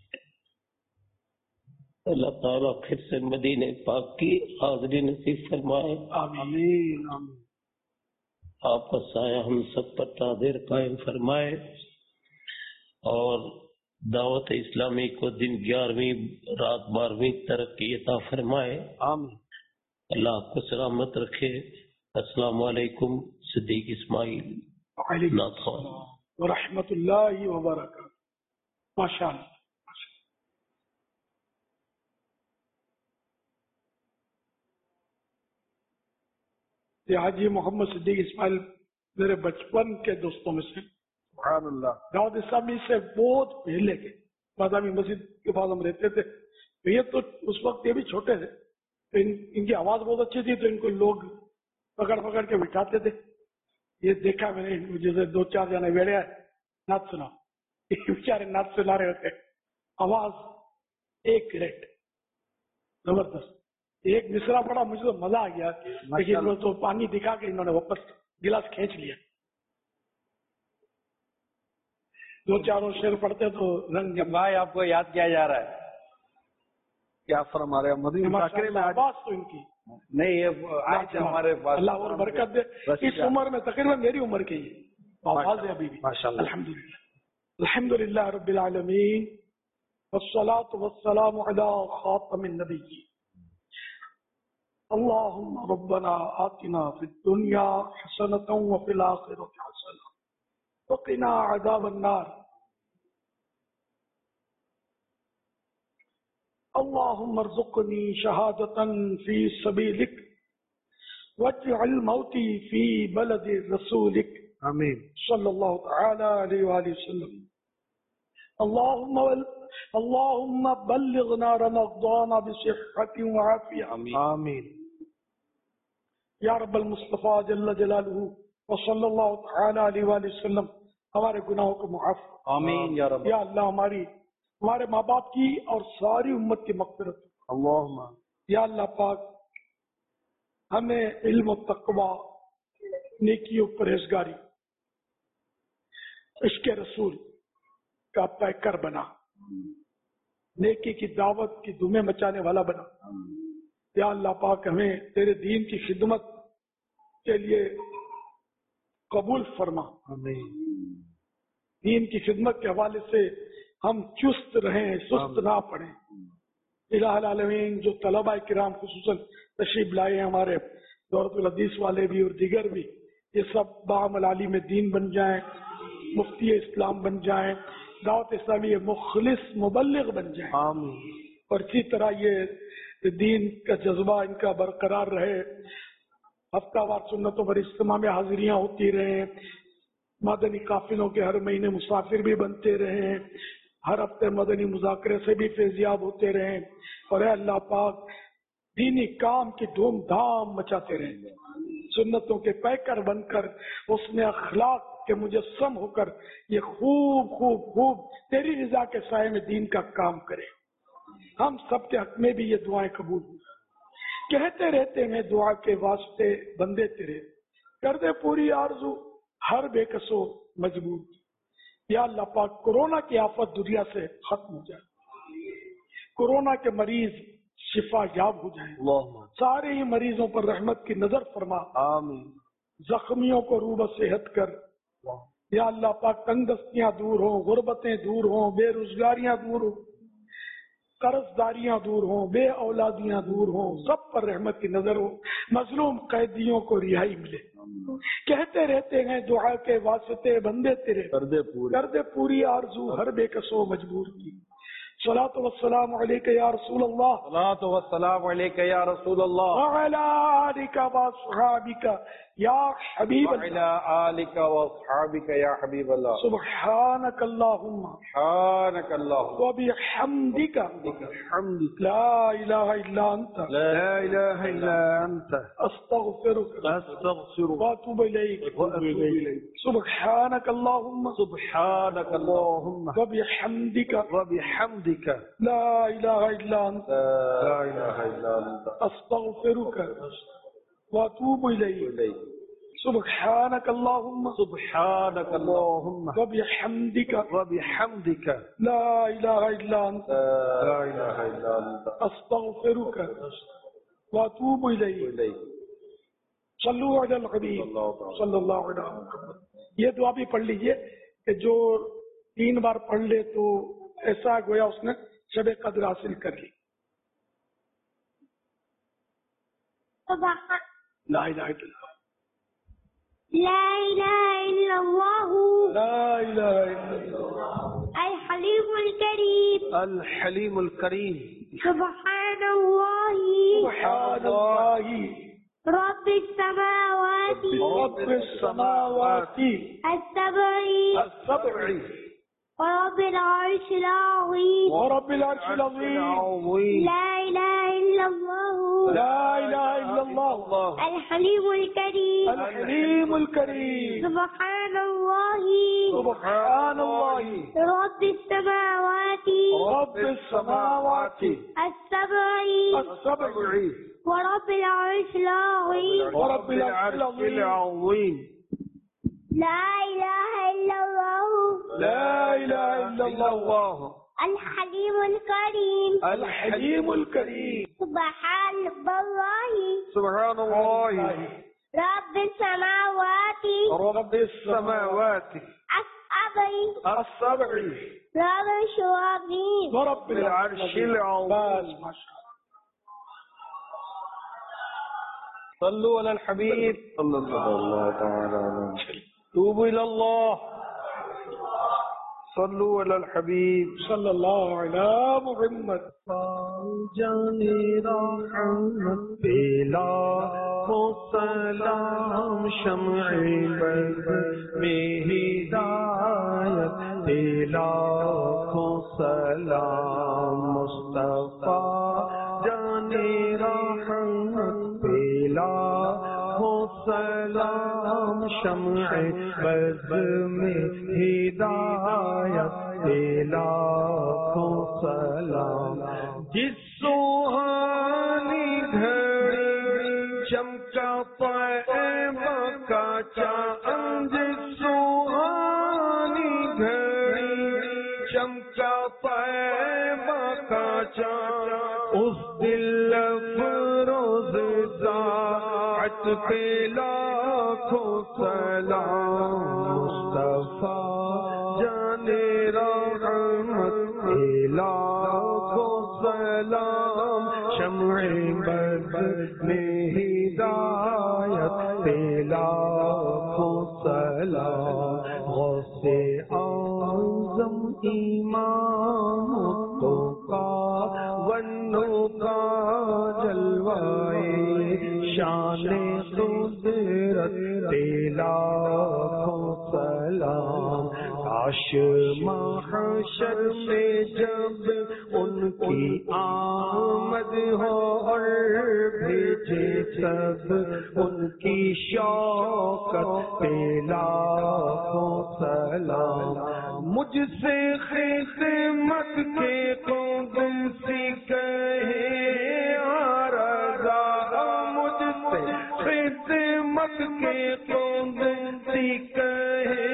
अल्लाह ताला फिर से मदीने पाक की हाजिरी नसीब फरमाए।
आमीन।
आपका साया हम सब पर तादिर कायम फरमाए और दावत इस्लामी को दिन ग्यारहवीं रात बारहवीं तरक्की अता फरमाए।
आमीन।
अल्लाह आपको सलामत रखे। अस्सलाम वालेकुम। सिद्दीक इस्माइल
व रहमतुल्लाहि व बरकातहू। माशाअल्लाह। हाजी मोहम्मद सिद्दीक इस्माइल मेरे बचपन के दोस्तों में से,
सुभान अल्लाह।
दाऊद इस्लामी से बहुत पहले के, बादामी मस्जिद के पास हम रहते थे, तो ये तो उस वक्त ये भी छोटे थे, तो इन, इनकी आवाज बहुत अच्छी थी, तो इनको लोग पकड़ पकड़ के बिठाते थे। ये देखा मैंने, जैसे दो चार जने बेड़े नाच सुना, बेचारे नाच सुना रहे होते, आवाज एक रेट जबरदस्त। ایک مصرع پڑا مجھے تو مزہ آ گیا، لیکن وہ تو پانی دکھا کے انہوں نے واپس گلاس کھینچ لیا. دو چاروں شعر پڑھتے تو رنگ.
بھائی آپ کو یاد کیا جا رہا ہے؟ کیا فرما رہے ہیں مدنی مذاکرے میں؟
آواز تو ان کی
نہیں، یہ آج ہمارے پاس
اللہ اور برکت دے. اس عمر میں تقریباً میری عمر کی ہے، آواز ہے ابھی بھی. الحمدللہ الحمدللہ رب العالمین والصلاة والسلام علی خاتم النبیین. اللهم ربنا آتنا في الدنيا حسنة وفي الآخرة حسنة وقنا عذاب النار. اللهم ارزقني شهادة في سبيلك واجعل موتي في بلد رسولك.
آمين.
صلى الله تعالى عليه وآله وسلم. اللهم ول... اللهم بلغنا رمضان بصحة وعافية.
آمين. آمين.
یا رب المصطفیٰ جل جلالہ وصلی اللہ تعالی علیہ وآلہ وسلم ہمارے گناہوں کو معاف.
آمین یا رب.
یا اللہ ہماری ہمارے ماں باپ کی اور ساری امت کی مغفرت.
اللہم.
یا اللہ پاک ہمیں علم و تقوی، نیکی و پرہیزگاری، عشق رسول کا پیکر بنا، نیکی کی دعوت کی دھومیں مچانے والا بنا. یا اللہ پاک ہمیں تیرے دین کی خدمت کے لیے قبول فرما. دین کی خدمت کے حوالے سے ہم چست رہیں، سست نہ پڑیں. الہ العالمین جو طلباء کرام خصوصاً تشریف لائے ہیں، ہمارے دورۃ الحدیث والے بھی اور دیگر بھی، یہ سب بعمل عالم دین بن جائیں، مفتی اسلام بن جائیں، دعوت اسلامی مخلص مبلغ بن جائیں. اور اسی طرح یہ دین کا جذبہ ان کا برقرار رہے. ہفتہ وار سنتوں پر اجتماع میں حاضریاں ہوتی رہیں، مدنی قافلوں کے ہر مہینے مسافر بھی بنتے رہیں، ہر ہفتے مدنی مذاکرے سے بھی فیضیاب ہوتے رہیں، اور اے اللہ پاک دینی کام کی دھوم دھام مچاتے رہیں. سنتوں کے پیکر بن کر اس نے اخلاق کے مجسم ہو کر یہ خوب خوب خوب تیری رضا کے سائے میں دین کا کام کرے. ہم سب کے حق میں بھی یہ دعائیں قبول ہوں. کہتے رہتے ہیں دعا کے واسطے بندے تیرے، کر دے پوری آرزو ہر بے کسو مجبور. یا اللہ پاک کرونا کی آفت دنیا سے ختم ہو جائے، کرونا کے مریض شفا یاب ہو جائیں، سارے ہی مریضوں پر رحمت کی نظر فرما. آمین. زخمیوں کو روبہ صحت کر. یا اللہ پاک تنگ دستیاں دور ہوں، غربتیں دور ہوں، بے روزگاریاں دور ہوں، قرض داریاں دور ہوں، بے اولادیاں دور ہوں، سب پر رحمت کی نظر ہو. مظلوم قیدیوں کو رہائی ملے. کہتے رہتے ہیں دعا کے واسطے بندے تیرے، کر دے پوری, کر دے پوری آرزو ہر بے کسو مجبور کی. صلاۃ والسلام علیک یا رسول اللہ،
صلاۃ والسلام علیک یا رسول اللہ،
وعلی آلک واصحابک یا حبیب اللہ،
وعلی آلک واصحابک یا حبیب اللہ.
سبحانک اللہم
سبحانک اللہم
وبحمدک
بحمدک
لا الہ الا انت
لا الہ الا انت
استغفرک
استغفرک
واتوب الیک
واتوب الیک.
سبحانک اللہم
سبحانک اللہم
وبحمدک
وبحمدک
لا الہ الا انت
لا الہ الا انت
استغفرک واتوب الیک. سبحانک اللہم
سبحانک اللہم
وبحمدک
وبحمدک
لا الہ الا انت
لا الہ الا انت
استغفرک واتوب الیک. صلو علی الحبیب صلی اللہ علیہ وسلم. یہ دعا بھی پڑھ لیجئے کہ جو تین بار پڑھ لے تو ایسا گویا اس نے شب قدر حاصل کر لی. لا الہ الا اللہ،
لا الہ الا اللہ،
لا الہ الا اللہ،
الحلیم الکریم،
الحلیم الکریم،
سبحان اللہ،
سبحان اللہ،
رب السماوات
رب السماوات
السبع
السبع
ورب العرش العظیم
ورب العرش العظیم.
لا الہ الا اللہ،
لا الہ الا اللہ،
الحلیم الکریم،
الحلیم الکریم،
سبحان اللہ،
سبحان الله
رب السماوات
رب السماوات
السبع
السبع
ورب العرش العظيم
ورب العرش العظيم
لا إله إلا الله
لا إله إلا الله
الحليم الكريم
الحليم الكريم
سبحان الله
سبحان الله
رب السماوات
رب السماوات
السبع
السبع
رب العظيم
ورب العرش العظيم. صلوا على الحبيب صلى الله تعالى عليه وسلم. توبوا إلى الله. صلوا على الحبيب صلى الله على محمد.
جانے رحمت پیلا ہو سلام شمع بز میں ہدایت پیلا ہو سلام مصطفیٰ جانے رحمت پیلا ہو سلام شمع بز میں ہدایت پیلا ہو سلام جس سوہانی گھڑی چمکا طیبہ کا چاند جس سوہانی گھڑی چمکا طیبہ کا چاند اس دل افروز ساعت پہ لاکھوں سلام مصطفیٰ جانے رحمت لاکھوں سلام شمع بز میں ہدایت لاکھوں سلام غوث اعظم امام التقا ونو کا جلوائے شان قدرت لاکھوں سلام کاش محشر میں جب ان کی آمد ہو اور بھیجے سب ان کی شوقت پہ لاکھوں سلام مجھ سے خدمت کے قدسی کہے رضا مجھ سے خدمت کے قدسی کہے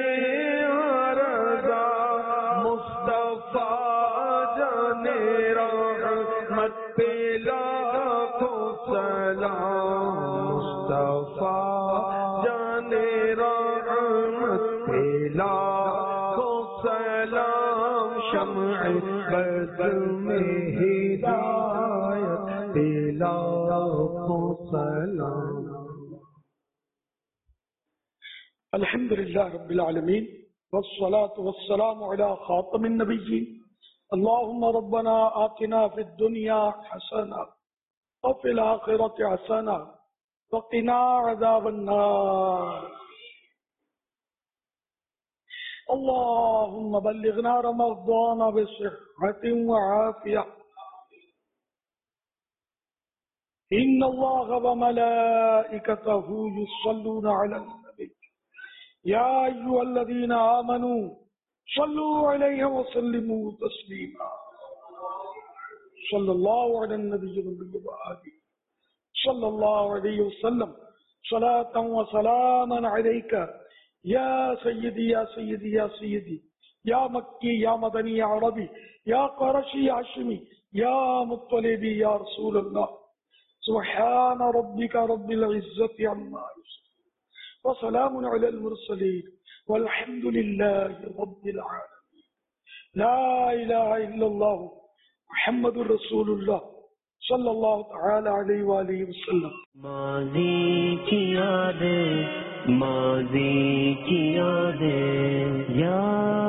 سلام مصطفیٰ جانے رحمت پہ لاکھوں سلام شمع بز میں ہدایت پہ لاکھوں سلام.
الحمد لله رب العالمين والصلاة والسلام على خاتم النبيين. اللهم ربنا آتنا في الدنيا حسنة وفي الآخرة حسنة وقنا عذاب النار. اللهم بلغنا رمضان بصحة وعافية. إن الله وملائكته يصلون على النبي يا أيها الذين آمنوا صلوا عليه وسلموا تسليما. صلى الله على النبي وآله صلى الله عليه وسلم صلاة وسلاما عليك يا سيدي يا سيدي يا سيدي يا مكي يا مدني يا عربي يا قرشي يا هاشمي يا مطلبي يا رسول الله. سبحان ربك رب العزة عما يصفون وسلام على المرسلين والحمد لله رب العالمين. لا إله إلا الله محمد رسول اللہ صلی اللہ تعالی علیہ وآلہ وسلم.
ماضی کی یادیں ماضی کی یادیں یا